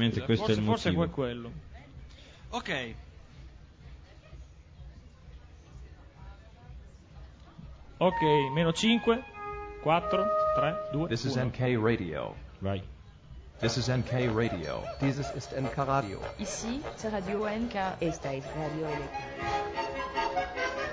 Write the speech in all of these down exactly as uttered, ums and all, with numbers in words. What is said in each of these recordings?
Questo forse, è il forse motivo. è quello. Ok. Ok, meno cinque, quattro, tre, due, This is uno. N K Radio. Vai. This is N K Radio. Dieses ist N K Radio. Ici, c'est Radio N K. Esta es Radio N K.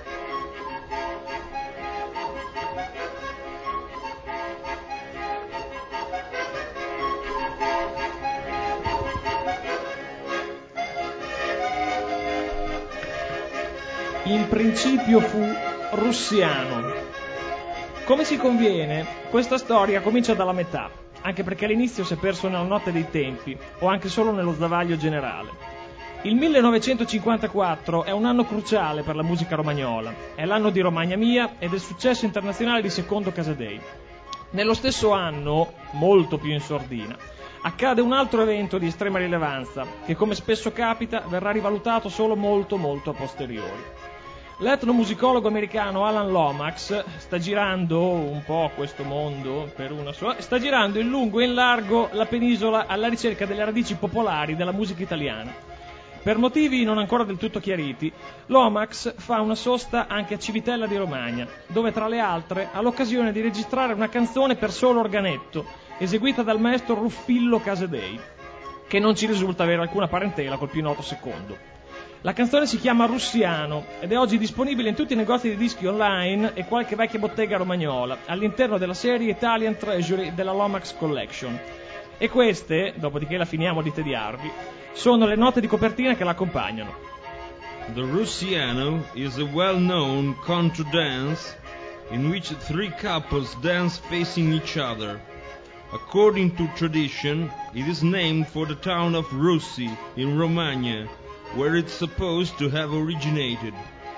In principio fu russiano. Come si conviene, questa storia comincia dalla metà, anche perché all'inizio si è perso nella notte dei tempi, o anche solo nello sbavaglio generale. Il millenovecentocinquantaquattro è un anno cruciale per la musica romagnola, è l'anno di Romagna Mia e del successo internazionale di Secondo Casadei. Nello stesso anno, molto più in sordina, accade un altro evento di estrema rilevanza, che come spesso capita verrà rivalutato solo molto molto a posteriori. L'etnomusicologo americano Alan Lomax sta girando un po' questo mondo per una sua, sta girando in lungo e in largo la penisola alla ricerca delle radici popolari della musica italiana. Per motivi non ancora del tutto chiariti, Lomax fa una sosta anche a Civitella di Romagna, dove tra le altre ha l'occasione di registrare una canzone per solo organetto, eseguita dal maestro Ruffillo Casadei, che non ci risulta avere alcuna parentela col più noto secondo. La canzone si chiama Russiano ed è oggi disponibile in tutti i negozi di dischi online e qualche vecchia bottega romagnola all'interno della serie Italian Treasury della Lomax Collection. E queste, dopodiché la finiamo di tediarvi, sono le note di copertina che l'accompagnano. The Russiano is a well-known contra dance in which three couples dance facing each other. According to tradition, it is named for the town of Russi in Romagna, where it's supposed to have originated.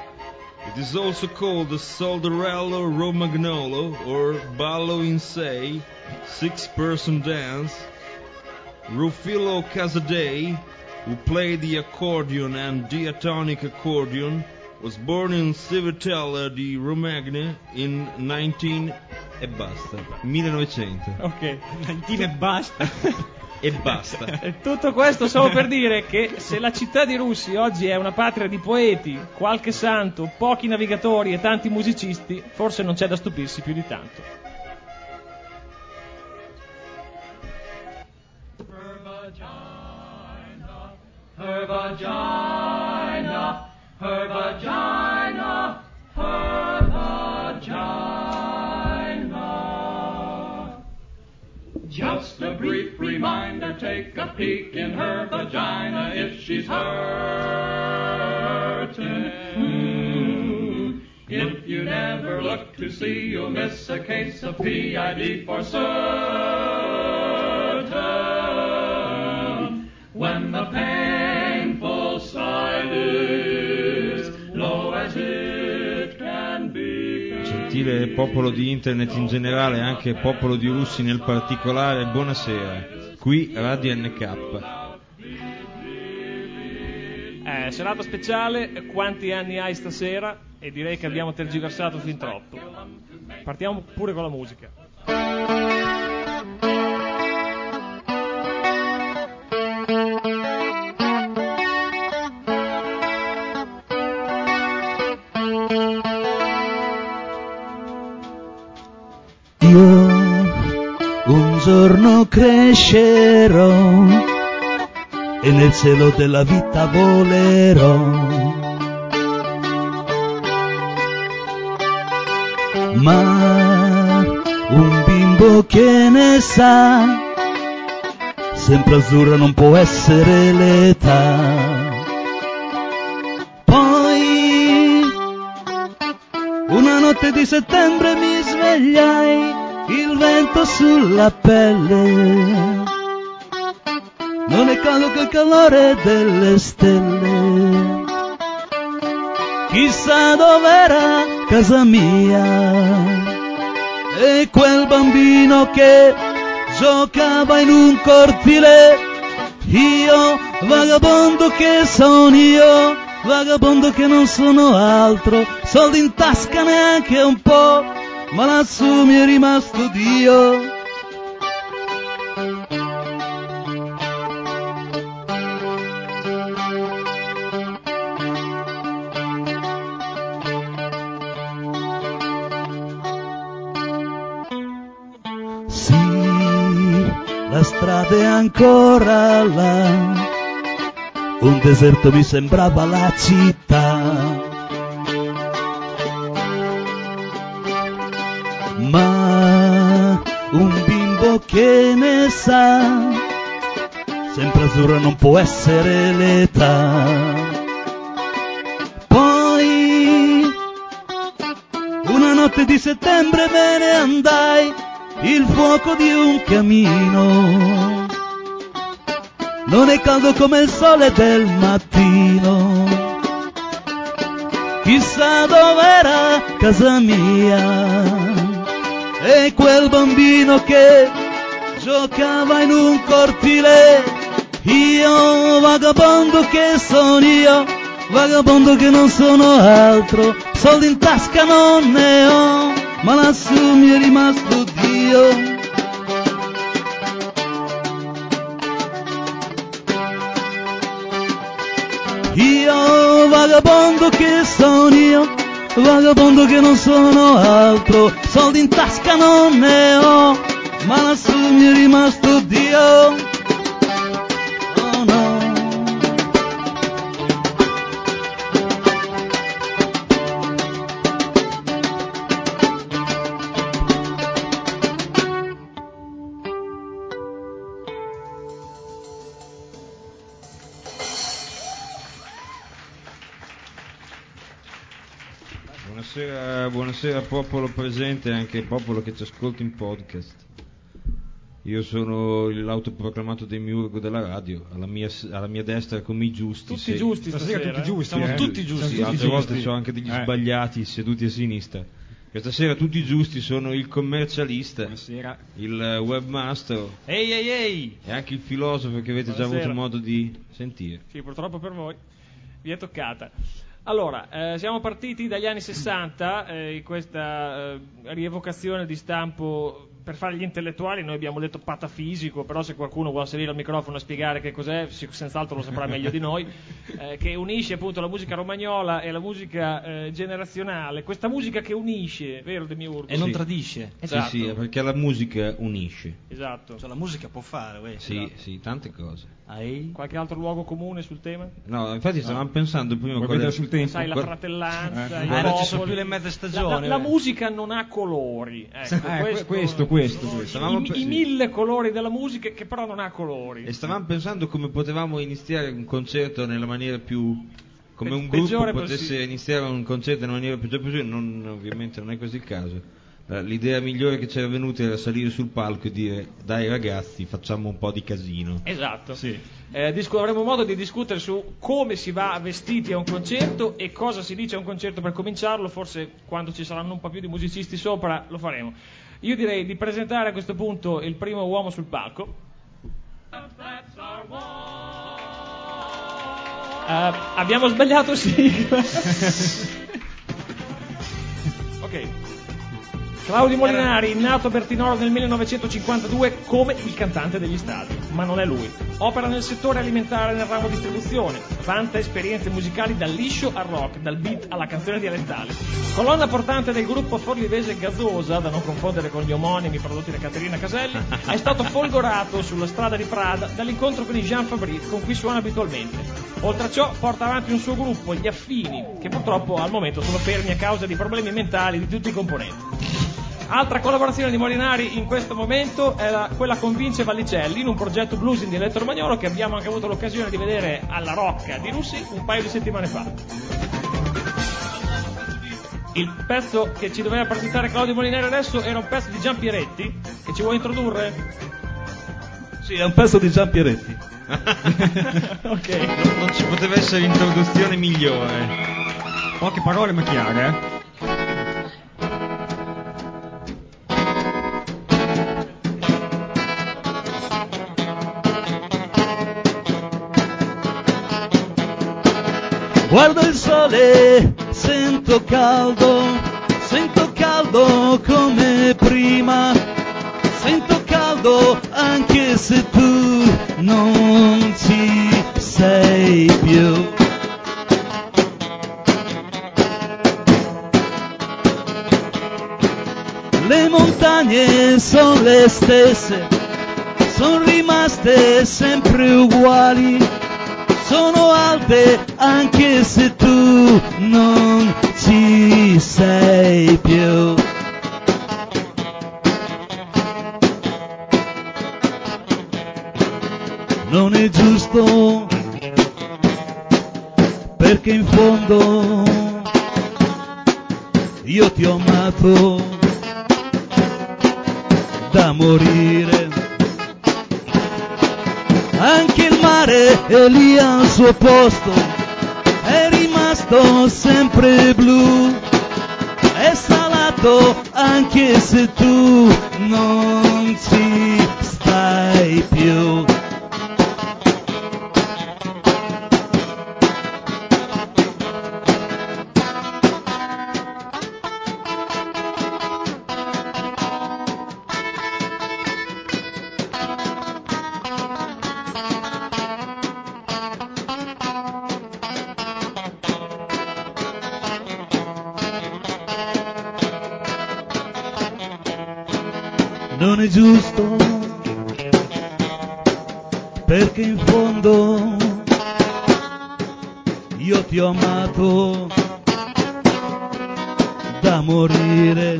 It is also called the Soldarello Romagnolo or Ballo in Sei, six-person dance. Ruffillo Casadei, who played the accordion and diatonic accordion, was born in Civitella di Romagna in nineteen e basta, millenovecento. Ok. nineteen e basta. E basta. E tutto questo solo per dire che se la città di Russi oggi è una patria di poeti, qualche santo, pochi navigatori e tanti musicisti, forse non c'è da stupirsi più di tanto. Her vagina, her vagina, her vagina, her vagina. Just a brief reminder, take a peek in her vagina if she's hurting. Mm. If you never look to see, you'll miss a case of P I D for certain. When the painful side is low as it can be. Gentile popolo di internet in generale, anche popolo di Russi nel particolare, buonasera. Qui Radio N K. Eh, serata speciale, quanti anni hai stasera? E direi che abbiamo tergiversato fin troppo. Partiamo pure con la musica. Io un giorno crescerò e nel cielo della vita volerò. Ma un bimbo che ne sa, sempre azzurra non può essere l'età. Poi una notte di settembre mi svegliai, il vento sulla pelle, non è caldo che il calore delle stelle. Chissà dov'era casa mia e quel bambino che giocava in un cortile. Io, vagabondo che sono io, vagabondo che non sono altro, soldi in tasca neanche un po', ma lassù mi è rimasto Dio. ed ancora là. Un deserto mi sembrava la città. Ma un bimbo che ne sa, sempre azzurra non può essere l'età. Poi una notte di settembre me ne andai, il fuoco di un camino non è caldo come il sole del mattino. Chissà dov'era casa mia e quel bambino che giocava in un cortile. Io vagabondo che sono io, vagabondo che non sono altro, soldi in tasca non ne ho, ma lassù mi è rimasto Dio. Io vagabondo che sono io, vagabondo che non sono altro, soldi in tasca non ne ho, ma lassù mi è rimasto Dio. Oh no. Buonasera, buonasera popolo presente e anche popolo che ci ascolta in podcast. Io sono l'autoproclamato demiurgo della radio, alla mia, alla mia destra come i giusti. Tutti se... giusti stasera, tutti giusti, Siamo eh? tutti giusti, Siamo altre tutti volte giusti. c'ho anche degli Eh. sbagliati seduti a sinistra. Questa sera tutti giusti sono il commercialista, Buonasera. il webmaster Ehi ehi ehi! e anche il filosofo che avete già Buonasera. avuto modo di sentire. Sì, purtroppo per voi vi è toccata. Allora, eh, siamo partiti dagli anni sessanta, eh, in questa eh, rievocazione di stampo per fare gli intellettuali. Noi abbiamo detto patafisico, però se qualcuno vuole salire al microfono a spiegare che cos'è, sì, senz'altro lo saprà meglio di noi, eh, che unisce appunto la musica romagnola e la musica eh, generazionale, questa musica che unisce, vero Demiurgo? E non Sì. tradisce. Esatto. Sì, sì, perché la musica unisce. Esatto. Cioè la musica può fare, uè. Sì, Esatto. sì, tante cose. Ai. Qualche altro luogo comune sul tema? No, infatti stavamo pensando prima Vuoi qual è- vedere sul tempo? Sai, la Qual- fratellanza, Eh. i Ah, non ci sono popoli. più le mezze La, stagioni. la- la eh. musica non ha colori, ecco, Eh, que- questo, questo, questo. i- Stavamo i, per- i sì. mille colori della musica che però non ha colori. E stavamo pensando come potevamo iniziare un concerto nella maniera più... come Pe- un gruppo peggiore potesse possibile. iniziare un concerto nella maniera peggiore possibile, non, ovviamente non è così il caso. Eh, L'idea migliore che c'era venuta era salire sul palco e dire dai ragazzi facciamo un po' di casino. Esatto. Sì. Eh, discu- avremo modo di discutere su come si va vestiti a un concerto e cosa si dice a un concerto per cominciarlo. Forse quando ci saranno un po' più di musicisti sopra lo faremo. Io direi di presentare a questo punto il primo uomo sul palco. Eh, abbiamo sbagliato sigla. Ok. Claudio Molinari, nato a Bertinoro nel millenovecentocinquantadue come il cantante degli stadi, ma non è lui. Opera nel settore alimentare nel ramo distribuzione, vanta esperienze musicali dal liscio al rock, dal beat alla canzone dialettale. Colonna portante del gruppo forlivese Gazzosa, da non confondere con gli omonimi prodotti da Caterina Caselli, è stato folgorato sulla strada di Prada dall'incontro con i Jean Fabry, con cui suona abitualmente. Oltre a ciò porta avanti un suo gruppo, gli Affini, che purtroppo al momento sono fermi a causa di problemi mentali di tutti i componenti. Altra collaborazione di Molinari in questo momento è la, quella con Vince Vallicelli in un progetto blues in dialetto romagnolo che abbiamo anche avuto l'occasione di vedere alla Rocca di Russi un paio di settimane fa. Il pezzo che ci doveva presentare Claudio Molinari adesso era un pezzo di Gian Pieretti che ci vuoi introdurre? Sì, è un pezzo di Gian Pieretti. Ok. Non, non ci poteva essere introduzione migliore. Poche parole ma chiare, eh? Guardo il sole, sento caldo, sento caldo come prima, sento caldo anche se tu non ci sei più. Le montagne sono le stesse, sono rimaste sempre uguali, sono alte anche se tu non ci sei più. Non è giusto, perché in fondo io ti ho amato da morire. Anche il mare è lì al suo posto, è rimasto sempre blu, è salato anche se tu non ci stai più. Non è giusto, perché in fondo io ti ho amato da morire.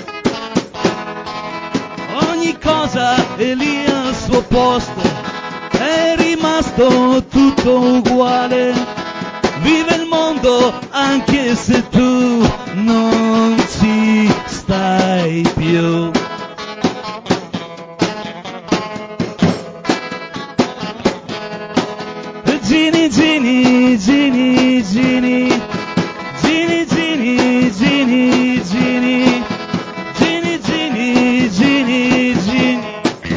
Ogni cosa è lì al suo posto, è rimasto tutto uguale. Vive il mondo anche se tu non ci stai più. Gini, Gini, Gini, Gini, Gini, Gini, Gini, Gini, Gini, Gini, Gini, Gini.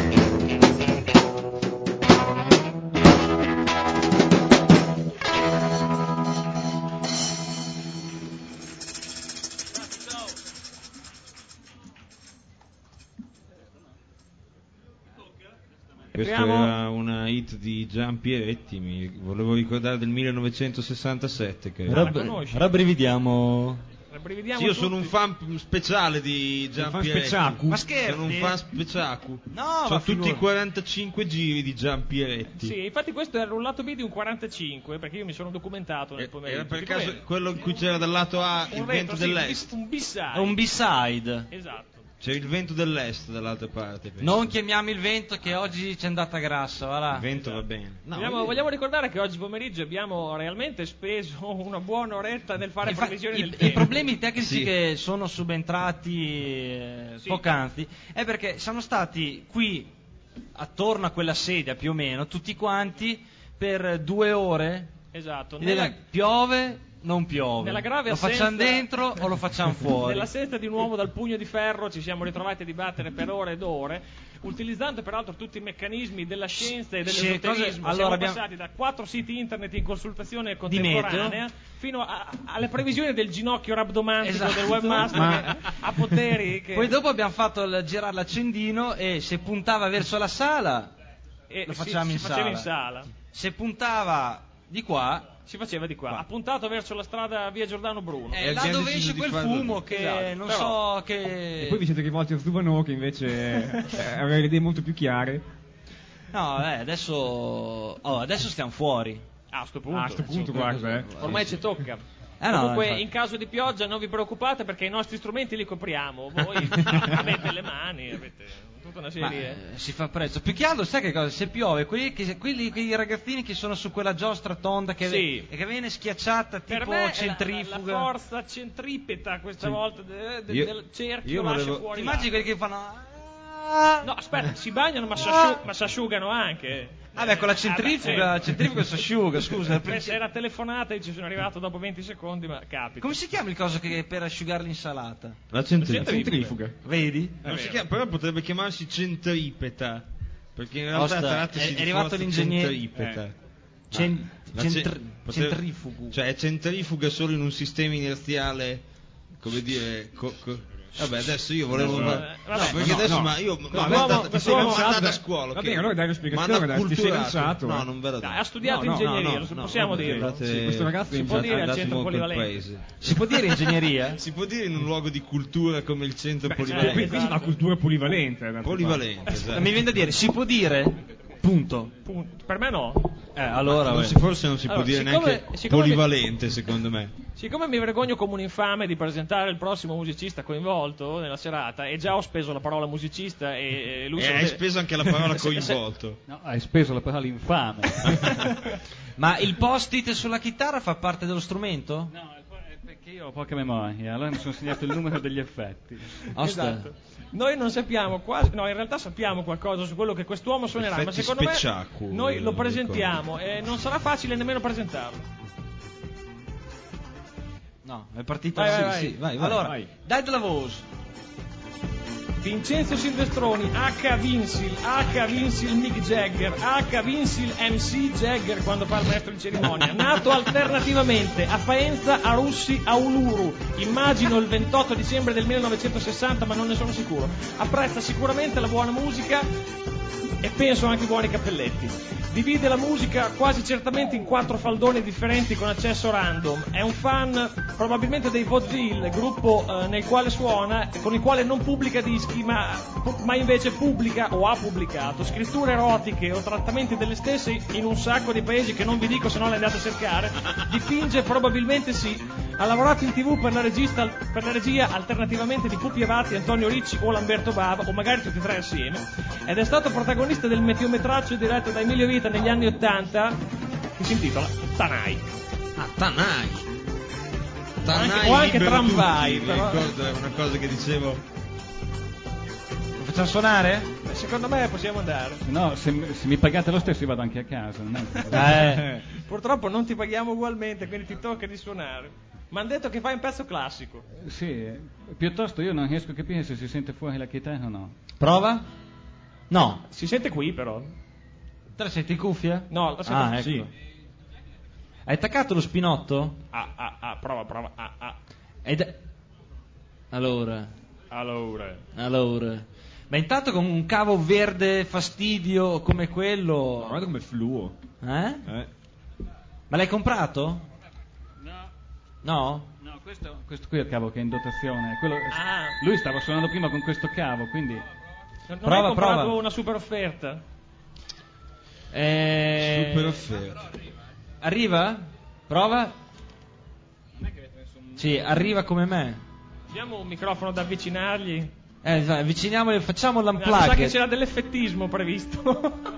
Questa Entriamo- era una hit di Gian Pieretti, mi volevo ricordare del millenovecentosessantasette. Credo. la conosci? Rabbrividiamo. Rabbrividiamo Sì, io tutti. sono un fan speciale di Gian Un fan Pieretti. speciacu? Ma Sono scherzi? un fan speciacu. No, Sono ma tutti figura- i quarantacinque giri di Gian Pieretti. Sì, infatti questo era un lato B di un quarantacinque, perché io mi sono documentato nel Eh, pomeriggio. Era per Dico, caso bene, quello in cui c'era dal lato A il un vento retro, sì, dell'est. un B-side. È un B-side. Esatto. C'è il vento dell'est dall'altra parte. penso. Non chiamiamo il vento che oggi c'è andata grassa, va là. Il vento va bene. No, vogliamo, va bene. vogliamo ricordare che oggi pomeriggio abbiamo realmente speso una buona oretta nel fare Infa- previsioni i, del i tempo. problemi tecnici Sì. che sono subentrati eh, Sì. poc'anzi è perché siamo stati qui attorno a quella sedia più o meno tutti quanti per due ore. Esatto. E Nella, della- piove, non piove. nella grave lo assenza- facciamo dentro o lo facciamo fuori? nell'assenza di un uomo dal pugno di ferro ci siamo ritrovati a dibattere per ore ed ore, utilizzando peraltro tutti i meccanismi della scienza e Sì, dell'esoterismo. cose- Siamo allora abbiamo- passati da quattro siti internet in consultazione Di contemporanea meteo. fino a- alle previsioni del ginocchio rabdomantico Esatto. del webmaster Ma- che ha poteri che Poi dopo abbiamo fatto il- girare l'accendino e se puntava verso la sala e lo si- facciamo si, in faceva sala. in sala. Se puntava di qua, Si faceva di qua. Qua. Ha puntato verso la strada via Giordano Bruno. è E là abbiamo dove deciso esce di quel farlo. fumo che Esatto, non però- so che... E poi vi siete rivolti a Zubano che invece eh, aveva le idee molto più chiare. No, eh, adesso... Oh, adesso stiamo fuori. Ah, a sto punto. Ah, a sto punto, guarda, eh. Ormai ci tocca. Eh no, Comunque, infatti. in caso di pioggia non vi preoccupate perché i nostri strumenti li copriamo. Voi avete le mani, avete tutta una Ma, serie. eh, si fa prezzo. Più che altro, sai che cosa? Se piove, quelli, che, quelli, quei ragazzini che sono su quella giostra tonda che, Sì. e che viene schiacciata Per tipo me è la- centrifuga. La, la forza centripeta questa volta de- de- Io- del cerchio io lascia volevo- fuori. Ti immagini l'acqua. quelli che fanno... No, aspetta, si bagnano ma si asciu- ma si asciugano anche. Vabbè, con la Ah, centrifuga, beh, la sì. centrifuga si asciuga, scusa. Eh, se era telefonata e ci sono arrivato dopo venti secondi, ma capita. Come si chiama il coso che per asciugare l'insalata? La centrifuga. Centrifuga. Vedi? Non si chiama- però potrebbe chiamarsi centripeta. Perché in realtà Osta, trattasi è- di è arrivato forza l'ingegnere- centripeta. Eh. Cen- La centri- ce- potrebbe- centrifugo. Cioè è centrifuga solo in un sistema inerziale come dire, co- co- vabbè, adesso io volevo. No, no, vabbè, perché no, adesso no. ma io No, ma l'uomo- andate, ti sei l'uomo- andato da- a scuola. va che- bene, allora dai una ma spiegazione, hanno dai, ti sei acculturato. lanzato, No, eh. non ve la do. Dai, ha studiato No, no, ingegneria, no, lo no, possiamo no, dirlo. andate- Sì, questo ragazzo Si è può dire al andate centro molto al polivalente. paese. Si può dire ingegneria? Si può dire in un luogo di cultura come il centro Beh, polivalente. qui, qui c'è una cultura polivalente. d'altra Polivalente, esatto. Mi viene da dire, si può dire? Punto. Punto. Per me no. Eh, allora, non vabbè. si, forse non si Allora, può dire siccome- neanche siccome mi- polivalente, secondo me. Siccome mi vergogno come un infame di presentare il prossimo musicista coinvolto nella serata e già ho speso la parola musicista e e lui E se lo hai deve- speso anche la parola Se- se- coinvolto. No, hai speso la parola infame. Ma il post-it sulla chitarra fa parte dello strumento? No, è perché io ho poca memoria, allora mi sono segnato il numero degli effetti. Osta. Esatto. Noi non sappiamo quasi, no, in realtà sappiamo qualcosa su quello che quest'uomo suonerà, ma Effetti secondo speciacu, me noi lo non presentiamo e non sarà facile nemmeno presentarlo. No, è partito Vai, sì, vai, vai. sì, vai, vai. Allora, vai. dai della voce. Vincenzo Silvestroni, H. Vinsil, H. Vinsil Mick Jagger, H. Vinsil M C Jagger quando fa il maestro di cerimonia, nato alternativamente a Faenza, a Russi, a Uluru, immagino il ventotto dicembre del millenovecentosessanta ma non ne sono sicuro, apprezza sicuramente la buona musica e penso anche i buoni cappelletti. Divide la musica quasi certamente in quattro faldoni differenti con accesso random. È un fan probabilmente dei Vaudeville, gruppo eh, nel quale suona, con il quale non pubblica dischi, ma, ma invece pubblica o ha pubblicato scritture erotiche o trattamenti delle stesse in un sacco di paesi che non vi dico se no le andate a cercare. Dipinge probabilmente sì. Ha lavorato in tv per la, regista, per la regia alternativamente di Pupi Avati, Antonio Ricci o Lamberto Bava, o magari tutti e tre assieme, ed è stato protagonista del meteometraggio diretto da Emilio Vita negli anni ottanta che si intitola Tanai. Ah, Tanai. Tanai Anche- o anche libero Tramvai, tutti, mi però. ricordo, è una cosa che dicevo. Lo facciamo suonare? Beh, secondo me possiamo andare. No, se, se mi pagate lo stesso io vado anche a casa. Non è... Eh. Purtroppo non ti paghiamo ugualmente, quindi ti tocca di suonare. Mi hanno detto che fai un pezzo classico. Sì, piuttosto io non riesco a capire se si sente fuori la chitarra o no. Prova? No. Si sente qui però. Te la senti in cuffia? No, la sento Ah, qui. ecco. Sì. Hai attaccato lo spinotto? Ah, ah, ah, prova, prova. Ah, ah. Ed... Allora, Allora. allora. Ma intanto con un cavo verde fastidio come quello... Guarda come fluo. Eh? Eh. Ma l'hai comprato? No, No? no, questo, questo qui è il cavo che è in dotazione. Quello- Ah. Lui stava suonando prima con questo cavo, quindi... Non Prova, hai comprato prova. una super offerta? Eh... Super offerta. Arriva? Prova? Sì, arriva come me. Abbiamo un microfono da avvicinargli? Eh, vai, avviciniamoli, facciamo No, mi sa l'unplug. che c'era dell'effettismo previsto.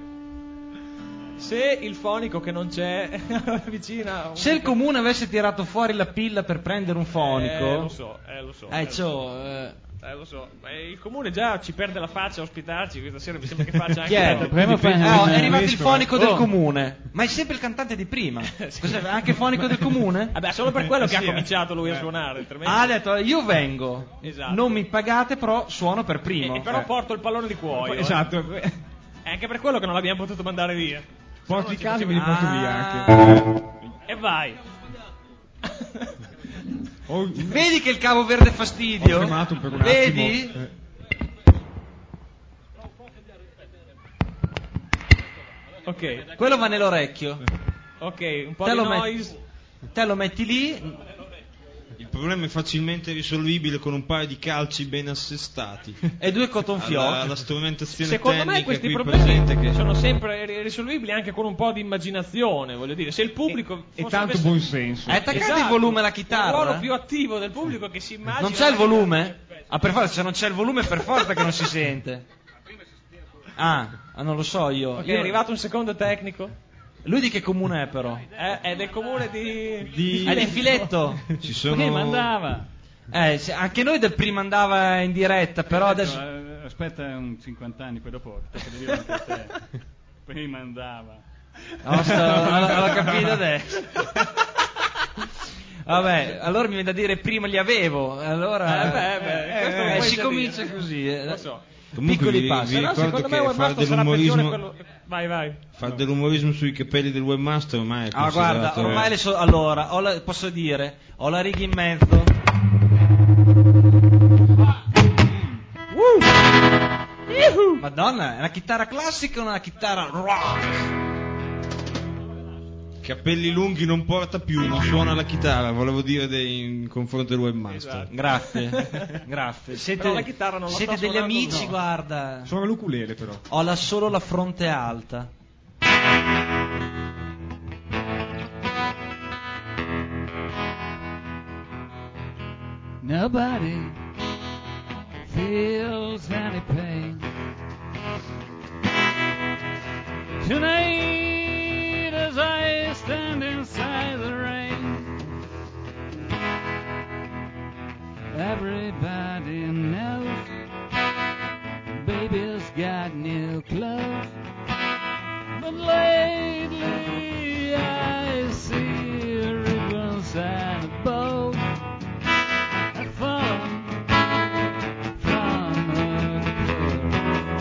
Se il fonico che non c'è avvicina un Se il comune avesse tirato fuori la pilla per prendere un Eh, lo fonico... so, eh, lo so. Eh, eh, lo so. c'ho, eh, Eh, lo so. Eh, il comune già ci perde la faccia a ospitarci, questa sera mi sembra che faccia anche Chi è? no. Proviamo a fare Oh, un- è arrivato il Vescovo, fonico eh. del Oh. comune. Ma è sempre il cantante di prima. Cos'è, anche fonico del comune? Vabbè, solo per quello che Sì, ha eh. cominciato lui a suonare. altrimenti- Ah, ha detto io vengo. Esatto. Non mi pagate, però suono per E- primo. e però Eh. porto il pallone di cuoio. eh. Esatto. È anche per quello che non l'abbiamo potuto mandare via. Porti i ci casi e me faceva- li porto via Ah. anche. E vai. Ho, Vedi che il cavo verde è fastidio? ho tremato per un Vedi? attimo. Eh. Ok, Quello va nell'orecchio. ok, un po' Te di lo, noise. metti, te lo metti lì. Il problema è facilmente risolvibile con un paio di calci ben assestati. E due cotton Alla, fioc. alla strumentazione Secondo tecnica me questi qui problemi presente che sono sempre ri- risolvibili anche con un po' di immaginazione, voglio dire, se il pubblico E fosse tanto avesse- buon senso. Hai attaccato Esatto, il volume alla un chitarra? ruolo più attivo del pubblico che si immagina. Non c'è il volume? Ah, per forza, se non c'è il volume per forza che non si sente. Ah, ah, non lo so io. Ok, Io- è arrivato un secondo tecnico. Lui di che comune è però? Eh, è del comune di... di... È di Filetto. ci sono Prima andava. Eh, sì, anche noi del prima andava in diretta, però adesso... Eh, Aspetta un cinquanta anni, poi dopo tocca di dire anche a te. Prima andava. No, sto- l'ho l'ho capito adesso. Vabbè, allora mi viene da dire prima li avevo, allora Eh, beh, beh, questo lo eh, puoi si già comincia dire. così, eh. Lo so. Comunque piccoli vi- passi. vi Però ricordo secondo me che Webmaster fare sarà peggiore dell'umorismo quello... Vai, vai. fare dell'umorismo sui capelli del webmaster ormai è Ah, guarda, considerato- ormai le so... allora, ho la- posso dire, ho la riga in mezzo. Madonna, è una chitarra classica o una chitarra rock? Capelli lunghi non porta più, ma suona la chitarra, volevo dire dei, in confronto del webmaster. Esatto. Grazie, grazie. Siete, Però la chitarra non la siete sta degli suonando, amici, no. guarda. Suona l'ukulele però. Ho la, solo la fronte alta. Nobody feels any pain tonight as I stand inside the rain. Everybody knows baby's got new clothes, but lately I see ribbons and a bow have fallen from her clothes.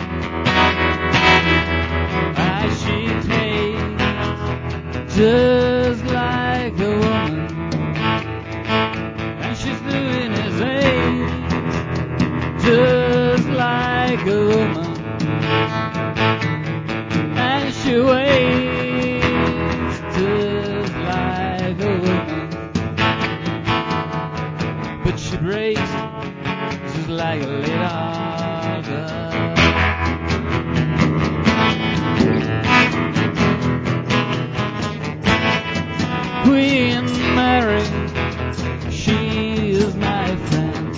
As she takes just like a woman, and she's doing his age just like a woman, and she waits just like a woman, but she breaks just like a little girl. Queen Mary, she is my friend.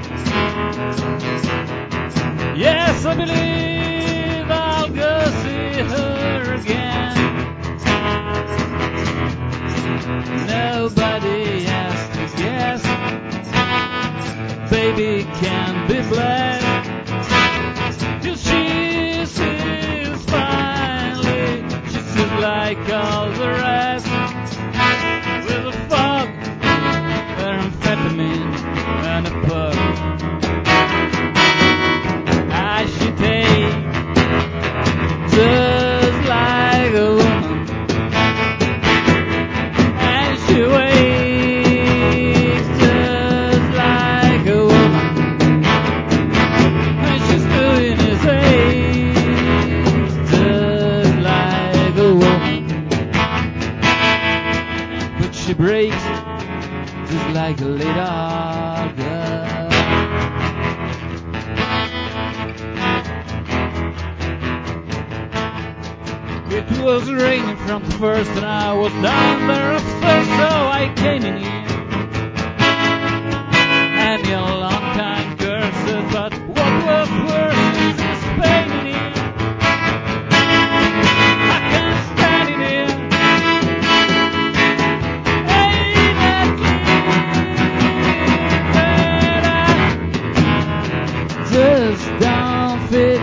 Yes, I believe I'll go see her again. Nobody has to guess. Baby can be blessed. 'Cause she sees finally, she sees like all the rest. With a fog, an amphetamine, and a pub. I should take just like a woman, and she waits just like a woman, and she's doing his age just like a woman, but she breaks just like a little girl. It was raining from the first, and I was down there upstairs, so I came in here. And your long time curses, but what was worse is this pain in here. I can't stand it here. Ain't that clear that I just don't fit?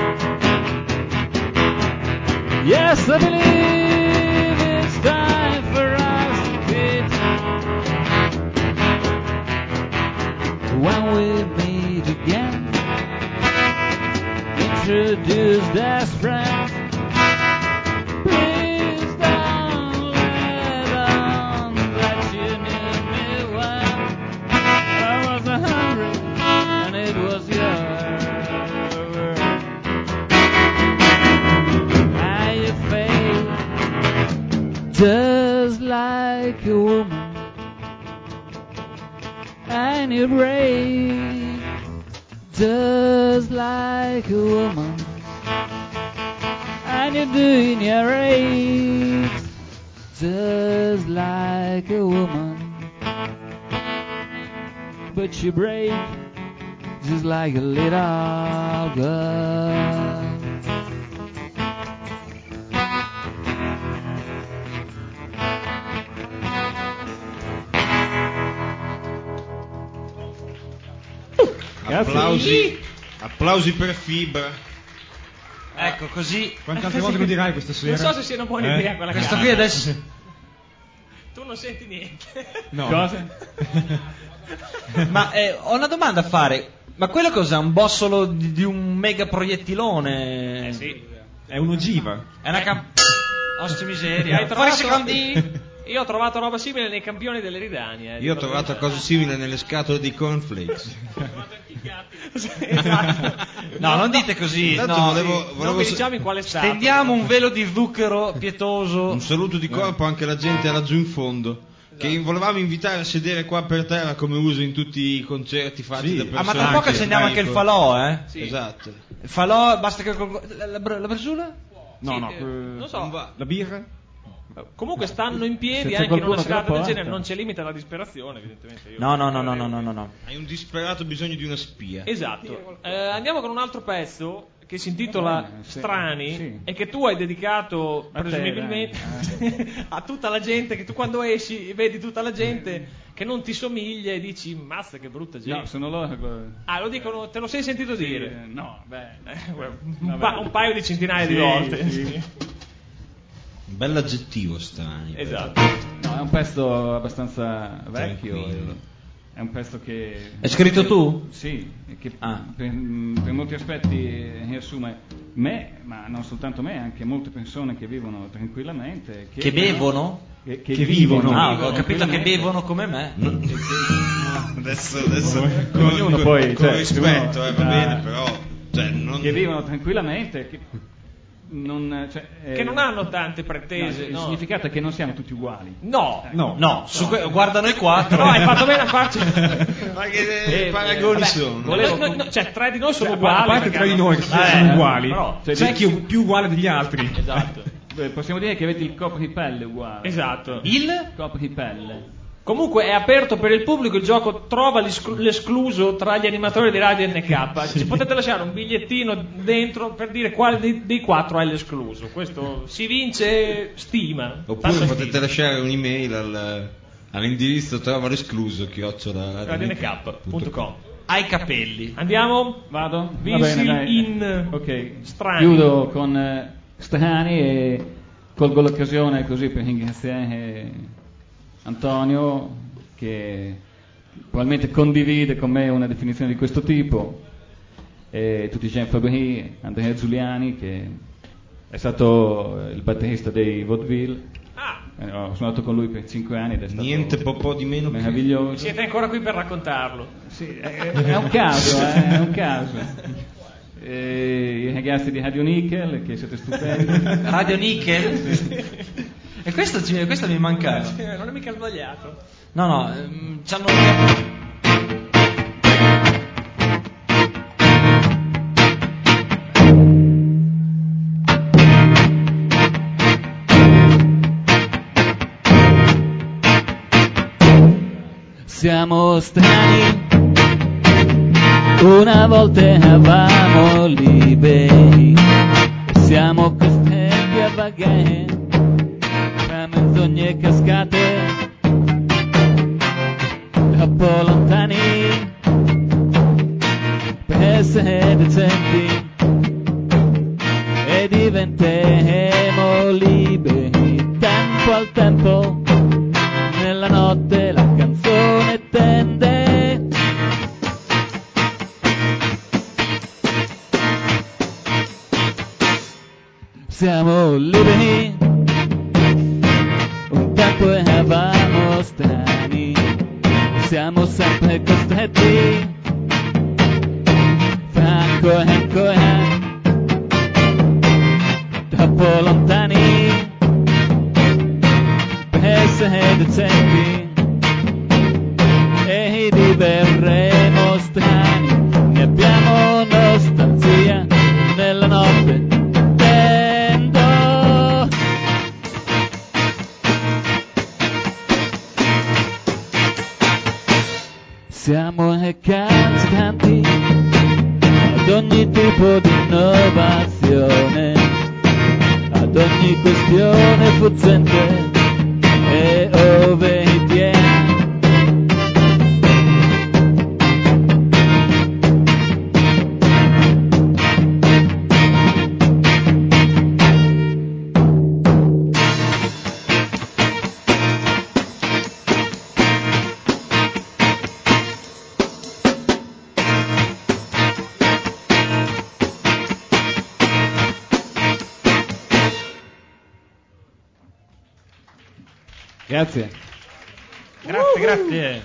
Yes, I believe it's time for us to quit. When we meet again, introduced as friends, please don't let on that you knew me when I was a hungry and it was your word. Just like a woman, and you break just like a woman, and you're doing your age just like a woman, but you break just like a little girl. Applausi, applausi per Fibra. Ecco, così. Quante altre volte lo dirai questa sera? Non so se sia una buona Eh? idea quella Questo cara. qui adesso. Tu non senti niente. No. Cosa? Ma eh, ho una domanda a fare. Ma quello cos'è? Un bossolo di, di un mega proiettilone? Eh sì. È un'ogiva. È una cam... Ostia miseria. Hai Fuori trovato- secondi. Io ho trovato roba simile nei campioni dell'Eridani. Eh, Io ho trovato cose simili nelle scatole di cornflakes. Sì, esatto. No, non dite così. Intanto No, volevo- non volevo vi sa- diciamo in quale stato. stendiamo un velo di zucchero pietoso. Un saluto di corpo anche alla gente laggiù in fondo. Che volevamo invitare a sedere qua per terra come uso in tutti i concerti fatti Sì. da Ah, persone. ma tra poco accendiamo anche il falò, eh? Esatto. Il falò, basta che col- la, la, la bresaola? No, Sì, no, eh, que- non so. Non va. la birra? Comunque stanno in piedi Se c'è anche in una qualcuno che la serata del porta. genere, non c'è limite alla disperazione, evidentemente. Io No, no, no, no, no, no, no, no. Hai un disperato bisogno di una spia. Esatto. Eh, andiamo con un altro pezzo che si intitola Va bene, sì. Strani Sì. e che tu hai dedicato A te, presumibilmente dai, a tutta la gente, che tu quando esci vedi tutta la gente che non ti somiglia e dici mazza che brutta gente. No, sono loro. Ah, lo dicono, te lo sei sentito Sì, dire? eh, no, beh. Eh, un, Vabbè. pa- un paio di centinaia di Sì, volte. sì. Un bell'aggettivo strani. Esatto. No, è un pezzo abbastanza vecchio. Tranquillo. e- È un pezzo che. Hai scritto tu? Sì, e che Ah. per, per molti aspetti riassume me, ma non soltanto me, anche molte persone che vivono tranquillamente. Che bevono? Che, che Che vivono. vivono. Ah, vivono ho capito che tranquillamente. bevono come me. Adesso, adesso Con ognuno poi, con cioè, rispetto, uno eh, va dà- bene, però cioè, non... Che vivono tranquillamente. Che non, cioè, eh, Che non hanno tante no, pretese. il no. significato è che non siamo tutti uguali. No, No. No, su que- guarda noi quattro. no, hai fatto bene a farci. Ma che Eh, paragoni vabbè, sono? volevo- no, no, cioè, tre di noi sono Cioè, a uguali. parte perché tra di hanno- noi che Eh, sono uguali, però, cioè, sai di- chi è più uguale degli altri? esatto. Beh, possiamo dire che avete il copripelle uguale. Esatto. Il? Copripelle. Comunque è aperto per il pubblico il gioco, trova l'esclu- l'escluso tra gli animatori di Radio N K. Ci potete lasciare un bigliettino dentro per dire quale dei, dei quattro è l'escluso. Questo si vince stima. Oppure Tanta potete stima. lasciare un'email al, all'indirizzo trova l'escluso chiocciola radio n k punto com. Ai capelli. Andiamo? Vado? Va Vinci bene, dai. in Ok. strani. Chiudo con eh, strani e colgo l'occasione così per ringraziare Antonio che probabilmente condivide con me una definizione di questo tipo, e tutti Jean Fabry, Andrea Giuliani che è stato il batterista dei Vaudeville. Ah, Eh, ho suonato con lui per cinque anni ed è stato Niente po' po' di meno che... meraviglioso. siete ancora qui per raccontarlo. Sì, è, è un caso, eh, è un caso. E i ragazzi di Radio Nickel che siete stupendi. Radio Nickel? E questo, ci- questo mi mancava. Eh, Non è mica sbagliato. No, no, ehm, ci hanno... Siamo strani, una volta eravamo liberi, siamo costretti a vagare tra menzogne e cascate, troppo lontani per essere decenti, e diventeremo liberi tempo al tempo. Nella notte la canzone tende siamo liberi, un tempo eravamo strani, siamo sempre costretti fra ancora e ancora, troppo lontani per essere decenti, e diverremo strani, ne abbiamo nostalgia nella notte tendo. Siamo recalcitranti ad ogni tipo di innovazione, ad ogni questione fuggente e ove tiene. Grazie. Grazie, grazie.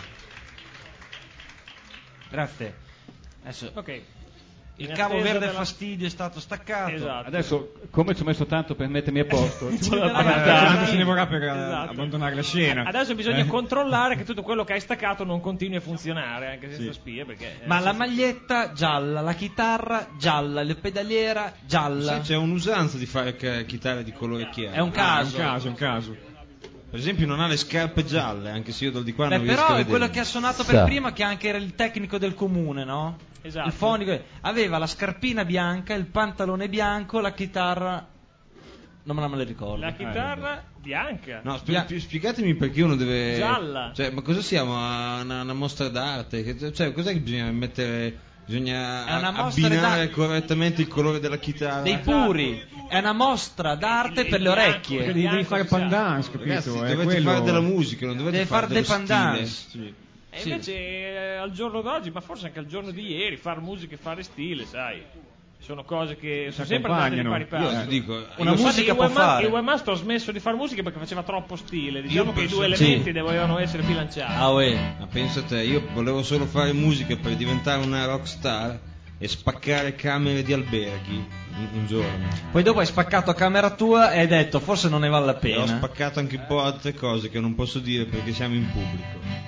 Grazie. Adesso Ok. il In cavo attesa verde della- fastidio è stato staccato. Esatto. Adesso, come ci ho messo tanto per mettermi a posto, ci vuole vorrà tanto tanto. ce ne vorrà per eh, Esatto. abbandonare la scena. Adesso bisogna Eh. controllare che tutto quello che hai staccato non continui a funzionare anche senza Sì. spie, perché eh, Ma la se- maglietta gialla, la chitarra gialla, la pedaliera gialla. Sai, c'è un'usanza di fare ca- chitarre di colore chiaro. È un caso. È un caso, è un caso. Per esempio non ha le scarpe gialle, anche se io dal di qua Beh, non riesco a però è vedere. quello che ha suonato Sa. per prima, che anche era il tecnico del comune, no? Esatto. Il fonico aveva la scarpina bianca, il pantalone bianco, la chitarra non me la me la ricordo. la chitarra bianca. No, sp- Bia- sp- spiegatemi perché uno deve... Gialla. Cioè, ma cosa siamo? A una, una mostra d'arte? Che- Cioè, cos'è che bisogna mettere... Bisogna È una a- mostra abbinare d'arte. correttamente il colore della chitarra. Dei puri. È una mostra d'arte Il- per il le bianco, orecchie. Perché il devi, devi bianco fare si sa. pandance, capito? Ragazzi, È dovete quello- fare della musica, non dovete Deve fare fare dello dei pandance. stile. Sì. E Sì. invece eh, al giorno d'oggi, ma forse anche al giorno di ieri, fare musica e fare stile, sai, sono cose che sono sempre andate di pari accompagnano. passo. Io ti dico, Una io- musica Infatti, il può webma- fare. Il webmaster ha smesso di fare musica perché faceva troppo stile. Diciamo Io che i due penso- elementi sì. dovevano essere bilanciati. Ah, uè. Ma pensa te, io volevo solo fare musica per diventare una rockstar e spaccare camere di alberghi un, un giorno. Poi dopo hai spaccato a camera tua e hai detto forse non ne vale la E ho pena. spaccato anche un po' altre cose che non posso dire perché siamo in pubblico.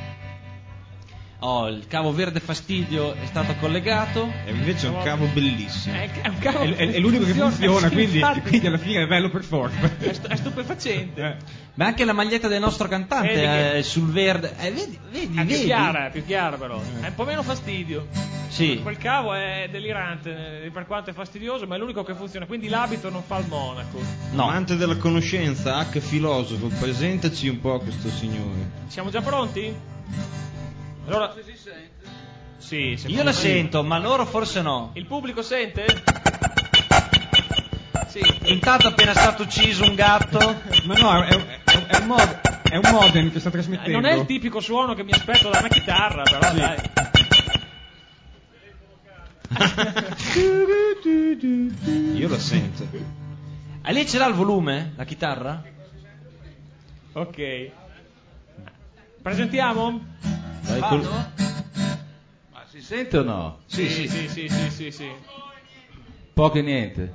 Oh, il cavo verde fastidio è stato collegato. E invece è un cavo bellissimo. È, è un cavo È, è- è l'unico che funziona, sì, quindi, infatti, quindi alla fine è bello per forza. è, stu- è stupefacente. Eh. Ma anche la maglietta del nostro cantante Vedi che- è sul verde. Eh, vedi, vedi, È più vedi. chiara, è più chiara però. È un po' meno fastidio. Sì. Quel cavo è delirante eh, per quanto è fastidioso, ma è l'unico che funziona. Quindi l'abito non fa il monaco. No. Amante della conoscenza, H filosofo, presentaci un po' questo signore. Siamo già pronti? Allora, sì, se Io la forse- sento, ma loro forse no. Il pubblico sente? Sì. Intanto è appena stato ucciso un gatto. Ma no, è, è- è- è un mod- è un modem che sta trasmettendo. Non è il tipico suono che mi aspetto da una chitarra, però dai. Io la sento. E lì ce l'ha il volume, la chitarra? Ok. Presentiamo? Vai col- Ma si sente o no? Sì, sì, sì, sì, sì, sì, sì. Poco e niente.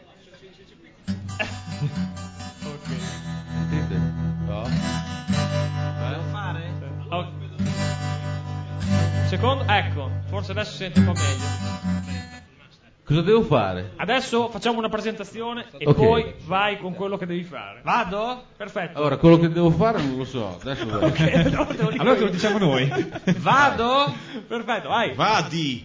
Ok. Sentite? No? Fare? Oh. Secondo, ecco, forse adesso si sente un po' meglio. Cosa devo fare? Adesso facciamo una presentazione e Ok. poi vai con quello che devi fare. Vado? Perfetto. Allora, quello che devo fare non lo so. Adesso vedo. Ok, allora te lo dico Allora te lo io. diciamo noi. Vado? Perfetto, vai. Vadi!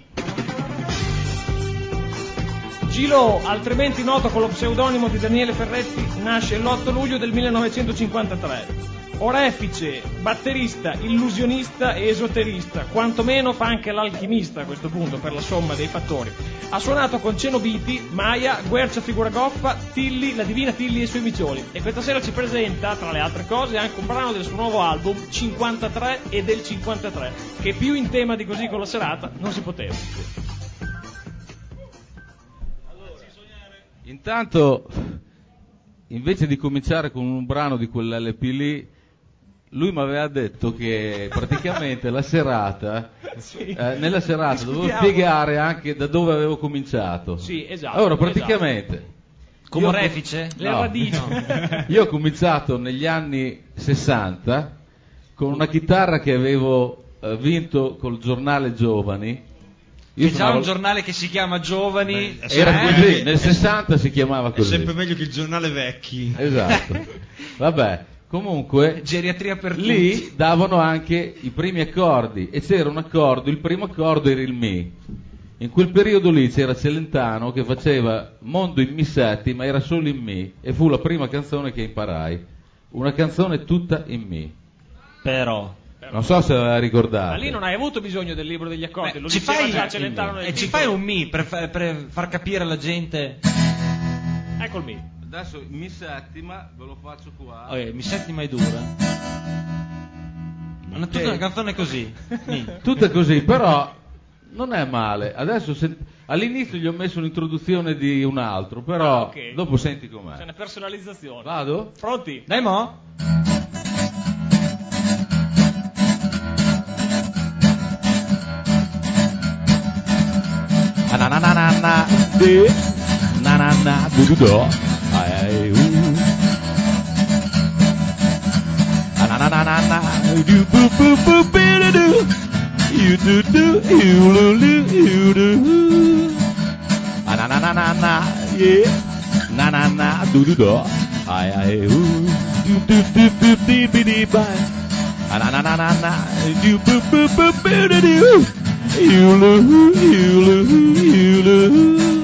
Gilo, altrimenti noto con lo pseudonimo di Daniele Ferretti, nasce l'otto luglio del millenovecentocinquantatré. Orefice, batterista, illusionista e esoterista, quantomeno fa anche l'alchimista a questo punto per la somma dei fattori. Ha suonato con Cenobiti, Maia, Guercia Figuragoffa, Tilly, la divina Tilly e i suoi micioli. E questa sera ci presenta, tra le altre cose, anche un brano del suo nuovo album, cinquantatré e del cinquantatré, che più in tema di Così con la serata non si poteva. Intanto, invece di cominciare con un brano di quell'L P lì, lui mi aveva detto che praticamente la serata, Sì. eh, nella serata dovevo Discutiamo. spiegare anche da dove avevo cominciato. Sì, esatto. Allora, praticamente, Come Io- orefice? Le No. radici. io ho cominciato negli anni sessanta con una chitarra che avevo eh, vinto col giornale Giovani. Io C'è già suonavo- un giornale che si chiama Giovani. Beh, Era Eh, così, nel sessanta si chiamava È così. sempre meglio che il giornale vecchi. Esatto. Vabbè, comunque Geriatria per tutti. lì davano anche i primi accordi e c'era un accordo, il primo accordo era il Mi. In quel periodo lì c'era Celentano che faceva Mondo in Mi settima, era solo in Mi e fu la prima canzone che imparai. Una canzone tutta in Mi. Però. Non so se la ricordate. Ma lì non hai avuto bisogno del libro degli accordi, Beh, lo ci diceva fai, già Celentano nel e ci titolo. fai un mi per, fa- per far capire alla gente. Ecco il mi. Adesso Mi settima ve lo faccio qua. Oh, eh, mi settima è dura. Una, tutta una canzone così. Mi. Tutte così, però non è male. Adesso se- all'inizio gli ho messo un'introduzione di un altro, però Ah, ok. dopo senti C'è com'è. una personalizzazione. Vado? Pronti? Dai mo? na na de na na na du du do ai ai uh na na na na na do boo boo boo boo do you do do you lu lu you do na na na na na yeah na na na du du do ai ai uh do do do do di bi di bye na na na na na do boo boo boo boo do you lu you lu you lu.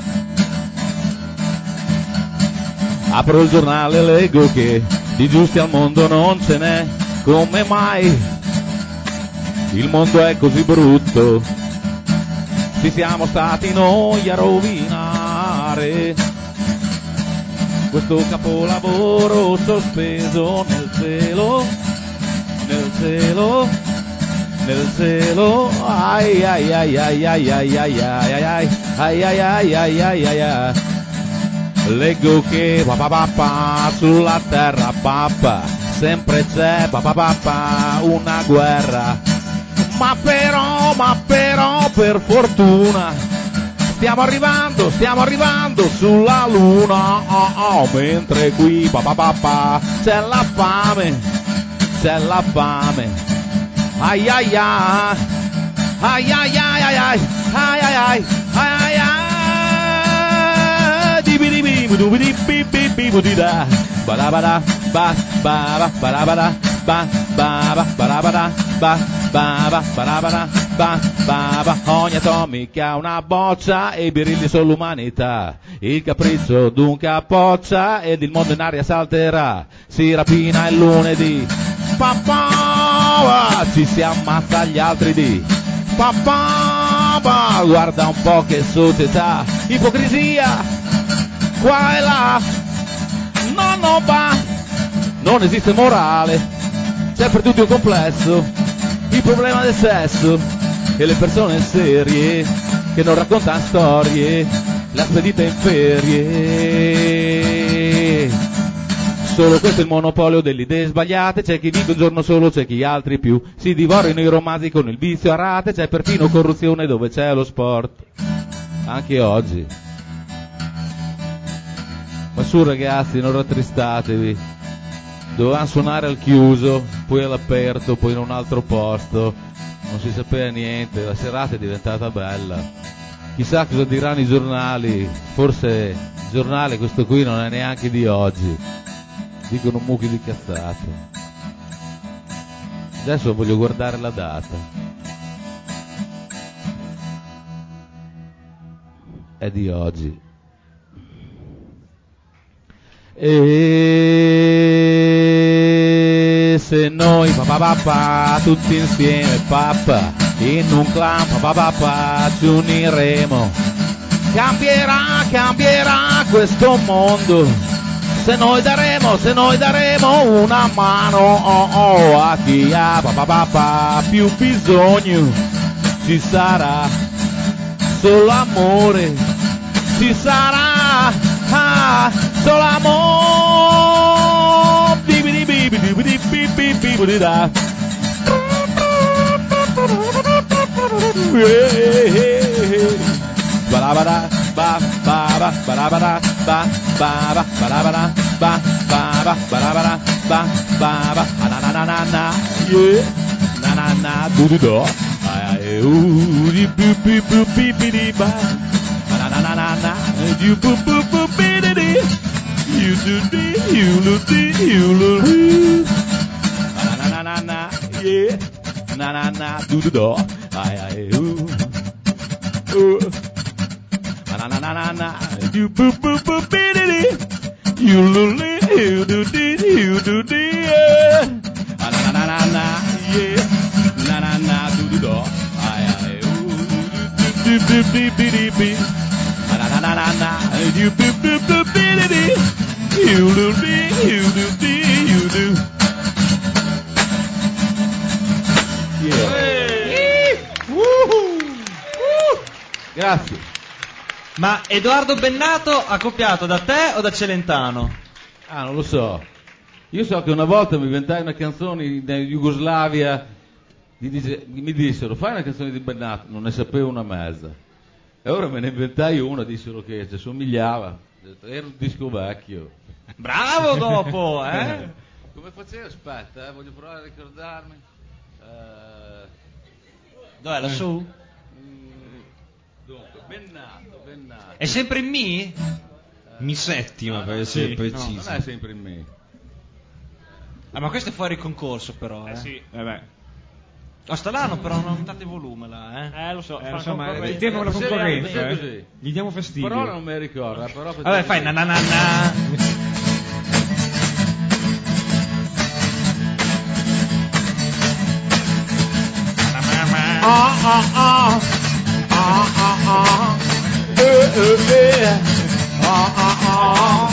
Apro il giornale e leggo che di giusti al mondo non ce n'è. Come mai il mondo è così brutto? Ci siamo stati noi a rovinare questo capolavoro sospeso nel cielo, nel cielo, nel cielo. Ai ai ai ai ai ai ai ai ai ai ai ai ai ai ai ai. Leggo che papà papà sulla terra papà sempre c'è papà papà una guerra, ma però ma però per fortuna stiamo arrivando stiamo arrivando sulla luna, oh, oh, mentre qui papà papà c'è la fame c'è la fame ai ai ai ai ai ai ai ai ai ai ai ai ai Dubidi bi bi bi budi da ba da ba da ba ba ba da ba da ba ba ba ba da ba da ba ba ba ba da ba da ba ba ba. Ogni atomica ha una boccia e i birilli sono l'umanità. Il capriccio d'un capoccia ed il mondo in aria salterà. Si rapina il lunedì papà ci si ammazza gli altri di papà guarda un po' che società, ipocrisia qua e là, no no va, non esiste morale, c'è per tutti un complesso, il problema del sesso e le persone serie che non raccontano storie, la spedita in ferie. Solo questo è il monopolio delle idee sbagliate, c'è chi vive un giorno solo, c'è chi altri più, si divorano i romanzi con il vizio a rate, c'è perfino corruzione dove c'è lo sport, anche oggi. Ma su ragazzi, non rattristatevi, dovevamo suonare al chiuso, poi all'aperto, poi in un altro posto, non si sapeva niente, la serata è diventata bella. Chissà cosa diranno i giornali, forse il giornale questo qui non è neanche di oggi, dicono mucchi di cazzate. Adesso voglio guardare la data, è di oggi. E se noi papà papà tutti insieme papà in un clan papà papà ci uniremo, cambierà cambierà questo mondo se noi daremo se noi daremo una mano oh, oh, a chi ha papà papà più bisogno. Ci sarà solo amore, ci sarà ah, solo amore, bibidi bibidi bibidi bibidi bibidi da. Balabada ba ba ba balabada ba ba ba balabada ba ba ba balabada ba ba ba na na na na na yeah na na na du du do ai ai u di bu bu bu bibidi ba. Na na na na na, you boo boo boo biddy, you do dee, you lo dee, you lo dee. Na na na na na, yeah, na na na do do do, ay ay ooh, ooh. Na na na na na, you boo boo boo biddy, you lo dee, you do dee, you do dee. Na na na na na, yeah, na na na do do do, ay ay ooh, do do do do do do. Na na na na na, you do do do do do, you do do you do do you do. Yeah. Grazie. Ma Edoardo Bennato ha copiato da te o da Celentano? Ah, non lo so. Io so che una volta mi inventai una canzone in Jugoslavia, mi dissero fai una canzone di Bennato, non ne sapevo una mezza. E ora me ne inventai uno, dissero che ci somigliava. Ho detto, era un disco vecchio. Bravo dopo, eh? Come faceva? Aspetta, eh, voglio provare a ricordarmi. Eh, Dov'è lassù? mm, dunque, ben nato, ben nato. È sempre in mi? Mi settima No, per no, essere sì, preciso. no, non è sempre in me. Ah, ma questo è fuori concorso però, eh? Eh sì. Eh beh. Oh, sta l'anno però non date volume là, eh? Eh, lo so, Eh, fa insomma, concorrenza. il tema con la Faceva- concorrenza, faceva eh. così. Gli diamo fastidio. Parola non mi ricordo, la parola Vabbè, fai na na na na. Ah ah ah ah ah ah eh eh eh ah ah ah.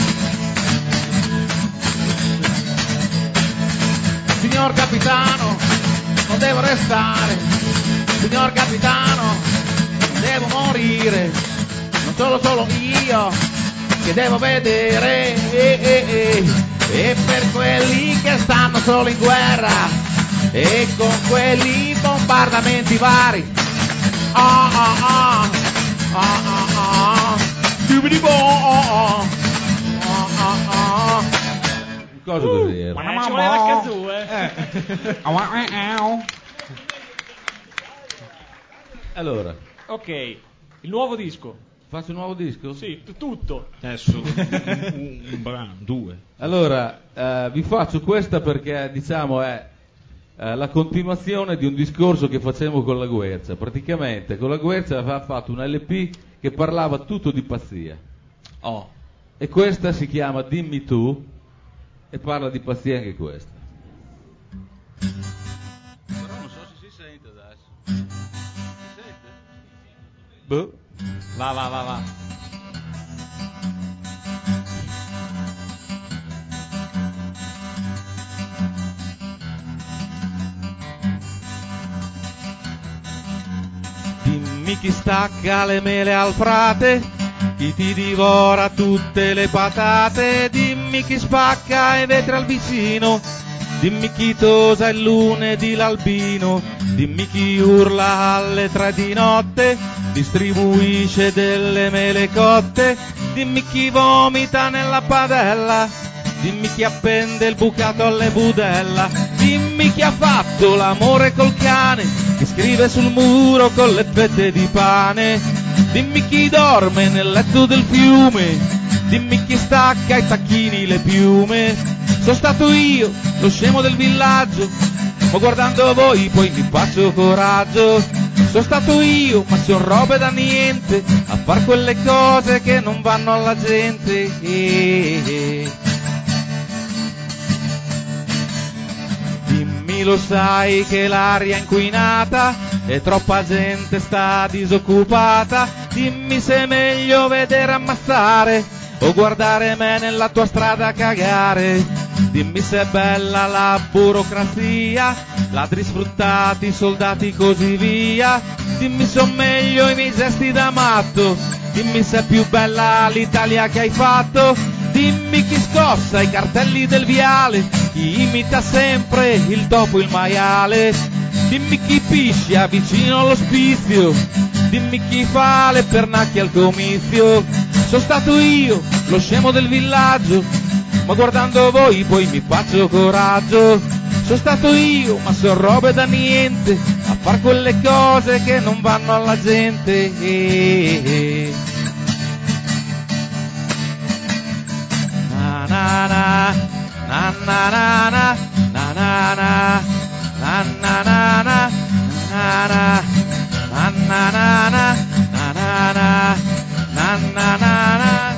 Signor capitano, non devo restare. Signor capitano, non devo morire. Non sono solo io che devo vedere eh, eh, eh. E per quelli che stanno solo in guerra e con quelli bombardamenti vari. Ah ah ah ah ah ah Dubidi bo ah ah ah ah. Cosa così era? Eh, ci voleva il kazoo, eh. Allora, Ok, il nuovo disco. faccio un nuovo disco? Sì, t- tutto. Adesso un, un brano, due. Allora, eh, vi faccio questa perché diciamo è eh, la continuazione di un discorso che facevo con la Guercia. Praticamente con la Guercia aveva fatto un L P che parlava tutto di pazzia. Oh. E questa si chiama Dimmi tu e parla di pazzia anche questa. Però non so se si sente adesso. Si sente? Boh. Va, va, va, va. Dimmi chi stacca le mele al frate, chi ti divora tutte le patate, dimmi chi spacca i vetri al vicino, dimmi chi tosa il lunedì l'albino, dimmi chi urla alle tre di notte, distribuisce delle mele cotte, dimmi chi vomita nella padella, dimmi chi appende il bucato alle budella, dimmi chi ha fatto l'amore col cane, chi scrive sul muro con le fette di pane, dimmi chi dorme nel letto del fiume, dimmi chi stacca ai tacchini le piume. Sono stato io, lo scemo del villaggio, ma guardando voi poi mi faccio coraggio. Sono stato io, ma son robe da niente, a far quelle cose che non vanno alla gente. Eh, eh. Dimmi lo sai che l'aria è inquinata e troppa gente sta disoccupata, dimmi se è meglio vedere ammazzare o guardare me nella tua strada cagare, dimmi se è bella la burocrazia, ladri sfruttati, soldati così via, dimmi se son meglio i miei gesti da matto, dimmi se è più bella l'Italia che hai fatto, dimmi chi scossa i cartelli del viale, chi imita sempre il topo il maiale, dimmi chi piscia vicino all'ospizio, dimmi chi fa le pernacchie al comizio. Sono stato io, lo scemo del villaggio, ma guardando voi poi mi faccio coraggio. Sono stato io, ma son robe da niente, a far quelle cose che non vanno alla gente. Eh, eh. Na na na, na na na na, na na na, na na na na, na na, na na na na, na na na, na na na na.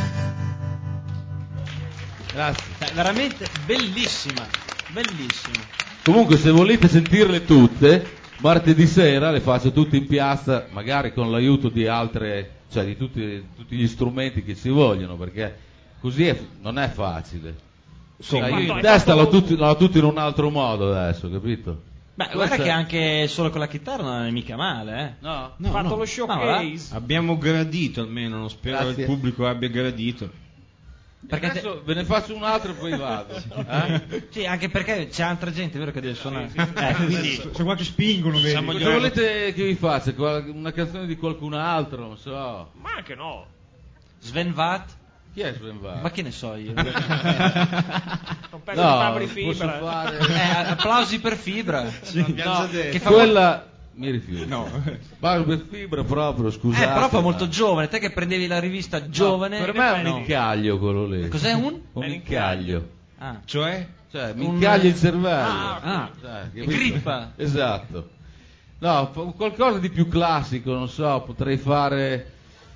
Grazie. È veramente bellissima, bellissima. Comunque se volete sentirle tutte, martedì sera le faccio tutte in piazza, magari con l'aiuto di altre, cioè di tutti, tutti gli strumenti che ci vogliono, perché così è, non è facile. Sì, Cioè, ma io no, in è testa fatto- l'ho tutto, l'ho tutto in un altro modo adesso, capito? Beh, Questa- guarda che anche solo con la chitarra non è mica male, eh. No, No, fatto no. lo showcase. Abbiamo gradito almeno, non spero Grazie. il pubblico abbia gradito. Perché te- Adesso ve ne faccio un altro e poi vado. Eh? Sì, anche perché c'è altra gente, vero, che deve suonare. Sì, sì, sì. Eh, quindi Sono qua che spingono, vedi. Cosa volete che vi faccia? Qual- Una canzone di qualcun altro, non so. Ma anche no. Sven Vath? Chi è Sven Vath? Ma che ne so io? Un pezzo No, di Fabri posso Fibra. fare- Eh, applausi per Fibra. No, che fa quella mi rifiuto. No. Barbe Fibra proprio, scusate. Eh, però fa ma- molto giovane. Te che prendevi la rivista giovane. Per me è un no. incaglio quello lì. Cos'è un? Un incaglio. Ah. Cioè? Cioè, mi Un- incaglia il cervello. Ah, ah. Cioè, E capito? grippa. Esatto. No, fa- qualcosa di più classico, non so, potrei fare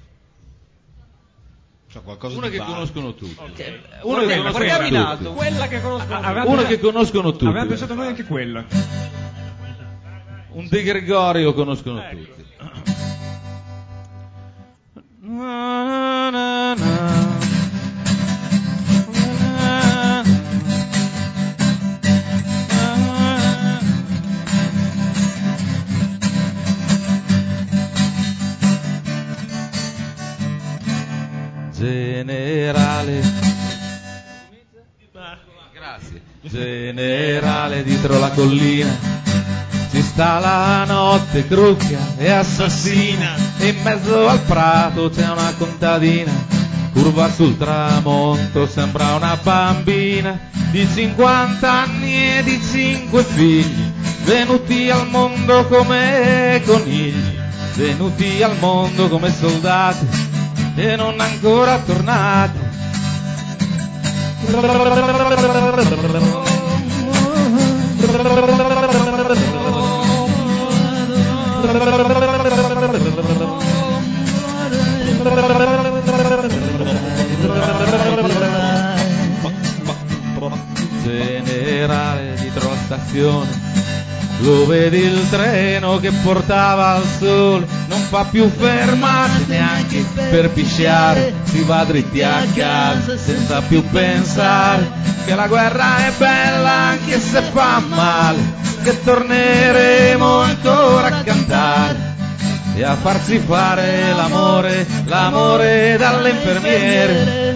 Cioè, qualcosa una di che vago. conoscono tutti. Ok. Una che Guarda, conoscono guardiamo in tutti. alto. Quella che conosco. Avevamo Una pensato- che conoscono tutti. Avevamo pensato noi anche quella. Un De Gregorio conoscono Ecco. tutti. Generale. Grazie. Generale dietro la collina ci sta la notte crucchia e assassina e in mezzo al prato c'è una contadina curva sul tramonto sembra una bambina di cinquanta anni e di cinque figli venuti al mondo come conigli venuti al mondo come soldati e non ancora tornati. Generale dietro la stazione lo vedi il treno che portava al sole non fa più fermate neanche per pisciare si va dritti a casa senza più pensare che la guerra è bella anche se fa male che torneremo ancora a cantare e a farci fare l'amore l'amore dalle infermiere.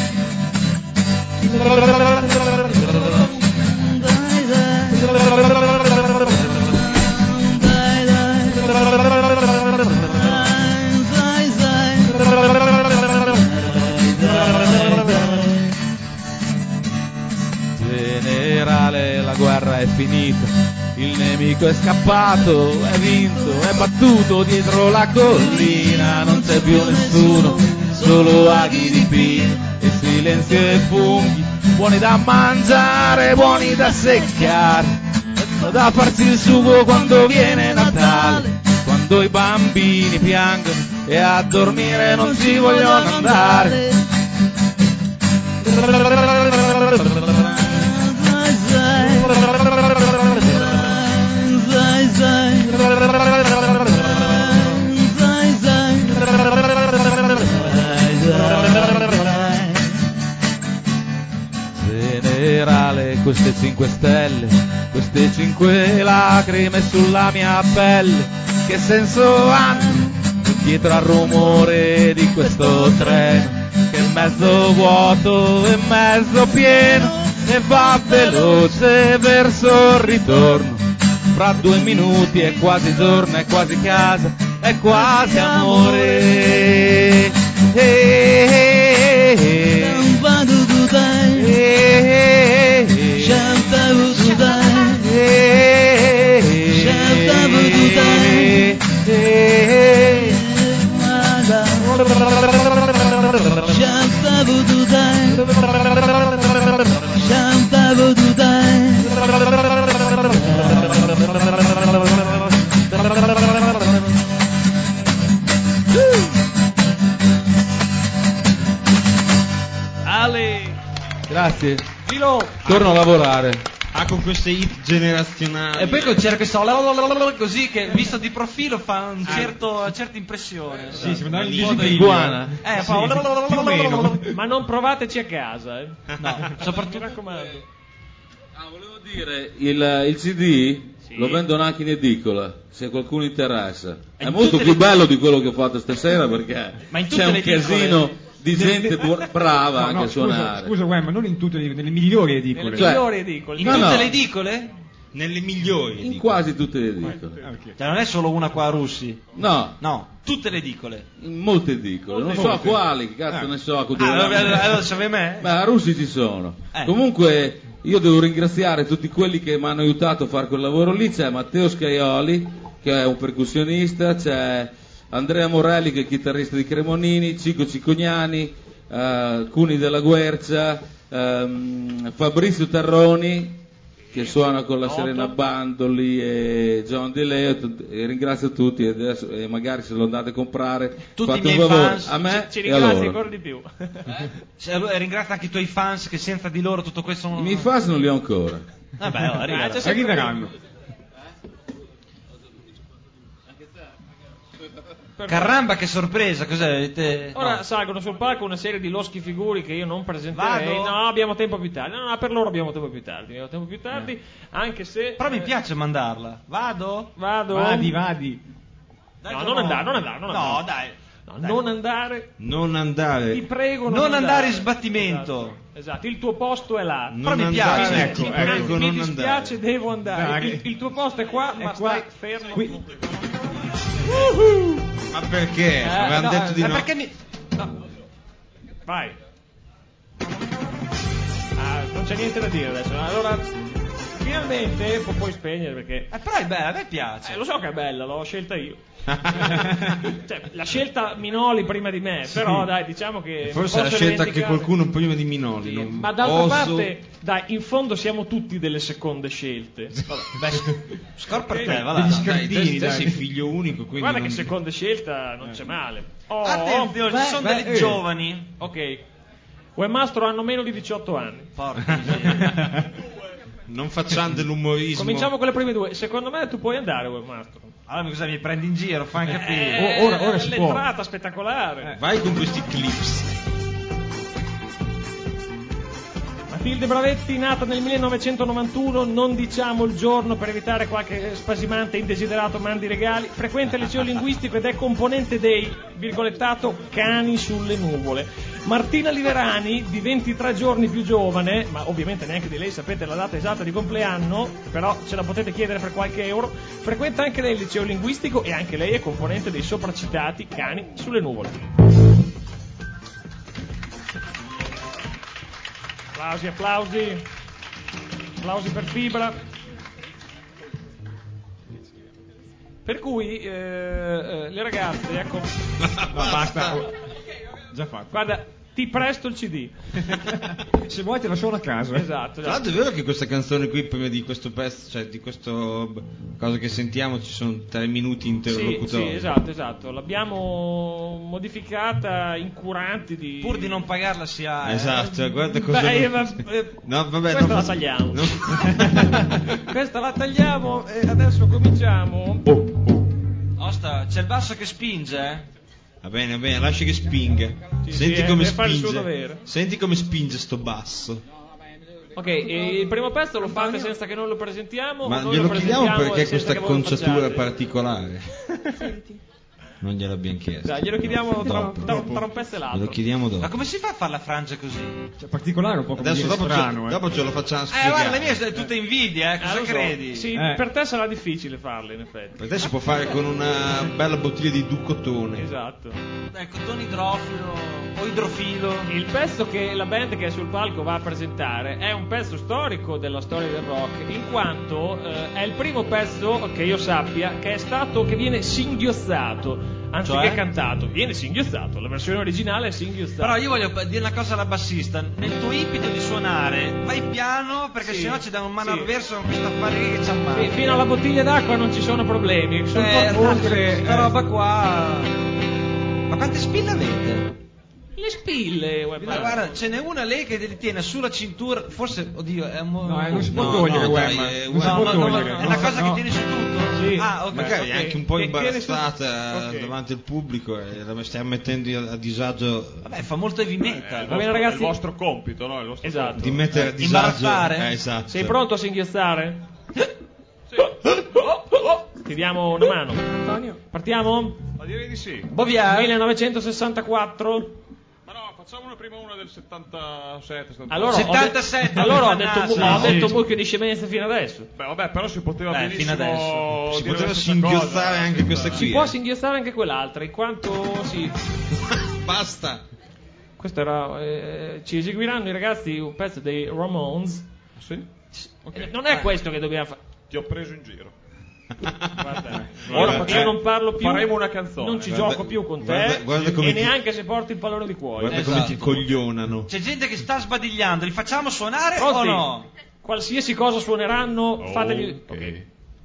Generale, la guerra è finita, il nemico è scappato, è vinto, è battuto dietro la collina, non c'è più nessuno, solo aghi di pino e silenzio e funghi, buoni da mangiare, buoni da secchiare, da farsi il sugo quando viene Natale, quando i bambini piangono e a dormire non ci vogliono andare. Generale, queste cinque stelle, queste cinque lacrime sulla mia pelle, che senso hanno dietro al rumore di questo treno, che è mezzo vuoto e mezzo pieno, e va veloce verso il ritorno, fra due minuti è quasi giorno, è quasi casa, è quasi amore. Eh, eh, eh, eh. Ale! Grazie. Gilo! Torno a lavorare. Ah, con queste hit generazionali. E poi c'era questo così che visto di profilo fa un certo, una certa impressione. Sì, si mandava in Un po' da visibilio. iguana. Eh, Sì, fa più o meno. Ma non provateci a casa, eh. No, soprattutto Mi raccomando. Ah, volevo dire, il, il C D lo vendono anche in edicola, se qualcuno interessa. È in molto tutte più le- bello di quello che ho fatto stasera perché Ma in tutte c'è un le edicole? casino di gente bu- brava No, anche no, a scusa, suonare. scusa, Wem, ma non in tutte le, nelle migliori edicole. Nelle Cioè- migliori edicole. In No, tutte no. le edicole? Nelle migliori. In dico. quasi tutte le edicole. Cioè, non è solo una qua a Russi. No, No, tutte le edicole. in molte edicole. Non so Molte. quali, che cazzo Ah. ne so. a Ah, dove allora, vanno. allora sapevi me? Beh, a Russi ci sono. Eh. Comunque io devo ringraziare tutti quelli che mi hanno aiutato a fare quel lavoro lì. C'è Matteo Scaioli, che è un percussionista, c'è Andrea Morelli, che è il chitarrista di Cremonini, Cico Cicognani, eh, Cuni della Guercia, ehm, Fabrizio Tarroni, che suona con la Noto. Serena Bandoli e John Di Leo, e ringrazio tutti e, adesso, e magari se lo andate a comprare Tutti fate i un miei favore fans, a me Ci e a ringrazi loro. ancora di più. Cioè, allora, ringrazia anche i tuoi fans che senza di loro tutto questo non... I miei fans non li ho ancora. Vabbè, oh, arriva. Ah, c'è sempre- Arriveranno. Caramba, che sorpresa, cos'è? Avete- Ora no. salgono sul palco una serie di loschi figuri che io non presenterei. Vado? No, abbiamo tempo più tardi. No, no, per loro abbiamo tempo più tardi. Abbiamo tempo più tardi, anche se. Però mi eh, piace mandarla. Vado? Vado. Vadi, vadi. Dai, No, che non no. andare, non andare, non No, andare. dai. No, Dai. non andare. Non Ti andare. prego, Non andare in sbattimento. Esatto, esatto, il tuo posto è là. Non Però mi andare, piace. ecco, Sì, ecco, anzi, mi non dispiace, andare. devo andare. Dai. Il, il tuo posto è qua, ma qua. stai fermo. Qui. Ma perché? Eh, Avevamo no, detto di Ma no. perché mi... Vai. Ah, non c'è niente da dire adesso. Allora, finalmente pu- puoi spegnere perché. Eh, però è bella, a me piace. Eh, lo so che è bella, l'ho scelta io. Cioè, l'ha scelta Minoli prima di me, però dai, diciamo che. Forse non l'ha posso scelta anche dimenticare- qualcuno prima di Minoli. Sì, non ma d'altra oso- parte, dai, in fondo siamo tutti delle seconde scelte. Beh, scorpa per te, va Dai, là. dai, te, te dai. sei figlio unico, quindi Guarda non- che seconda scelta non c'è male. Oh, Attenzione, ci sono beh, delle eh. giovani. ok. Webmastro hanno meno di diciotto anni. Porca miseria. non facciamo dell'umorismo. Cominciamo con le prime due. Secondo me tu puoi andare, Webmastro. Allora cosa mi prendi in giro? Fammi capire. Eh, ora- ora si può. l'entrata spettacolare. Vai con questi clips. Matilde Bravetti, nata nel millenovecentonovantuno, non diciamo il giorno per evitare qualche spasimante indesiderato mandi regali, frequenta il liceo linguistico ed è componente dei, virgolettato, cani sulle nuvole. Martina Liverani, di ventitré giorni più giovane, ma ovviamente neanche di lei sapete la data esatta di compleanno, però ce la potete chiedere per qualche euro, frequenta anche lei il liceo linguistico e anche lei è componente dei sopracitati cani sulle nuvole. Applausi, applausi, applausi per Fibra. Per cui eh, eh, le ragazze, ecco, No, basta. Oh, già fatto. guarda, ti presto il C D. Se vuoi te la suono a casa. Esatto, Tra l'altro esatto. è vero che questa canzone qui, prima di questo pezzo, cioè di questo b- cosa che sentiamo, ci sono tre minuti Sì, interlocutori. sì, esatto, esatto. L'abbiamo modificata incuranti di. Pur di non pagarla si ha. eh. Esatto, guarda cosa. Beh, non- va- eh, No, vabbè, questa non la fa- tagliamo. non- Questa la tagliamo e adesso cominciamo. Osta, c'è il basso che spinge, eh? Va bene, va bene, lascia che spinga. Sì, Senti sì, come deve fare il suo spinge. dovere. Senti come spinge sto basso. Ok, e il primo pezzo lo fate senza che noi lo presentiamo? Ma o noi glielo lo chiediamo presentiamo perché e senza questa che voi lo conciatura facciate? particolare. Non gliel'abbiamo chiesto. Dai, glielo chiediamo tra, Dopo. tra- tra un pezzo e l'altro. Glielo chiediamo dopo. Ma come si fa a fare la frangia così? Cioè, particolare un po' come Adesso dire dopo, strano, ce, eh. dopo ce lo facciamo Eh, spiegare. guarda, la mia è tutta invidia, eh. Ah, Cosa lo so. credi? Sì, Eh. per te sarà difficile farlo, in effetti. Per te si può fare con una bella bottiglia di Ducotone. Esatto. Dai, cotone idrofilo o idrofilo. Il pezzo che la band che è sul palco va a presentare è un pezzo storico della storia del rock, in quanto eh, è il primo pezzo che io sappia che è stato che viene singhiozzato anziché Cioè? cantato. Viene singhiozzato, la versione originale è singhiozzata. Però io voglio dire una cosa alla bassista. Nel tuo impeto di suonare, vai piano perché Sì, sennò ci danno un mano sì. al verso con questo affare qui che ci Fi- ammazza. fino alla bottiglia d'acqua non ci sono problemi. Sul Eh, por- oltre, eh, sta roba qua. Ma quante spille avete? Le spille, Ma guarda. guarda, ce n'è una lei che li tiene sulla cintura, forse, oddio, è un mo- No, eh, non si può No, togliere, no, Wem. dai, eh, Non si No, può no, no, togliere. no, è No, una cosa no. che tieni su tutto? Sì. Ah, ok. Magari ok. anche un po' Che tiene su- imbarazzata ok. davanti al pubblico e la stiamo mettendo a disagio Vabbè, fa molto heavy metal. Va bene, ragazzi? È il vostro compito, no? È il vostro Esatto. di mettere a Eh, disagio. imbarazzare? Eh, esatto. Sei pronto a singhiozzare? Ti diamo una mano. Antonio? Partiamo? Ma direi di sì. Boviar. millenovecentosessantaquattro. Ma no, Facciamo una prima una del settantasette settantotto. Allora, settantasette, allora ho detto, ho sì, detto sì. mucchio di scemenze fino adesso. Beh, vabbè, però si poteva Beh, benissimo fino adesso. Si dire poteva la stessa singhiozzare cosa, anche questa Si qui. può eh. singhiozzare anche quell'altra, in quanto sì. Basta. Questo era. eh, ci eseguiranno i ragazzi un pezzo dei Ramones. Sì? Eh, Non è questo che dobbiamo fare. Ti ho preso in giro. Ora io non parlo più. Faremo una canzone. Non ci Guarda- gioco più con te. guarda- guarda come e ti- neanche se porti il pallone di cuore. Guarda come ti coglionano. C'è gente che sta sbadigliando, li facciamo suonare Pronti? o no? Qualsiasi cosa suoneranno, fategli. Ok.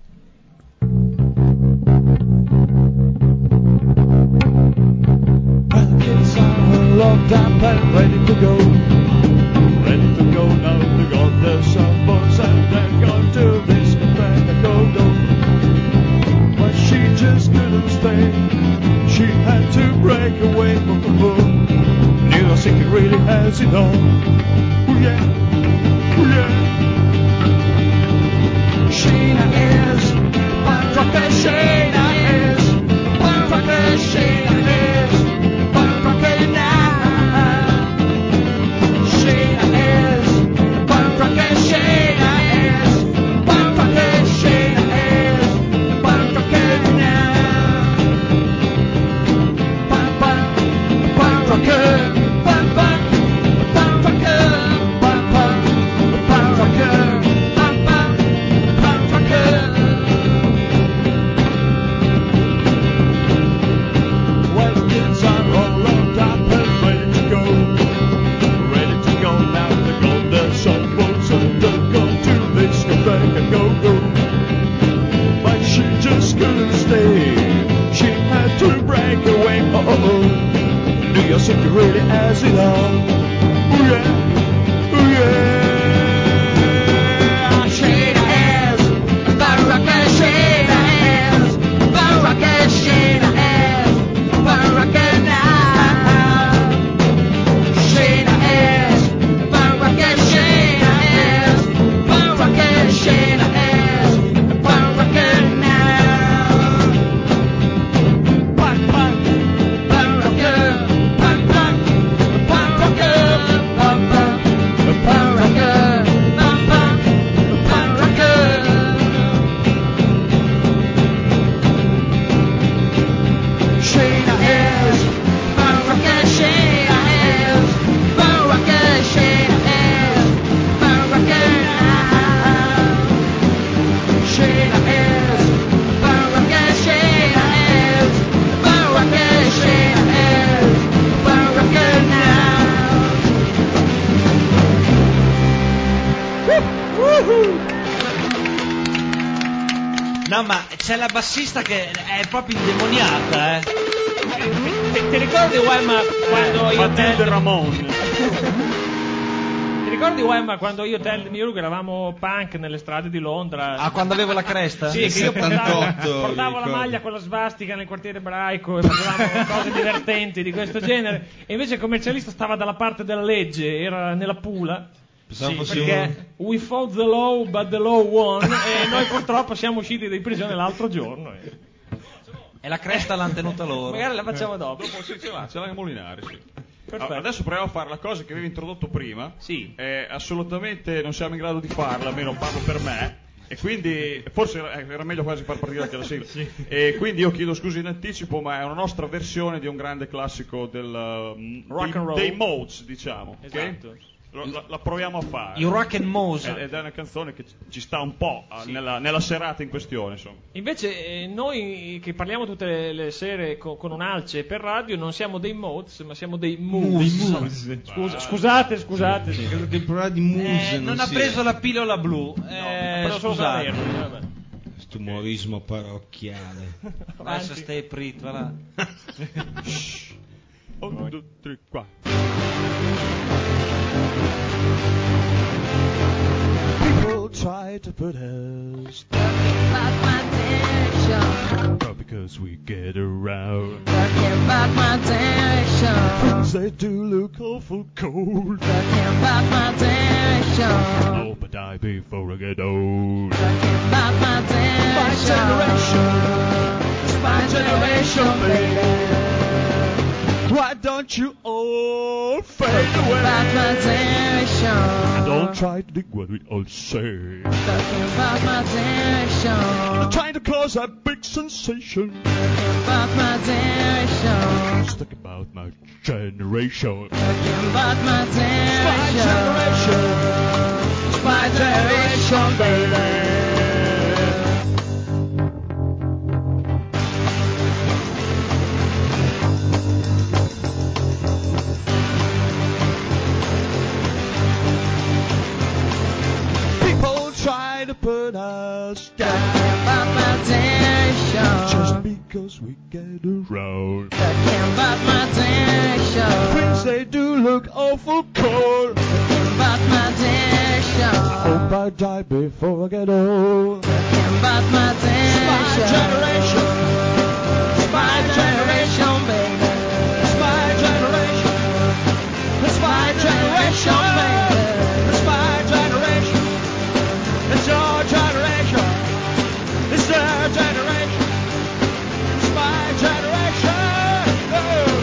Locked up and ready to go. Ready to go now to go. There's some boys and they're going to this cafe. Go, go. But she just couldn't stay. She had to break away from the moon. New City really has it all. Oh yeah, oh yeah. Sheena is punk rocker. Sheena is punk rocker. Sheena is punk rocker now. Sheena is punk rocker. Sheena is punk rocker. Sheena is punk rocker now. Punk punk punk rocker. Punk punk punk rocker. Punk punk punk rocker. Punk punk punk rocker. Well, the kids are all locked up and ready to go. Ready to go now to go. There's some boats and they're going to this cafe and go, go. But she just couldn't stay. She had to break away. Oh, oh, oh. New York City really has it all. Oh, yeah. Oh, yeah. Sheena is Baraka. Sheena is Baraka. Sheena is Baraka now. Sheena is Baraka. Sheena is Baraka. Sheena is Baraka now. Punk punk Baraka. Punk punk punk rocker. Punk punk punk rocker. Punk punk punk rocker. Sheena is Baraka. Sheena is Baraka. Sheena is Baraka now. Sheena is Baraka. Sheena is Baraka. Sheena is Baraka now. No, ma c'è la bassista che è proprio indemoniata, eh. Ti, ti ricordi Wemma quando io Matilde te Ramon. Ti ricordi Wemma quando io e te e il mio Luca eravamo punk nelle strade di Londra? Ah, quando avevo la cresta? Sì, che io portavo, settantotto, portavo la ricordo. maglia con la svastica nel quartiere ebraico e facevamo cose divertenti di questo genere. E invece il commercialista stava dalla parte della legge, era nella Pula. Pensavo Sì, fossimo- perché we fought the law but the law won e noi purtroppo siamo usciti di prigione l'altro giorno. E E la cresta l'hanno tenuta loro. magari la facciamo dopo. Dopo sì, ce l'ha, ce l'ha in Molinari, sì. Perfetto. Allora, adesso proviamo a fare la cosa che avevi introdotto prima. Sì. Eh, assolutamente non siamo in grado di farla, almeno parlo per me. E quindi forse era, era meglio quasi far partire anche la sigla. E quindi io chiedo scusa in anticipo, ma è una nostra versione di un grande classico del um, Rock dei, and roll. dei Modes, diciamo. ok? Esatto. Lo- La, la proviamo a fare. Il rock and Mose. Ed ed è una canzone che ci- ci sta un po' ah, nella, nella serata in questione, insomma. Invece eh, noi che parliamo tutte le, le sere co- con un'alce per radio non siamo dei mods ma siamo dei moose. Moose. Scusa- scusate, scusate. sì. Credo che il problema di Muse Eh, non ha sia preso la pillola blu. No, Eh, però solo quella scusate. verde, vabbè. questo umorismo parrocchiale. Adesso stai prit, va là. Un, due, tre, qua. People try to put us About my attention, down because we get around. talking about my attention, Things they do look awful cold. talking about my attention, Oh, but die before I get old. talking about my attention. My generation, It's my generation, baby. why don't want you all fade away. About my generation. Don't try to dig what we all say. Talking about my generation. I'm trying to cause a big sensation. Talking about my generation. Let's talk about my generation. Talking about my generation. It's my generation, baby. People try to put us down. Talking about my generation. Just because we get around. Talking about my generation. Things they do look awful cold. Talking about my generation. Hope I die before I get old. Talking about my generation. It's my generation. It's my generation, baby. It's my generation. It's my generation, baby. It's my generation. It's your generation. It's their generation. It's my generation. Oh.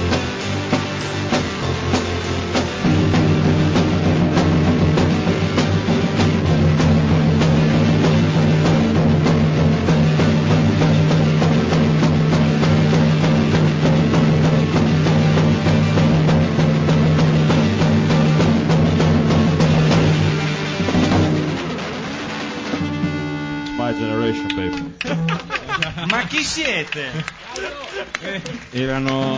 My generation, baby. Ma chi siete? Erano...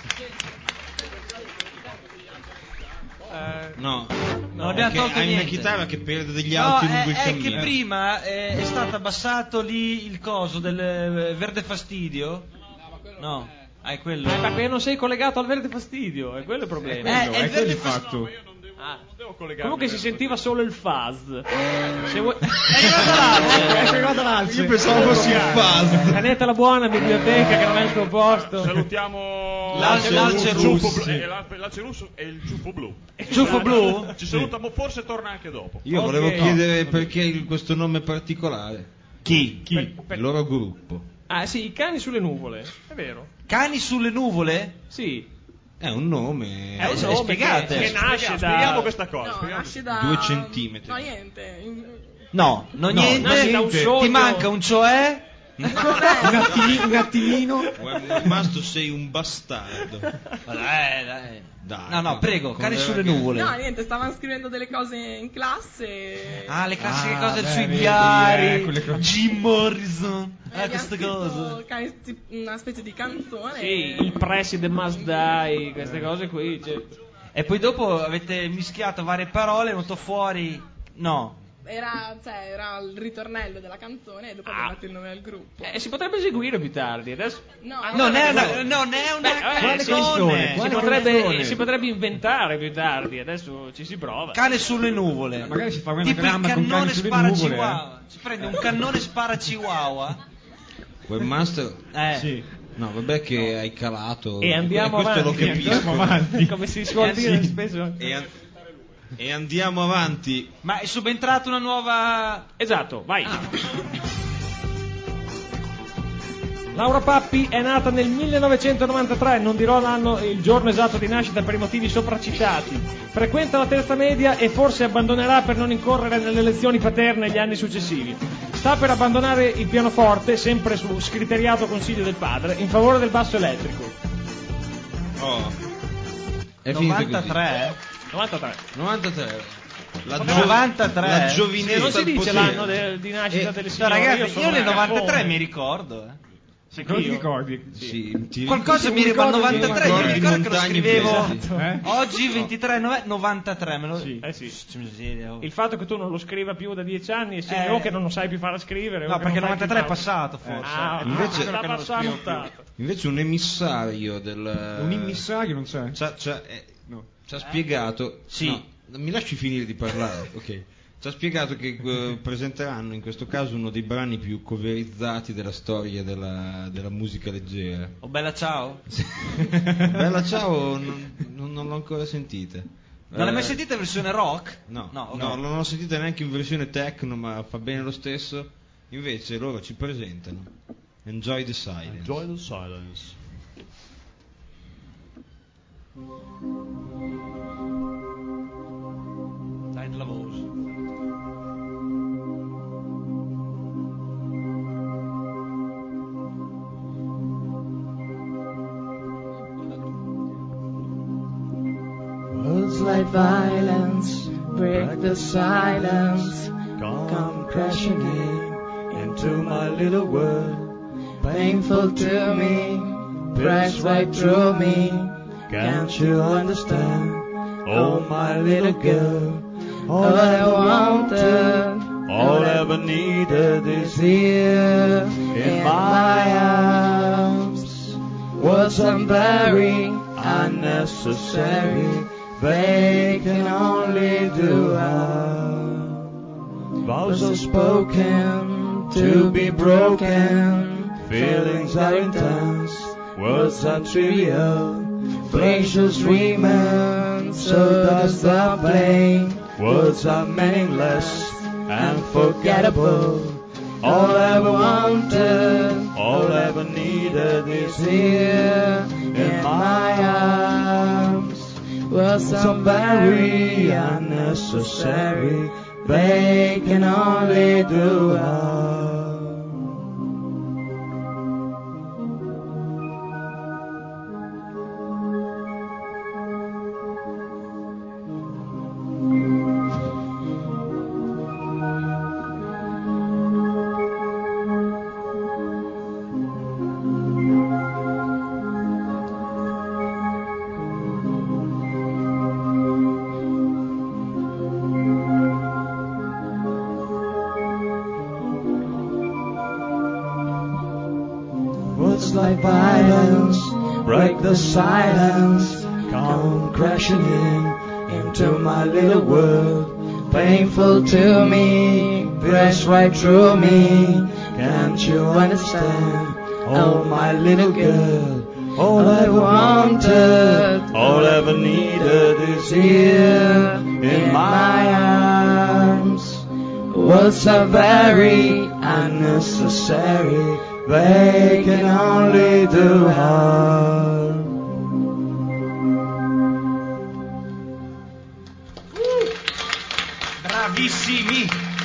No, non abbiamo che tolto hai niente. una chitarra che perde degli No, alti è, lungo il è cammino. che prima eh, è stato abbassato lì il coso del eh, verde fastidio. No, ah, è quello. Eh, perché non sei collegato al verde fastidio, è quello il problema. Eh, è il verde fastidio. Ah. Comunque si sentiva solo il fuzz. Se vuoi... È arrivato l'alce, è arrivato l'alce. Io pensavo fossi il fuzz. Canetela buona, biblioteca che non è il tuo posto. Salutiamo L'alce- l'alce il ciuffo russo. blu- eh, l'alce l'alce russo e il ciuffo blu. Il ciuffo blu? Ci salutiamo, forse torna anche dopo. Io Ok. volevo No. chiedere perché il- questo nome particolare. Chi? Chi? Il loro gruppo. Ah sì, i cani sulle nuvole, è vero. Cani sulle nuvole? Sì. È un nome. È un nome spiegate. che, che nasce Spieghiamo, da... spieghiamo questa cosa. No, spieghiamo. nasce da... Due centimetri. No, niente. In- No, no, No, niente. nasce da un sogno. Ti manca un cioè? Un attimino, un attimino. Webmaster, sei un bastardo. Dai, dai. Dai, No, no, prego, con cani le sulle ragazze. nuvole. No, niente, stavano scrivendo delle cose in classe. Ah, le classiche Ah, cose beh, sui vedi, diari, eh, quelle cose. Jim Morrison, E ah, abbiamo queste scritto cose. cani- una specie di canzone. Sì, il preside must die, queste cose qui. Cioè... E poi dopo avete mischiato varie parole, è venuto fuori... No. Era, cioè, era il ritornello della canzone e dopo abbiamo dato il nome al gruppo. Eh, si potrebbe eseguire più tardi, adesso... No, Non è una, no. non è una Beh, eh, Quale si, canzone? si Quale potrebbe, canzone? si potrebbe inventare più tardi, adesso ci si prova. cane sulle nuvole. Magari si fa un Tipo il anagramma con cannone cani sulle spara nuvole, chihuahua. Si prende un cannone spara chihuahua. Webmaster? Eh. Sì. No, vabbè che hai calato. E andiamo e questo avanti. lo capisco. Andiamo avanti. Come si suol Eh, dire sì. spesso. E, an- e andiamo avanti. Ma è subentrata una nuova... Esatto, vai. Laura Pappi è nata nel millenovecentonovantatré, non dirò l'anno e il giorno esatto di nascita per i motivi sopracitati. Frequenta la terza media e forse abbandonerà per non incorrere nelle lezioni paterne negli anni successivi. Sta per abbandonare il pianoforte, sempre su scriteriato consiglio del padre, in favore del basso elettrico. Oh. È finita così. novantatré? novantatré. novantatré. La, novantatré? la giovinezza Non si al dice potere. l'anno de- di nascita Eh, delle No, signore. ragazzi, sono io nel una novantatré cappone. mi ricordo, eh. Sì, Non ti io. ricordi? Sì, ti Qualcosa mi ricordo ricordo che- novantatré, io mi ricordi ricordo che lo montagne scrivevo pesanti. Eh? oggi ventitré novembre novantatré, me lo... Sì, eh sì. Miseria, oh. Il fatto che tu non lo scriva più da dieci anni è segno Eh. o che non lo sai più fare scrivere o No, che perché non fai novantatré è più fare- passato forse. Ah, Invece- sta passando. Invece un emissario del... Un immissario non c'è. Ci ha, ci ha- eh, No. ci ha spiegato... Sì. No, mi lasci finire di parlare, ok. Ci ha spiegato che eh, presenteranno in questo caso uno dei brani più coverizzati della storia della, della musica leggera. Oh, bella ciao. Bella ciao, non, non- non l'ho ancora sentita. Non l'hai mai Eh, sentita in versione rock? No, No, no, ok. non l'ho sentita neanche in versione techno, ma fa bene lo stesso. Invece loro ci presentano Enjoy the Silence. Enjoy the silence. Dai della voce. Words like violence break the silence, come crashing in into my little world, painful to me, press right through me. Can't you understand? Oh, my little girl, all I wanted, all I ever needed is here in my arms. Words are very unnecessary, they can only do harm. Vows are spoken to be broken, feelings are intense, words are trivial, pleasures remain, so does the pain. Words are meaningless and forgettable. All I ever wanted, all I ever needed is here in my arms. Words are very unnecessary, they can only do harm. Words like violence break the silence, come crashing in into my little world, painful to me, press right through me. Can't you understand? Oh, my little girl, all I wanted, all I ever needed is here in my arms. Words are very unnecessary, they can only do harm. Bravissimi!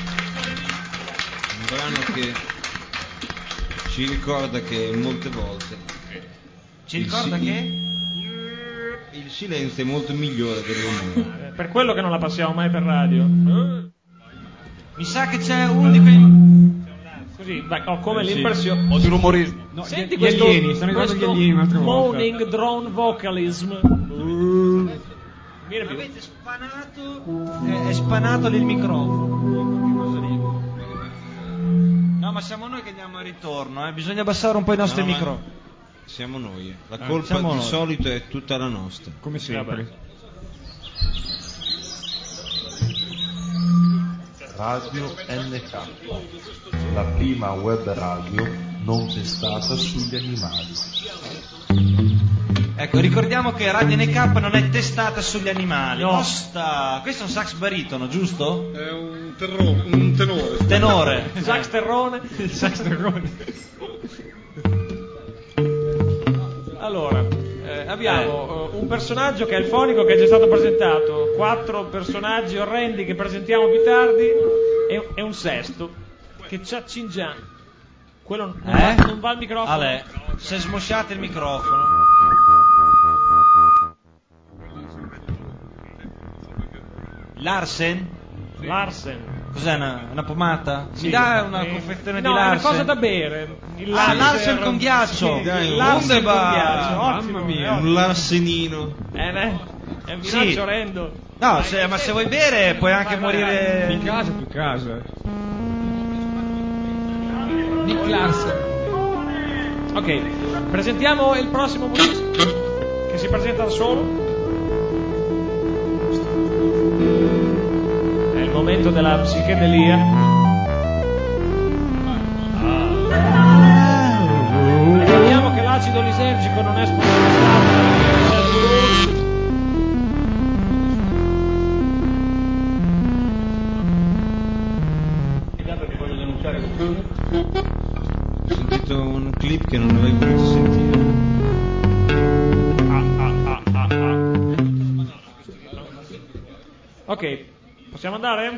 Un brano che ci ricorda che molte volte Ci il ricorda si- che? il silenzio è molto migliore del rumore. Per quello che non la passiamo mai per radio. Mi sa che c'è uno di quei... Così, beh, ho come Eh, sì. l'impressione. O di rumorismo. No, Senti gli questo, alieni, stanno arrivando questo gli alieni un'altra volta. moaning drone vocalism. Viene più. Avete spanato... È, è spanato lì il microfono. Cosa lì? No, ma siamo noi che andiamo al ritorno, eh. Bisogna abbassare un po' i nostri No, ma microfoni. Siamo noi. eh. La Eh, colpa siamo di noi. solito è tutta la nostra. Come sempre. Radio N K, la prima web radio non testata sugli animali. Ecco, ricordiamo che Radio N K non è testata sugli animali. No. Costa... Questo è un sax baritono, giusto? È un, terro- un tenore. Tenore. Sax terrone. Il sax terrone. Allora, eh, abbiamo eh, un personaggio che è il fonico che è già stato presentato, quattro personaggi orrendi che presentiamo più tardi e, e un sesto che ci accingiamo. Quello non, Eh? va, non va al microfono. Ale, se smosciate il microfono. Larsen? Larsen. Cos'è, una, una pomata? Sì. Mi dà una Eh, confezione no, di è una Larsen? cosa da bere. Il Ah, Larsen con ghiaccio. Sì, Dai, il Larsen con Wunderbar. ghiaccio. Ottimo, Mamma mia. è ottimo. Un larsenino. Eh, beh, è un Sì. vinaccio orrendo. No, se- ma se vuoi bere puoi anche Vai, vai, morire... Di casa più casa. Nick Larsen. Ok, presentiamo il prossimo musicista che si presenta da solo. È il momento della psichedelia. Ricordiamo che l'acido lisergico non è sponsorizzato da certi voci. Perché voglio denunciare qualcuno. Ho sentito un clip che non avrei voluto sentire. Ah, ah, ah, ah, ah. Ok, possiamo andare?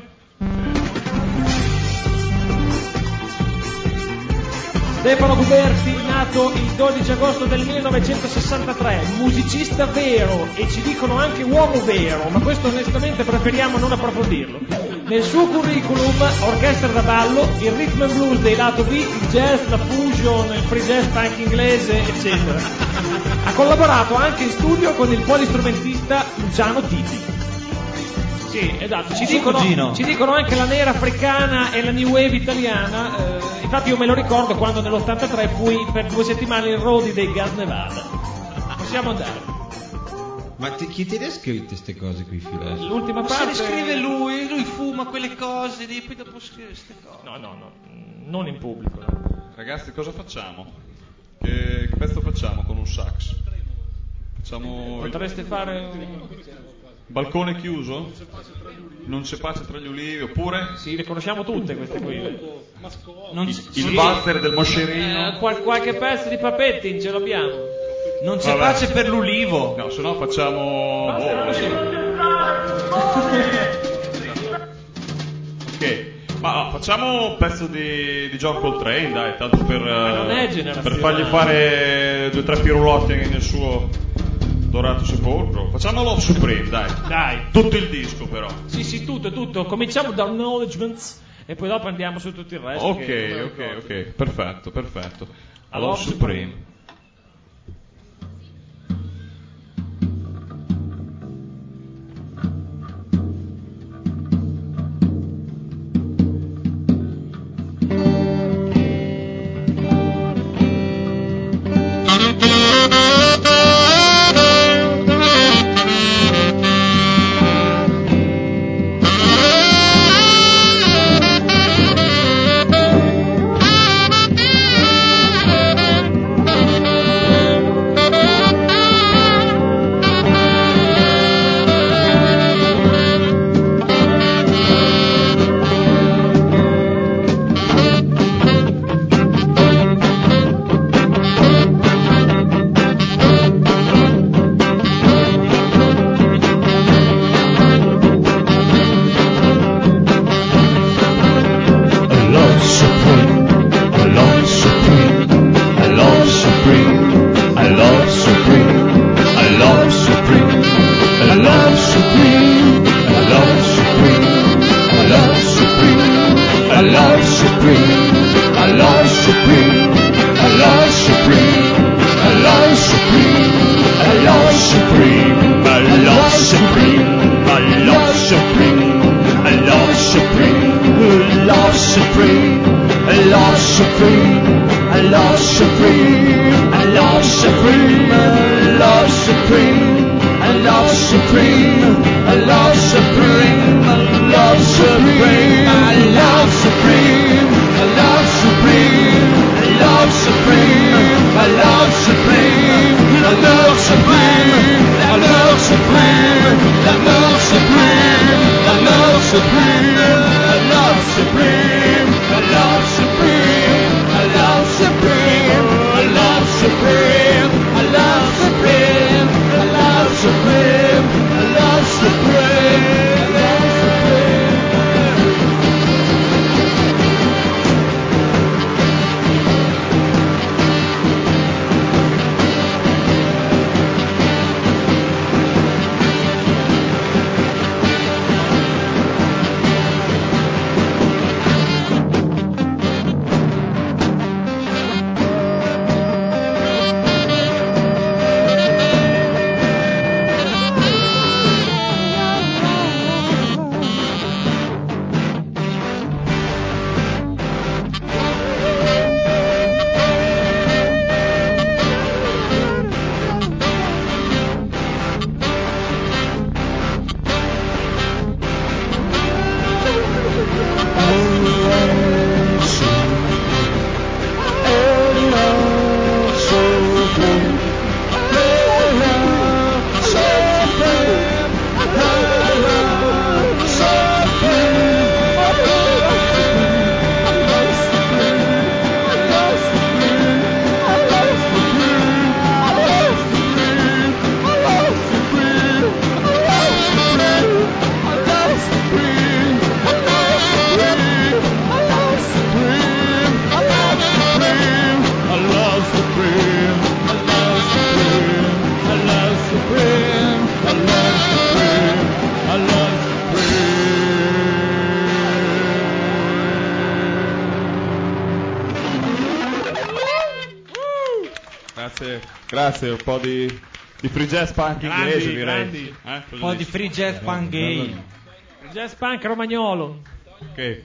Stefano Guberti, nato il dodici agosto del millenovecentosessantatré, musicista vero e ci dicono anche uomo vero, ma questo onestamente preferiamo non approfondirlo. Nel suo curriculum, orchestra da ballo, il rhythm and blues dei lato B, il jazz, la fusion, il free jazz punk inglese, eccetera. Ha collaborato anche in studio con il polistrumentista Luciano Titi. Sì, esatto, ci dicono, ci dicono anche la nera africana e la new wave italiana, eh, infatti io me lo ricordo quando nell'ottantatré fui per due settimane in roadie dei Gas Nevada. Possiamo andare. Ma te, chi te le ha scritte queste cose qui, Filas? L'ultima Ma parte... se le scrive lui, lui fuma quelle cose, e poi dopo scrive queste cose. No, no, no, non in pubblico. No. Ragazzi, cosa facciamo? Che, che pezzo facciamo con un sax? Facciamo... Potreste il... fare un... Balcone chiuso? Non c'è pace tra gli ulivi, oppure? Sì, le conosciamo tutte queste qui. Non il sì. il valzer del moscerino? Eh, qual- qualche pezzo di Papetti ce l'abbiamo. Non c'è Vabbè. pace per l'ulivo. No, se no facciamo... Oh, non so. Ok, ma no, facciamo un pezzo di, di John Coltrane, dai, tanto per, non è eh, generazionale. per fargli fare due o tre pirulotti nel suo dorato sepolcro. Facciamo Love Supreme, dai. Dai. Tutto il disco però. Sì, sì, tutto, tutto. Cominciamo da Acknowledgements e poi dopo andiamo su tutto il resto. Ok, che- ok, ok, perfetto, perfetto. A Love Love Supreme. grazie, grazie, un po' di, di free jazz punk Grandi, inglese direi. grandi. Eh, cosa Un po' di dici? free jazz punk gay. Jazz punk romagnolo. Ok.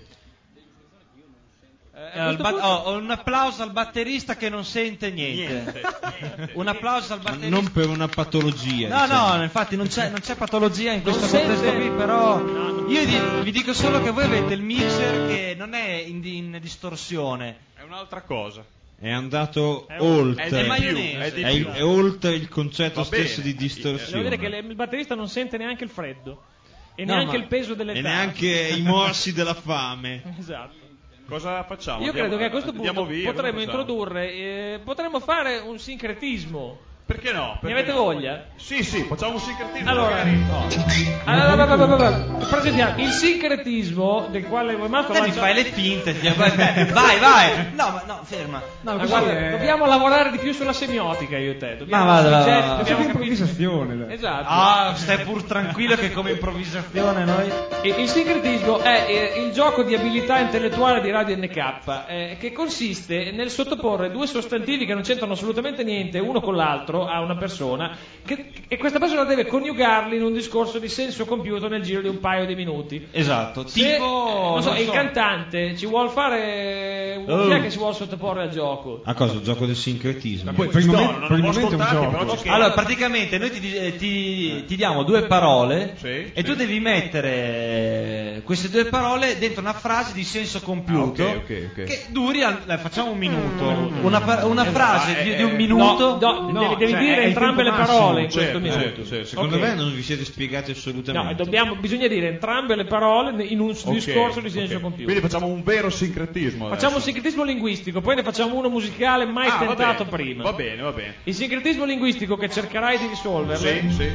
Eh, al ba- oh, un applauso al batterista che non sente niente. Un applauso al Ma batterista. non per una patologia. No, diciamo. no, infatti non c'è, non c'è patologia in questo Non contesto sente- qui, però io di- vi dico solo che voi avete il mixer che non è in, in distorsione. È un'altra cosa. È andato È un- oltre. è di maionese. È, È di è- più. è oltre il concetto Va stesso bene. di Devo distorsione. dire che le- il batterista non sente neanche il freddo. E No, neanche ma- il peso dell'età. E neanche i morsi della fame. Esatto. Cosa facciamo? Io Andiamo- credo che a questo punto andiamo via, potremmo cosa facciamo? introdurre, eh, potremmo fare un sincretismo. Perché no? Ne Perché avete no? voglia? Sì, sì, facciamo un sincretismo. Allora, magari. no. Allora, va, va, va, va, va. presentiamo il sincretismo del quale Masto Te mi lancia- fai le finte, ti- vai, vai, vai. No, ma no, ferma. Ma guarda, dobbiamo lavorare di più sulla semiotica io e te. Dobbiamo Ma vada, soggetti, va, va. dobbiamo C'è capire- improvvisazione. dai. Esatto. Ah, stai pur tranquillo che come improvvisazione noi. E il sincretismo è eh, il gioco di abilità intellettuale di Radio N K, eh, che consiste nel sottoporre due sostantivi che non c'entrano assolutamente niente uno con l'altro a una persona, che- e questa persona deve coniugarli in un discorso di senso compiuto nel giro di un paio di minuti. Esatto, Se, tipo eh, non so, non il so. cantante ci vuol fare Oh. chi è che si vuole sottoporre al gioco? A cosa? Il gioco del sincretismo. Poi per il No, momento, non per il l'ho momento è un ascoltati, gioco. però ci Allora, praticamente noi ti, eh, ti- ti diamo due parole Sì, e sì. tu devi mettere eh, queste due parole dentro una frase di senso compiuto Ah, ok, ok, ok. che duri, al- eh, facciamo un minuto, una, pa- una Esatto, frase ma di, è- di un è- minuto. No, No, devi, devi cioè, dire è il entrambe le tempo massimo, parole in certo, questo minuto. certo, certo. Secondo Ok. me non vi siete spiegati assolutamente. No, dobbiamo, bisogna dire entrambe le parole in un Ok, discorso di senso ok. compiuto. Quindi facciamo un vero sincretismo. Facciamo un adesso. sincretismo linguistico, poi ne facciamo uno musicale mai Ah, va tentato bene, prima. Va bene, va bene. Il sincretismo linguistico che cercherai di risolverlo. Sì, sì.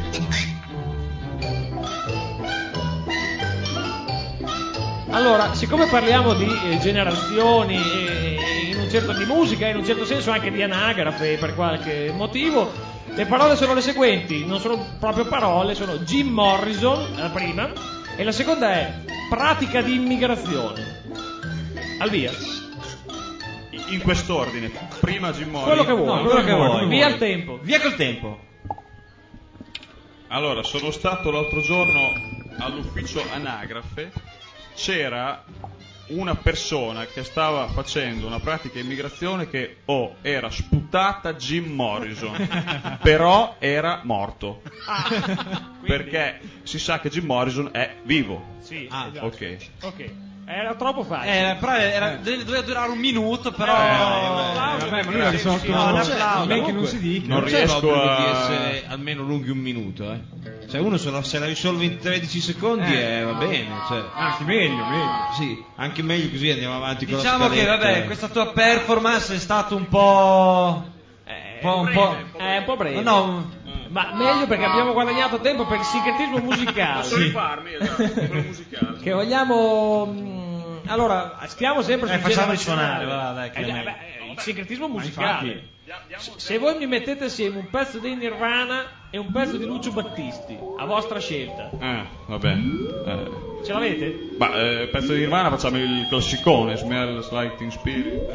Allora, siccome parliamo di eh, generazioni e, e in un certo di musica e in un certo senso anche di anagrafe per qualche motivo, le parole sono le seguenti, non sono proprio parole, sono Jim Morrison, la prima, e la seconda è pratica di immigrazione. Al via. In quest'ordine. Prima Jim Morrison. Quello che vuoi, No, quello che vuoi. Via il tempo. Via col tempo. Allora, sono stato l'altro giorno all'ufficio anagrafe, c'era una persona che stava facendo una pratica immigrazione che oh, era sputata Jim Morrison, però era morto. Perché si sa che Jim Morrison è vivo. Sì, Ah, esatto. ok. Ok. Era troppo facile. Eh, però era- dove- doveva durare un minuto, però. Eh, Vabbè, ma lui l'ha risolto. No, un Non applauso. men che non si dica. Non Non c'è riesco l'obbligo a- di essere almeno lunghi un minuto, eh. Cioè uno se la, se la risolve in tredici secondi Eh. eh, va bene, cioè. Anzi, meglio, meglio. Sì, anche meglio così andiamo avanti con Diciamo la che, scaletta. vabbè, questa tua performance è stata un po'. Eh, un po'. Un po'. È un po' breve. No, Ma meglio perché abbiamo guadagnato tempo per il sincretismo musicale. Posso rifarmi? Esatto, quello musicale. Che vogliamo. mm, allora, stiamo sempre Eh, sul facciamo genere suonare, nazionale. va, dai, che Eh, è già, meglio. beh, il sincretismo Ma musicale. infatti- Se- Se voi mi mettete assieme un pezzo di Nirvana e un pezzo di Lucio Battisti, a vostra scelta, Eh, vabbè. Eh. ce l'avete? Ma eh, pezzo di Nirvana facciamo il classicone, Smells Like Teen Spirit.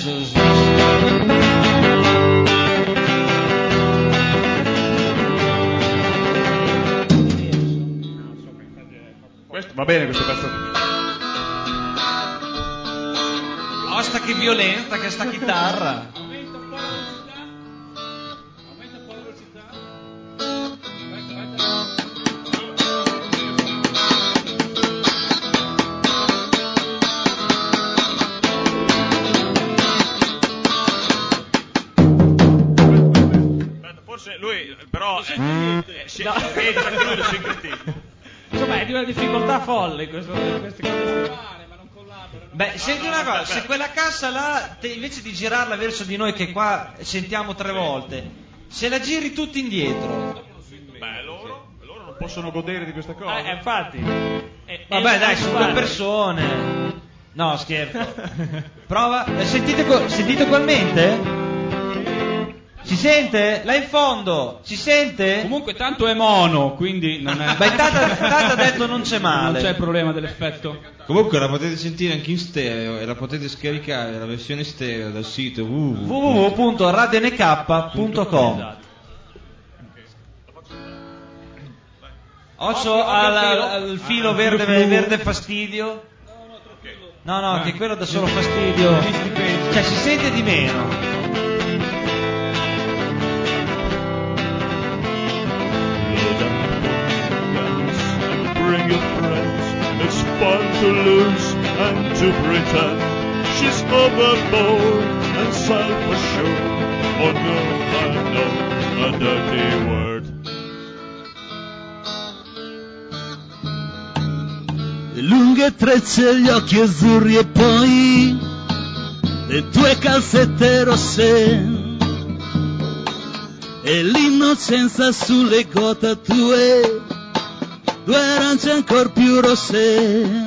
Questo, va bene questo pezzo. Osta che violenza che sta chitarra. Aspetta, forse lui però eh, eh, si No. entra anche lui nel sincretismo. Insomma, è di una difficoltà folle questo, queste cose. Beh, senti una cosa, se quella cassa là, te, invece di girarla verso di noi che qua sentiamo tre volte, se la giri tutti indietro. Beh, loro, loro non possono godere di questa cosa. Eh, infatti. È- Vabbè, è- dai, è sono uguale. due persone. No, scherzo. Prova. Eh, Sentite, co- sentite ugualmente? Si sente? Là in fondo, si sente? Comunque tanto è mono, quindi non è... Beh, intanto, intanto ha detto non c'è male. Non c'è problema dell'effetto. Comunque la potete sentire anche in stereo e la potete scaricare la versione stereo dal sito w w w w w w punto radio n k punto com. Occhio al, al filo verde, verde fastidio. No, no, che quello dà solo fastidio. Cioè si sente di meno. Bring your friends, it's fun to lose and to pretend. She's overboard and self-assured. Oh no, I know a dirty word. Le lunghe trecce, gli occhi azzurri e poi le tue calzette rosse e l'innocenza sulle gote tue, due arance ancor più rosse.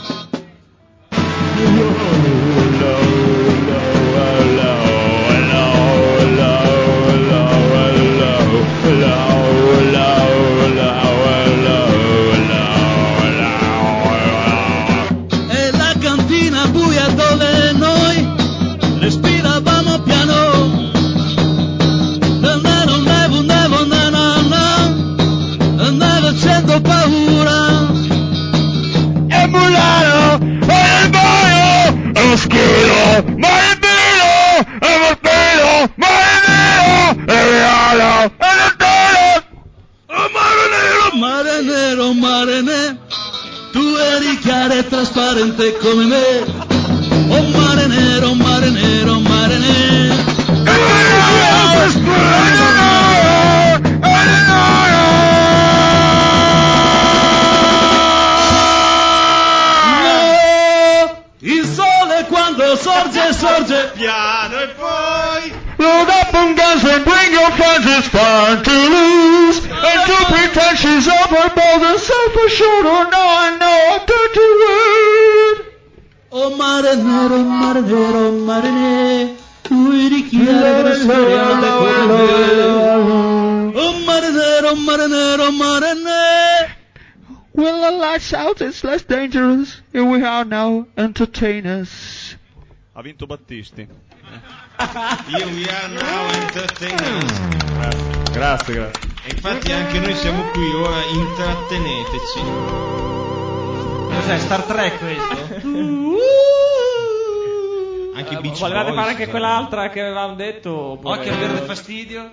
E la cantina buia dove noi respiravamo piano. Nevo, nevo, nevo, na na na, nevo facendo paura. E Mulano, e il boio, è oscuro, ma è vero, è vampiro, ma è vero, è reale, è lontano. Oh mare nero, mare nero, mare nero, tu eri chiara e trasparente come me. Oh mare nero, mare nero, mare nero. Il sole quando sorge, sorge piano e poi Load up on guns and bring your friends, it's fun to lose. And to pretend she's overboard and self-assured. Oh no, I know a dirty word. oh mare nero, mare nero, mare nero, tu eri chiara e trasparente come me. Oh mare nero, mare nero, mare nero. When the lights out, it's less dangerous. Here we are now, entertainers. Ha vinto Battisti. Here we are now entertainers. Grazie, grazie, grazie. E infatti anche noi siamo qui ora, intratteneteci. Cos'è, Star Trek questo? Anche Eh, Beach volevate Boys, fare anche sai. quell'altra che avevamo detto? Oppure... Occhio al verde fastidio.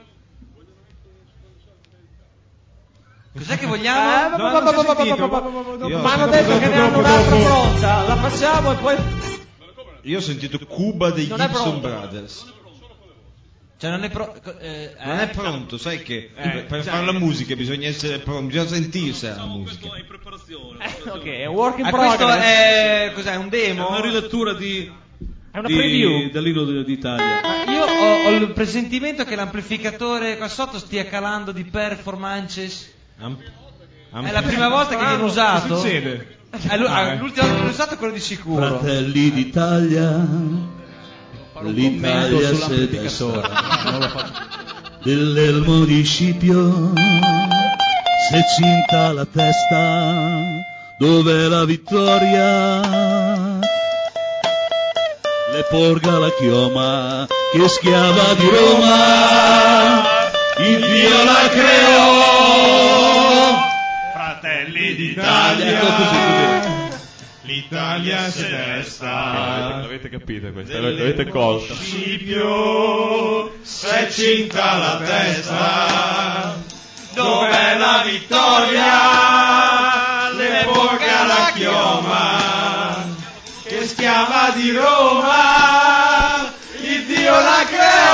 Cos'è che vogliamo? Eh, No, non si è sentito. Io- Ma hanno detto che ne hanno un'altra pronta. La facciamo e poi... Io ho sentito Cuba dei Non è Gibson pronto. Brothers. Cioè non è pro... eh, Non eh? è pronto, sai che Eh, per, per cioè- fare la musica bisogna essere pronti, bisogna sentirsela la musica. Eh, ok, è un work in Ah, progress. questo è... cos'è, un È demo? una rilettura di, È una di- preview. dell'inno d- d'Italia. Ma io ho, ho il presentimento che l'amplificatore qua sotto stia calando di performances. Am- È la prima volta che viene usato? Che succede? È l'u- Ah, ah, eh. l'ultima volta che l'ho usato è quello di sicuro. Fratelli d'Italia, l'Italia se sull'amplificatore. Non lo faccio. dell'elmo di Scipio, se cinta la testa, dov'è la vittoria? Le porga la chioma, che schiava di Roma, il Dio la creò. Fratelli d'Italia. Ecco, così, così. l'Italia si desta. L'avete capito questa? L'avete colta? Scipio, se cinta la testa, dov'è la vittoria? Le porga la chioma, che schiava di Roma, il Dio la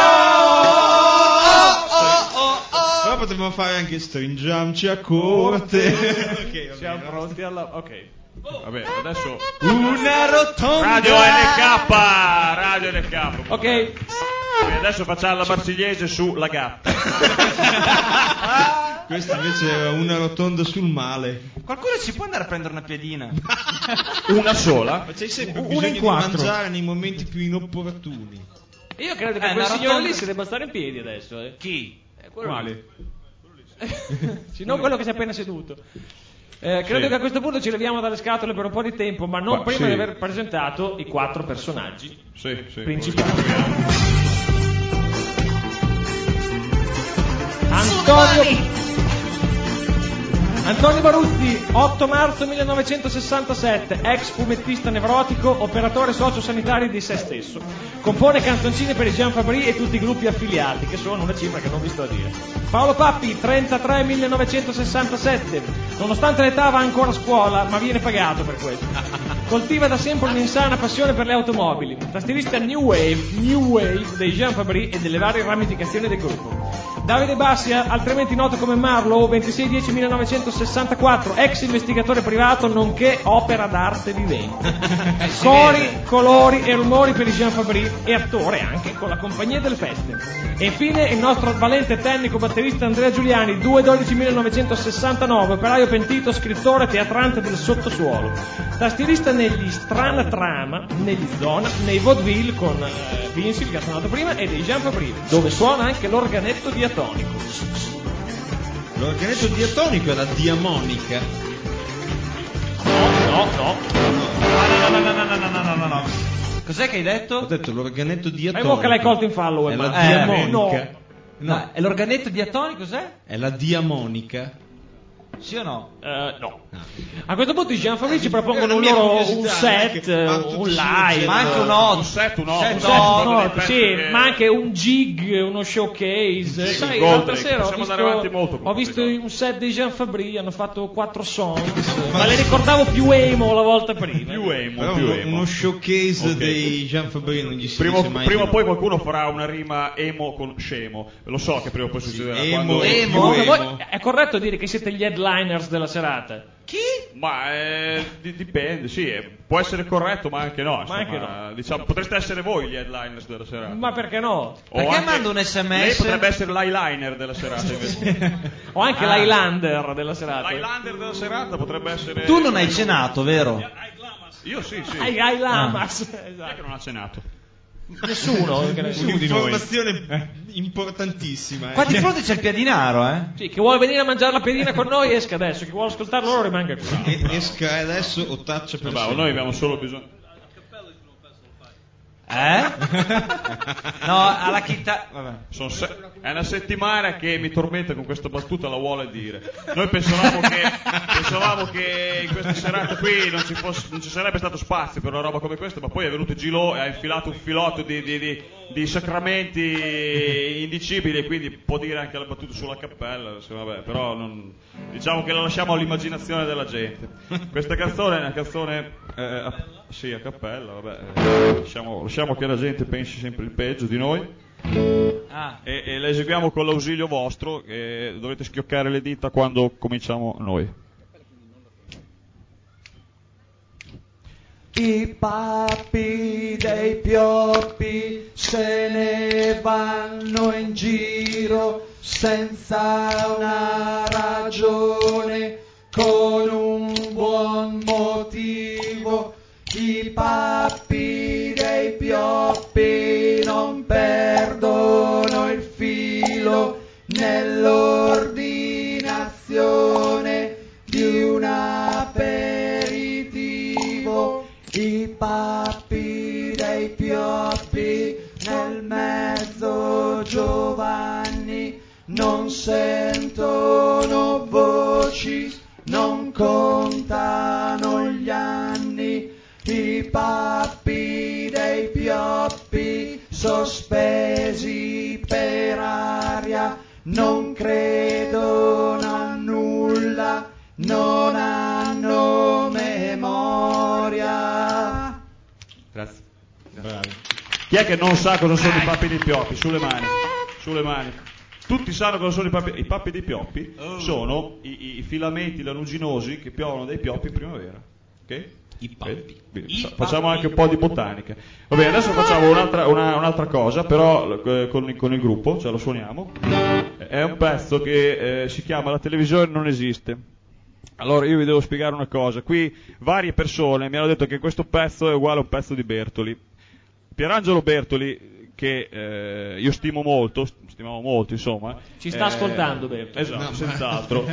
creò. Però potremmo fare anche stringiamoci a corte. Ok, va Siamo bene. pronti alla... Ok. Vabbè, adesso Una rotonda. Radio N K, Radio N K. Ok. E adesso facciamo la marsigliese su La Gatta. Questa invece era una rotonda sul male. Qualcuno ci può andare a prendere una piedina? Una sola? Ma c'hai sempre Una bisogno in di quattro. mangiare nei momenti più inopportuni. Io credo che Eh, quel la signore rotonda- lì si debba stare in piedi adesso. Eh. Chi? Eh, quello Quali? lì. Sì, non quello che si è appena seduto. Eh, credo Sì. che a questo punto ci leviamo dalle scatole per un po' di tempo, ma non Ma prima sì. di aver presentato i quattro personaggi Sì, sì. principali. Antonio Antonio Baruzzi, otto marzo millenovecentosessantasette, ex fumettista nevrotico, operatore sociosanitario di se stesso. Compone canzoncine per i Jean Fabry e tutti i gruppi affiliati, che sono una cifra che non vi sto a dire. Paolo Pappi, trentatré millenovecentosessantasette, nonostante l'età va ancora a scuola, ma viene pagato per questo. Coltiva da sempre un'insana passione per le automobili, tastierista New Wave, New Wave dei Jean Fabry e delle varie ramificazioni del gruppo. Davide Bassia, altrimenti noto come Marlowe, ventisei dieci millenovecentosessantaquattro, ex investigatore privato nonché opera d'arte vivente. Cori, colori e rumori per i Jean Fabry e attore anche con la compagnia delle feste. E infine il nostro valente tecnico batterista Andrea Giuliani, due dodici millenovecentosessantanove, operaio pentito, scrittore teatrante del sottosuolo. Tastierista negli Strana Trama, negli Zona, nei Vaudeville con eh, Vinci, che ha suonato prima, e dei Jean Fabry, dove suona anche l'organetto diatonico. L'organetto diatonico è la diamonica. No, no, No, no, no, no, no, no, no, no, no, no. Cos'è che hai detto? Ho detto l'organetto E diatonico. mo che l'hai colto in fallo, È eh, la ma- diamonica. no. No, è l'organetto diatonico, cos'è? È la diamonica. Sì o no? Eh, no. A questo punto i Jean Fabry ci propongono un mia loro un curiosità, set, non è che- ma un tutti live, Ma anche un Un otto. set, un un otto. set, un un set, note, dei sì, pezzi che- ma anche un jig, uno showcase. Sì, Sai, un gold l'altra take. sera ho Possiamo visto, andare avanti molto con ho questi visto un set dei Jean Fabry, hanno fatto quattro songs, ma le ricordavo più emo la volta prima. Più emo, Però più uno, emo. uno showcase Ok. dei Jean Fabry non gli si Prima, dice mai prima o di no. poi qualcuno farà una rima emo con scemo. Lo so che prima o poi succederà. emo quando... e Emo? Comunque più voi- emo. è corretto dire che siete gli headliners della serata? Ma eh, di- dipende, sì, eh, può essere corretto, ma anche no. Insomma, anche no. Diciamo, potreste essere voi gli headliners della serata. Ma perché no? O Perché anche- mando un sms? Lei potrebbe essere l'eyeliner della serata invece. O anche Ah. l'Highlander della serata. L'eyeliner della serata potrebbe essere. Tu non hai cenato, vero? Io sì, sì. Ai Guy Lamas. Chi è Esatto. che non ha cenato? Nessuno. che ne- Un'informazione importantissima. eh. Qua di fronte c'è il piadinaro, eh? Sì, chi vuole venire a mangiare la pedina con noi esca adesso, chi vuole ascoltarlo loro rimanga qui. E- esca adesso o taccia per Vabbè, sempre. noi abbiamo solo bisogno. Eh? No, alla chitarra. Vabbè. Sono se- è una settimana che mi tormenta con questa battuta, la vuole dire. Noi pensavamo che, pensavamo che in questa serata qui non ci, fosse, non ci sarebbe stato spazio per una roba come questa, ma poi è venuto Gilò e ha infilato un filotto di, di- di- di sacramenti indicibili, e quindi può dire anche la battuta sulla cappella. insomma, Vabbè, però non- diciamo che la lasciamo all'immaginazione della gente. Questa canzone è una canzone eh, a, sì, a cappella, vabbè, eh, lasciamo, lasciamo che la gente pensi sempre il peggio di noi. Ah. E, e la eseguiamo con l'ausilio vostro, che dovrete schioccare le dita quando cominciamo noi. I papi dei pioppi se ne vanno in giro senza una ragione, con un buon motivo. I papi dei pioppi non perdono il filo nell'ordinazione di un aperitivo. I papi dei pioppi nel mezzo Giovanni non sentono voci, non contano gli anni. I papi dei pioppi sospesi per aria non credono a nulla, non hanno memoria. Grazie. Bravi. Chi è che non sa cosa sono i papi dei pioppi? Sulle mani. Sulle mani. Tutti sanno cosa sono i papi. I papi dei pioppi sono i, i filamenti lanuginosi che piovono dai pioppi in primavera. Ok? I papi. Bene, fa- facciamo anche un po' di botanica. Va bene, adesso facciamo un'altra, una- un'altra cosa, però eh, con, con il gruppo, cioè lo suoniamo. È un pezzo che eh, si chiama La televisione non esiste. Allora io vi devo spiegare una cosa. Qui varie persone mi hanno detto che questo pezzo è uguale a un pezzo di Bertoli. Pierangelo Bertoli, che eh, io stimo molto, stimavo molto, insomma. Ci sta eh, ascoltando, Beppe. Esatto, No, senz'altro.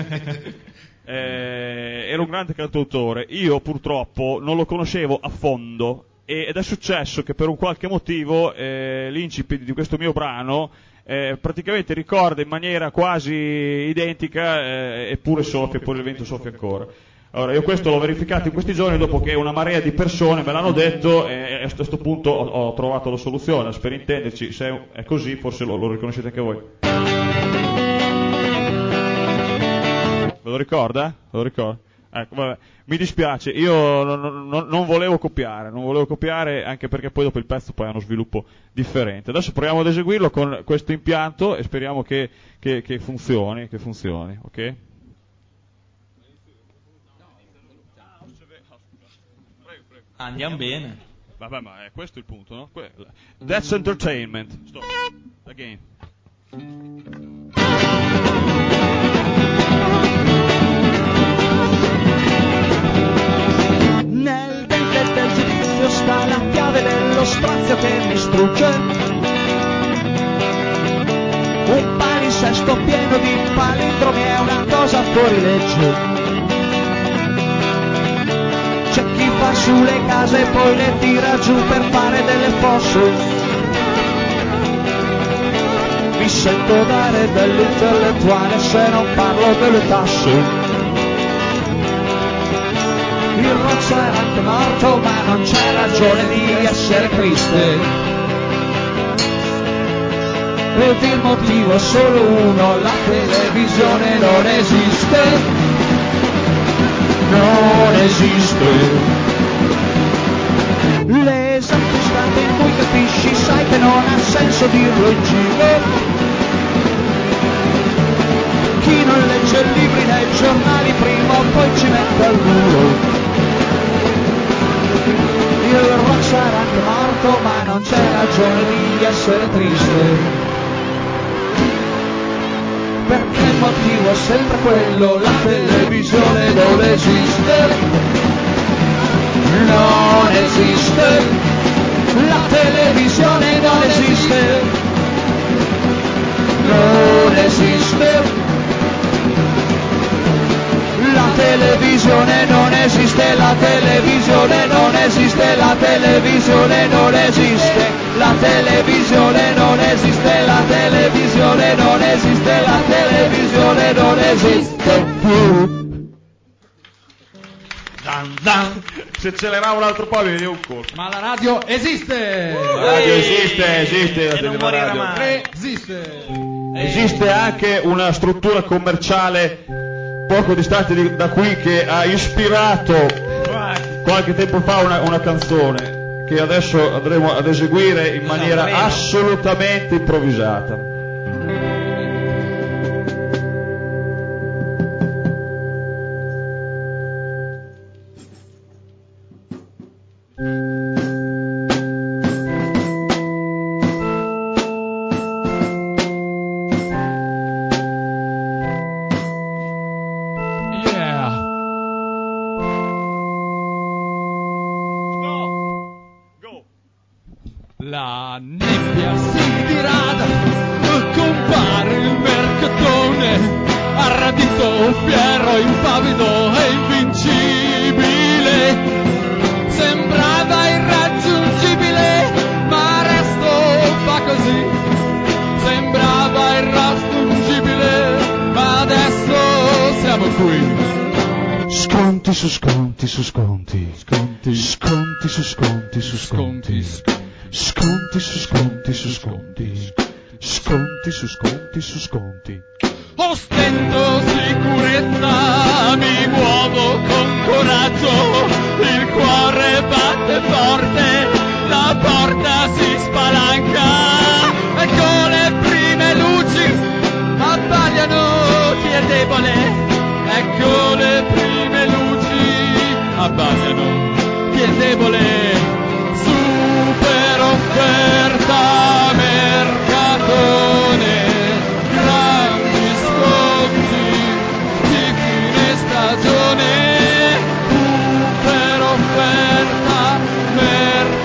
eh, era un grande cantautore. Io purtroppo non lo conoscevo a fondo ed è successo che per un qualche motivo eh, l'incipit di questo mio brano eh, praticamente ricorda in maniera quasi identica eh, eppure soffia, eppure il vento soffia ancora. Allora, io questo l'ho verificato in questi giorni dopo che una marea di persone me l'hanno detto e a questo punto ho, ho trovato la soluzione. Per intenderci, se è così forse lo, lo riconoscete anche voi. Ve lo ricorda? Ve lo ricorda? Ecco, vabbè. Mi dispiace, io non, non, non volevo copiare, non volevo copiare anche perché poi dopo il pezzo poi ha uno sviluppo differente. Adesso proviamo ad eseguirlo con questo impianto e speriamo che, che, che funzioni, che funzioni, ok? Andiamo bene. Vabbè, ma è questo il punto, no? Que- That's entertainment. Stop. Again. Nel dente del giudizio sta la chiave dello spazio che mi strugge. Un palinsesto pieno di palindromi è una cosa fuori legge. C'è chi fa su le case e poi le tira giù per fare delle fosse. Mi sento dare dell'intellettuale se non parlo delle tasse. Il rozzo era anche morto ma non c'è ragione di essere triste. Ed il motivo è solo uno, la televisione non esiste. Non esiste. L'esatto istante in cui capisci, sai che non ha senso dirlo in giro. Chi non legge libri nei giornali prima o poi ci mette al muro. Il rock era anche morto ma non c'è ragione di essere triste. Perché il motivo è sempre quello, la televisione non esiste. Non esiste. La televisione non esiste. Non esiste. La televisione non esiste, la televisione non esiste, la televisione non esiste, la televisione non esiste, la televisione non esiste, la televisione non esiste più. Dan, dan. Se accelerava un altro po' mi veniva un colpo. Ma la radio esiste! La radio esiste, esiste, la E non televisione morirà radio. mai. Esiste! Esiste anche una struttura commerciale poco distante di- da qui che ha ispirato qualche tempo fa una, una canzone che adesso andremo ad eseguire in maniera prego. assolutamente improvvisata. Yeah! La nebbia si dirada, compare il mercatone, ha radito fiero, impavido e invincibile. Sembrava irraggiungibile, ma resto fa così. Sembrava irraggiungibile, ma adesso siamo qui. Sconti su sconti su sconti, sconti, sconti su sconti su sconti, sconti su sconti su sconti, sconti su sconti su sconti. Ostento sicurezza, mi muovo con coraggio, il cuore batte forte, la porta si spalanca, ecco le prime luci, abbagliano chi è debole, ecco le prime luci, abbagliano chi è debole, super offerta, mercatone, grandi sconti di fine stagione, super offerta, mercatone.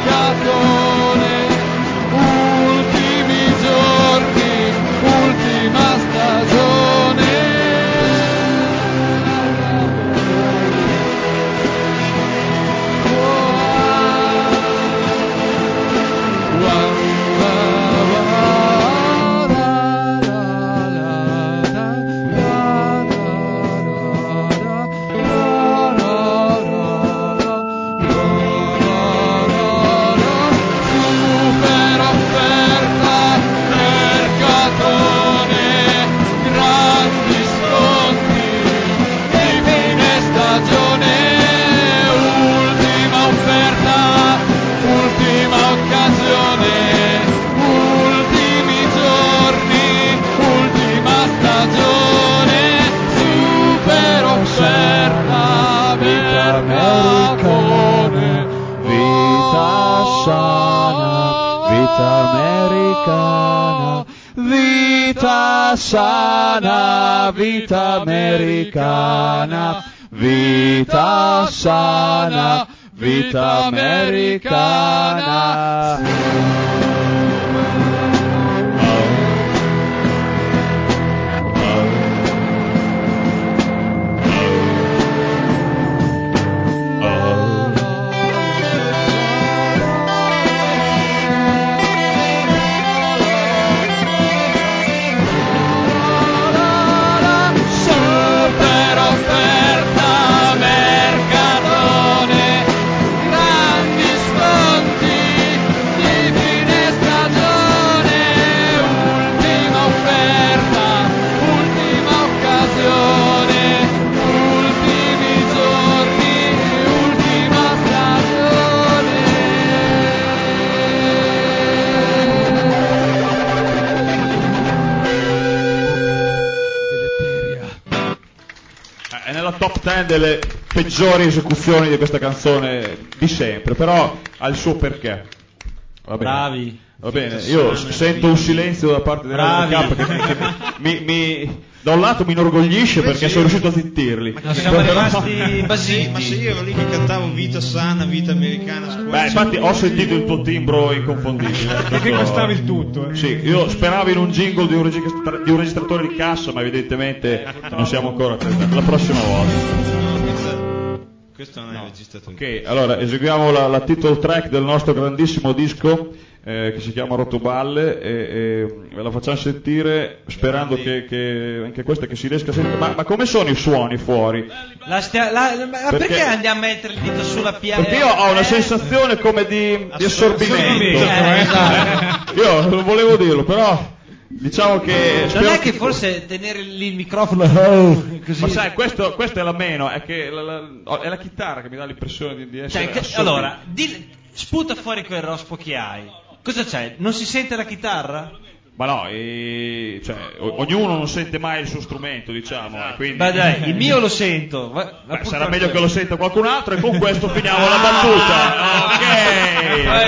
vita americana, vita sana, vita americana, vita sana, vita americana. Top ten delle peggiori esecuzioni di questa canzone di sempre, però ha il suo perché. Va bene. Bravi. Va bene, io s- sento un silenzio da parte della Bravi. K che, che mi, mi- da un lato mi inorgoglisce perché sono riuscito a zittirli. Ma siamo Però- rimasti basiti. Ma se io ero lì che cantavo vita sana, vita americana, scuola. Beh, infatti ho sentito il tuo timbro inconfondibile. Perché costavi il tutto, eh. Sì, io speravo in un jingle di un, registra- di un registratore di cassa, ma evidentemente non siamo ancora attrezzati. La prossima volta. Questo non è registrato. Ok, allora eseguiamo la, la title track del nostro grandissimo disco eh, che si chiama Rotoballe e, e ve la facciamo sentire sperando che, che anche questa che si riesca a sentire. Ma, ma come sono i suoni fuori? La stia- la- ma perché, Perché- andiamo a mettere il dito sulla pianta? Perché io ho una sensazione come di, di assorbimento. Eh, esatto. Io non volevo dirlo, però diciamo che Non spero è che forse tenere lì il microfono oh, così. Ma sai, questo, questo è la meno, è che la, la- oh, è la chitarra che mi dà l'impressione di, di essere Cioè, che- assorbito. allora, di- sputa fuori quel rospo che hai. Cosa c'è? Non si sente la chitarra? Ma no, e- cioè, o- ognuno non sente mai il suo strumento, diciamo. e Quindi... Beh dai, il mio lo sento. Va- Beh, appunto sarà per meglio quello. che lo senta qualcun altro e con questo finiamo la battuta.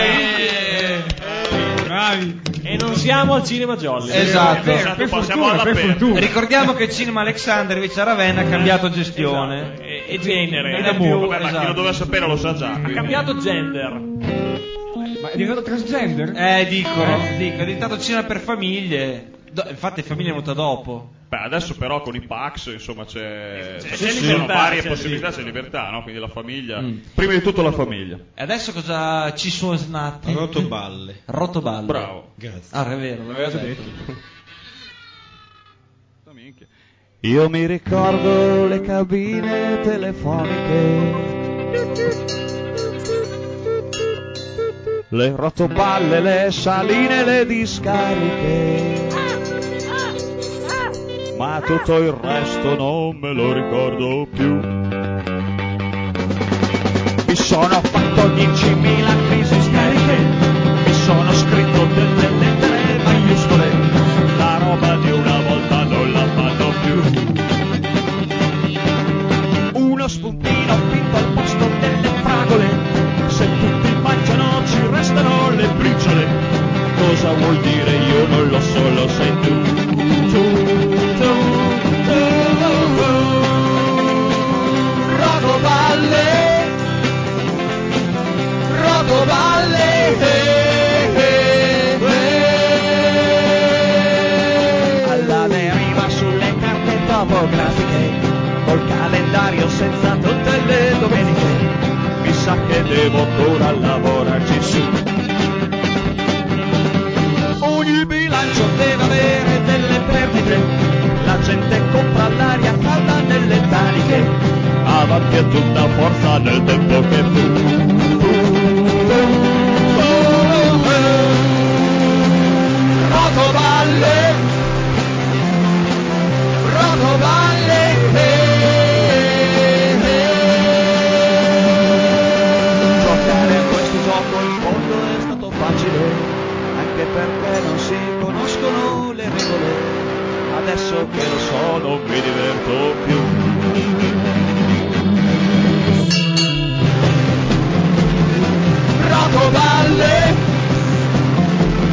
Ok. Bravi. E non siamo al cinema Jolly. Esatto. Esatto, per passiamo fortuna, per all'aperto. fortuna. Ricordiamo che il cinema Alexandrovich a Ravenna ha cambiato gestione. Esatto. E, e genere. Non Non è è più- Vabbè, ma chi esatto. lo doveva sapere lo sa già. Ha quindi. cambiato gender. Ma è diventato transgender? Eh, dicono, dico, è diventato cinema per famiglie. Do- infatti, famiglia è venuta dopo. Beh, adesso però con i Pax, insomma, c'è, C'è- ci c'è sono libertà, varie c'è possibilità, sì. c'è libertà, no? Quindi la famiglia. Mm. Prima di tutto la famiglia. E adesso cosa ci suonate? Rotoballe. Rotoballe. Bravo. Grazie. Ah, è vero, l'aveva detto. Io mi ricordo le cabine telefoniche, le rotoballe, le saline, le discariche, ma tutto il resto non me lo ricordo più. Mi sono fatto diecimila crisi isteriche, mi sono scritto delle lettere maiuscole, la roba di una volta non la fanno più. Uno spuntino finto al posto delle fragole, se tutti mangiano ci restano le briciole. Cosa vuol dire? Io non lo so, lo sai tu. Tu, tu, tu, tu. Rotoballe, rotoballe, eh, eh, eh. Alla deriva sulle carte topografiche, col calendario senza tutte le domeniche, mi sa che devo ancora lavorarci su. Ogni bilancio deve avere delle perdite, la gente compra l'aria calda nelle taniche, avanti a tutta forza nel tempo che fu. Rotoballe, rotoballe, eh, eh. Giocare a questo gioco in fondo è stato facile, anche perché non si conoscono le regole. Adesso che lo so non mi diverto più. Rotoballe,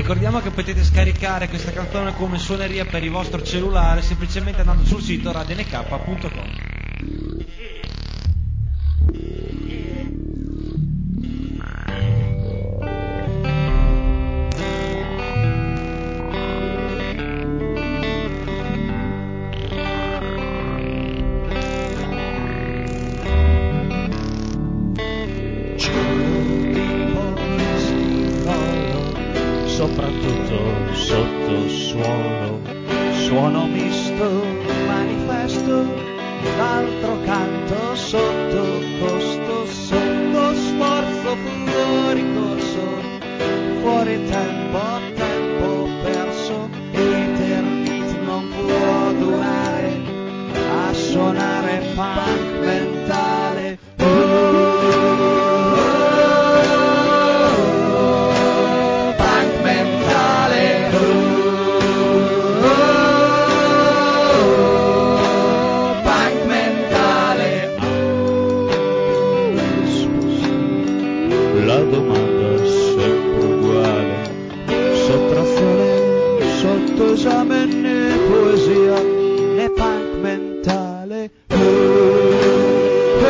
Ricordiamo che potete scaricare questa canzone come suoneria per il vostro cellulare semplicemente andando sul sito radio n k punto com. Soprattutto sotto suolo, suono misto, manifesto, d'altro canto sotto costo, sotto sforzo, fuori corso, fuori tempo, tempo perso, eternity non può durare, a suonare punk mentale. La domanda è sempre uguale, sottrazione, sotto esame né poesia né punk mentale. Oh, oh,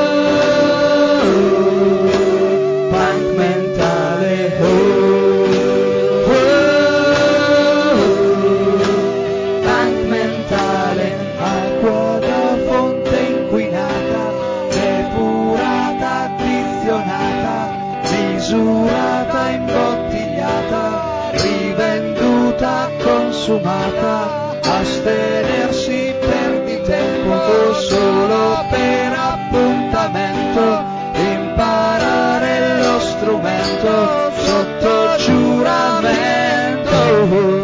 oh, punk mentale. Oh, oh, oh, punk mentale. Acqua da fonte inquinata, depurata, addizionata, misurata, imbottigliata, rivenduta, consumata, astenersi per di tempo, solo per appuntamento, imparare lo strumento sotto giuramento.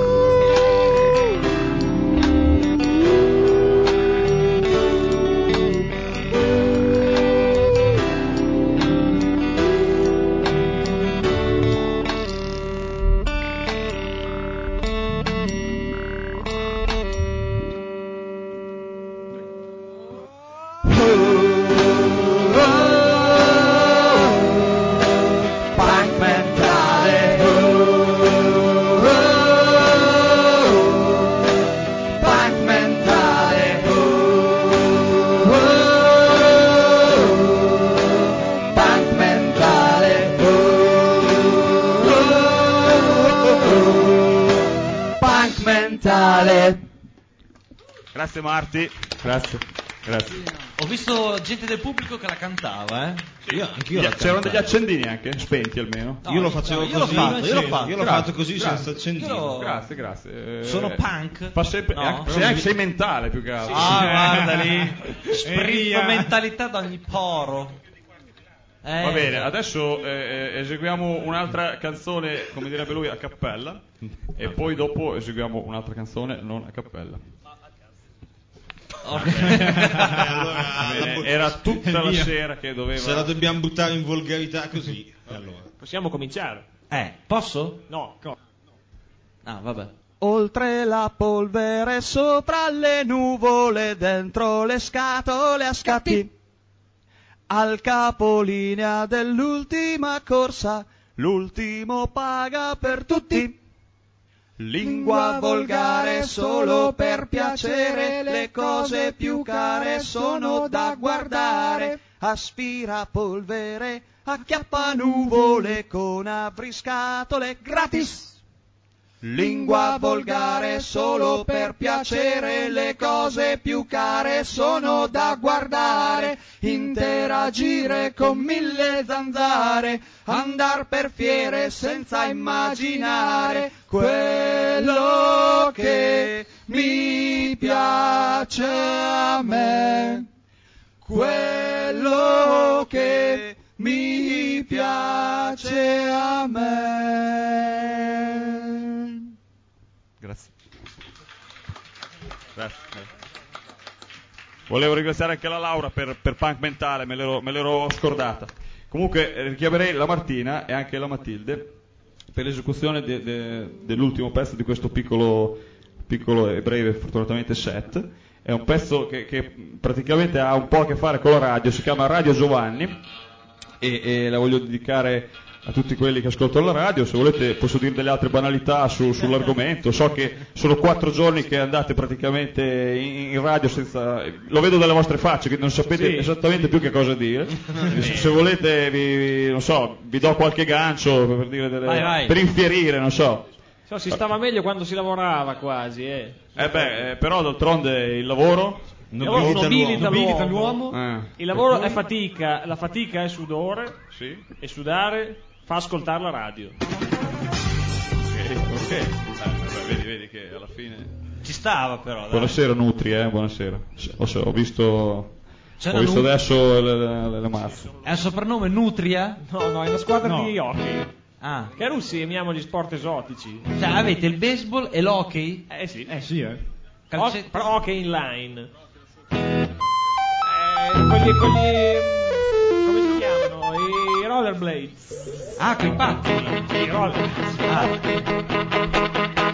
Grazie Marti, grazie, grazie. Ho visto gente del pubblico che la cantava, eh? Io, anch'io Gli- la C'erano cantavo. degli accendini anche, spenti almeno. Io lo facevo io l'ho così. fatto, io l'ho fatto. Io l'ho Grazie, fatto così grazie. senza accendino. Io- Grazie, grazie. Eh, Sono punk? Fa sempre, No. e anche- sei, anche- sei mentale più che altro. Ah, guarda lì. E Sprizzo via. mentalità da ogni poro. Eh, Va bene, adesso eh, eh, eseguiamo un'altra canzone, come direbbe lui, a cappella. E poi dopo eseguiamo un'altra canzone non a cappella. Allora, Bene, era tutta la via. sera che doveva. Se la dobbiamo buttare in volgarità così. Allora. Possiamo cominciare? Eh, posso? No, no. Ah, vabbè. Oltre la polvere, sopra le nuvole, dentro le scatole a scatti, al capolinea dell'ultima corsa, l'ultimo paga per tutti. Lingua volgare solo per piacere, le cose più care sono da guardare. Aspira polvere, acchiappa nuvole con apriscatole gratis. Lingua volgare solo per piacere, le cose più care sono da guardare. Interagire con mille zanzare, andar per fiere senza immaginare quello che mi piace a me, quello che mi piace a me. Grazie. Grazie. Volevo ringraziare anche la Laura per, per Punk Mentale, me l'ero, me l'ero scordata. Comunque eh, richiamerei la Martina e anche la Matilde per l'esecuzione de, de, dell'ultimo pezzo di questo piccolo, piccolo e breve, fortunatamente, set. È un pezzo che, che praticamente ha un po' a che fare con la radio, si chiama Radio Giovanni e, e la voglio dedicare a tutti quelli che ascoltano la radio. Se volete posso dire delle altre banalità su, sull'argomento. So che sono quattro giorni che andate praticamente in, in radio senza... Lo vedo dalle vostre facce che non sapete Sì. esattamente più che cosa dire. Se, se volete vi, non so, vi do qualche gancio per dire delle... Vai, vai. per infierire, non so. So, si stava meglio quando si lavorava quasi, eh. Eh beh, eh, però d'altronde il lavoro Il lavoro nobilita Nobilita l'uomo. Eh. Il lavoro è fatica, la fatica è sudore. Sì. E sudare fa ascoltare la radio. Ok, ok. Eh, vabbè, vedi, vedi che alla fine... Ci stava però, dai. Buonasera Nutri, eh, buonasera. Ho, ho visto, C'è ho una visto Nu- adesso le, le, le mazze. È un soprannome Nutria? No, no, è una squadra No. di hockey. Ah. Che a russi amiamo gli sport esotici. Cioè, avete il baseball e l'hockey? Eh sì. Eh sì, eh. Calce- Ho- però hockey inline. Eh, con gli, con gli... come si chiamano? I rollerblades. Ah, quei patti. Sì, i rollerblades. Ah.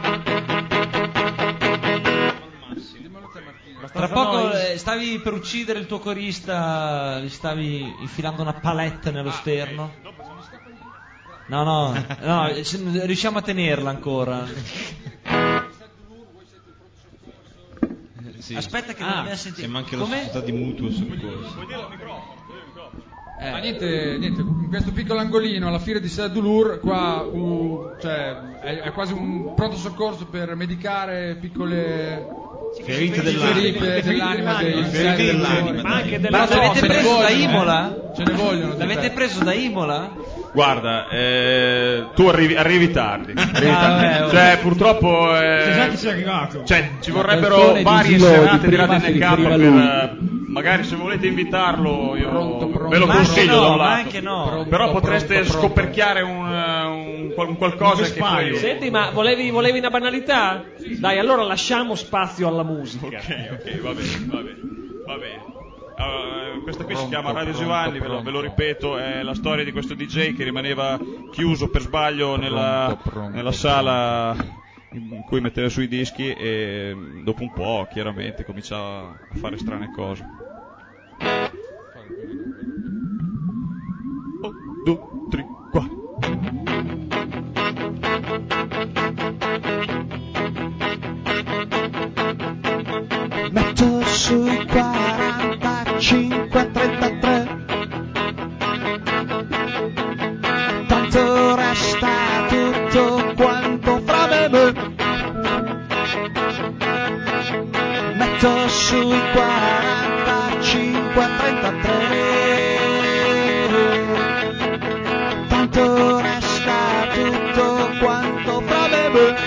Tra Abbastanza poco noi- eh, stavi per uccidere il tuo corista, gli stavi infilando una palette nello sterno. No, no, no, se- riusciamo a tenerla ancora. Sì. Aspetta che Ah, non abbiamo sentito. Siamo anche la Come? società di mutuo soccorso. Eh. Ma niente, niente, in questo piccolo angolino alla fiera di Sadulur, qua uh, cioè, è, è quasi un pronto soccorso per medicare piccole Ferite dell'anima. ferite dell'anima dei Ferite dell'anima. Ma anche Ma della l'avete ce ne preso da vogliono, Imola? Ce ne vogliono. di L'avete te. preso da Imola? Guarda, eh, tu arrivi, arrivi tardi. Arrivi Ah, tardi. vabbè, oh. Cioè, purtroppo... eh, Sai già chi sei arrivato. Cioè, ci vorrebbero Calzone di varie Gilò, serate di di prima Radio si N K riferiva per... lui. eh, magari se volete invitarlo io Pronto, pronto. ve lo Ma anche consiglio no, da un ma lato. anche no. Pronto, Però potreste pronto, pronto. scoperchiare un, eh, un, qual- un qualcosa Un che vespaio. poi... Senti, ma volevi, volevi una banalità? Dai, allora lasciamo spazio alla musica. Ok, ok, va bene, va bene, va bene. Allora, questa qui si Pronto, chiama Radio pronto, Giovanni, ve lo, ve lo pronto. ripeto, è la storia di questo D J che rimaneva chiuso per sbaglio nella, Pronto, pronto, nella sala in cui metteva sui dischi e dopo un po' chiaramente cominciava a fare strane cose. Un, due, tre, quattro. Metto sui quarantacinque trentatré, tanto resta tutto quanto fra me e me. Metto sui quarantacinque trentatré, tanto resta tutto quanto fra me e me.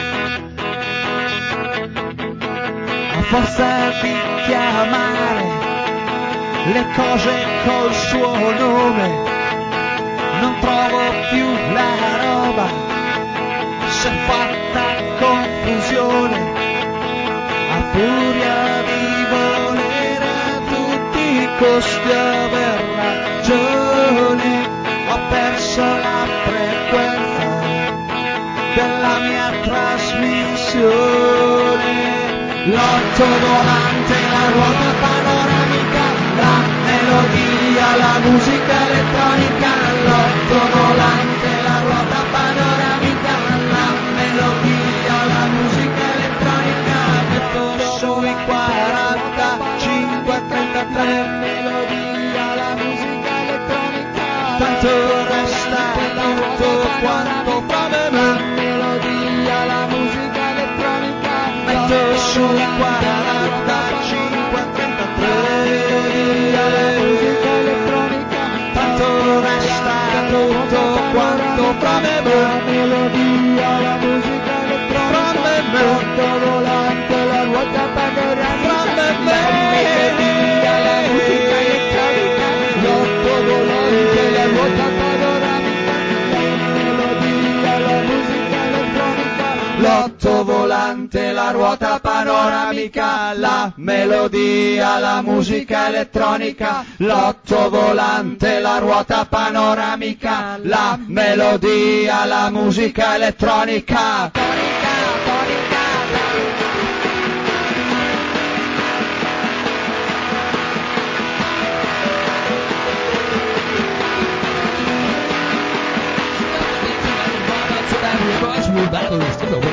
A forza di chiamare le cose col suo nome, non trovo più la roba, s'è fatta confusione, a furia di volere a tutti i costi aver ragione, ho perso la frequenza della mia trasmissione. L'otto volante, la ruota panoramica, la melodia, la musica elettronica. L'otto volante, la ruota panoramica, la melodia, la musica elettronica. Metto sui quarantacinque trentatré, melodia, la musica elettronica. Tanto resta tutto quanto fra me e me. Melodia, la musica elettronica. Metto sui quarantacinque trentatré, melodia, la musica elettronica. Tanto resta tutto quanto fra me e me. Melodia, la musica elettronica. L'otto volante, la ruota panoramica. Melodia, la musica elettronica. L'otto volante, la ruota panoramica. Melodia, la musica elettronica. L'otto volante, la ruota panoramica, la melodia, la musica elettronica. L'otto volante, la ruota panoramica, la melodia, la musica elettronica.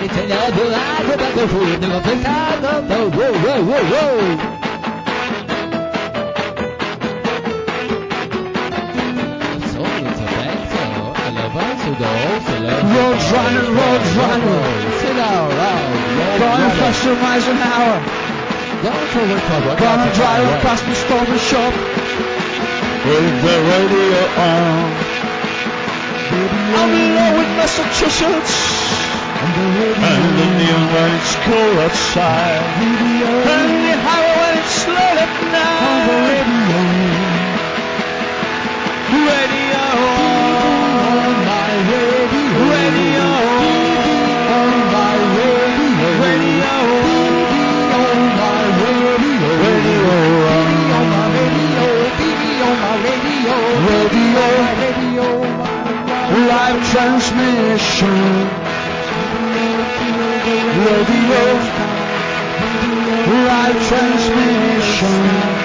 tagliato l'acqua da quel food, ho pensato, wow, wow, wow, wow. Road runner, road runner, sit down, gonna faster miles an hour. Gonna drive past the stop and shop with the radio on. I'm in love with Massachusetts, and the neon when it's cold outside, and the highway when it's late at night. Radio on my radio, radio on my radio, radio on my radio, radio on my radio, on my radio, radio, radio, live transmission, radio, live transmission.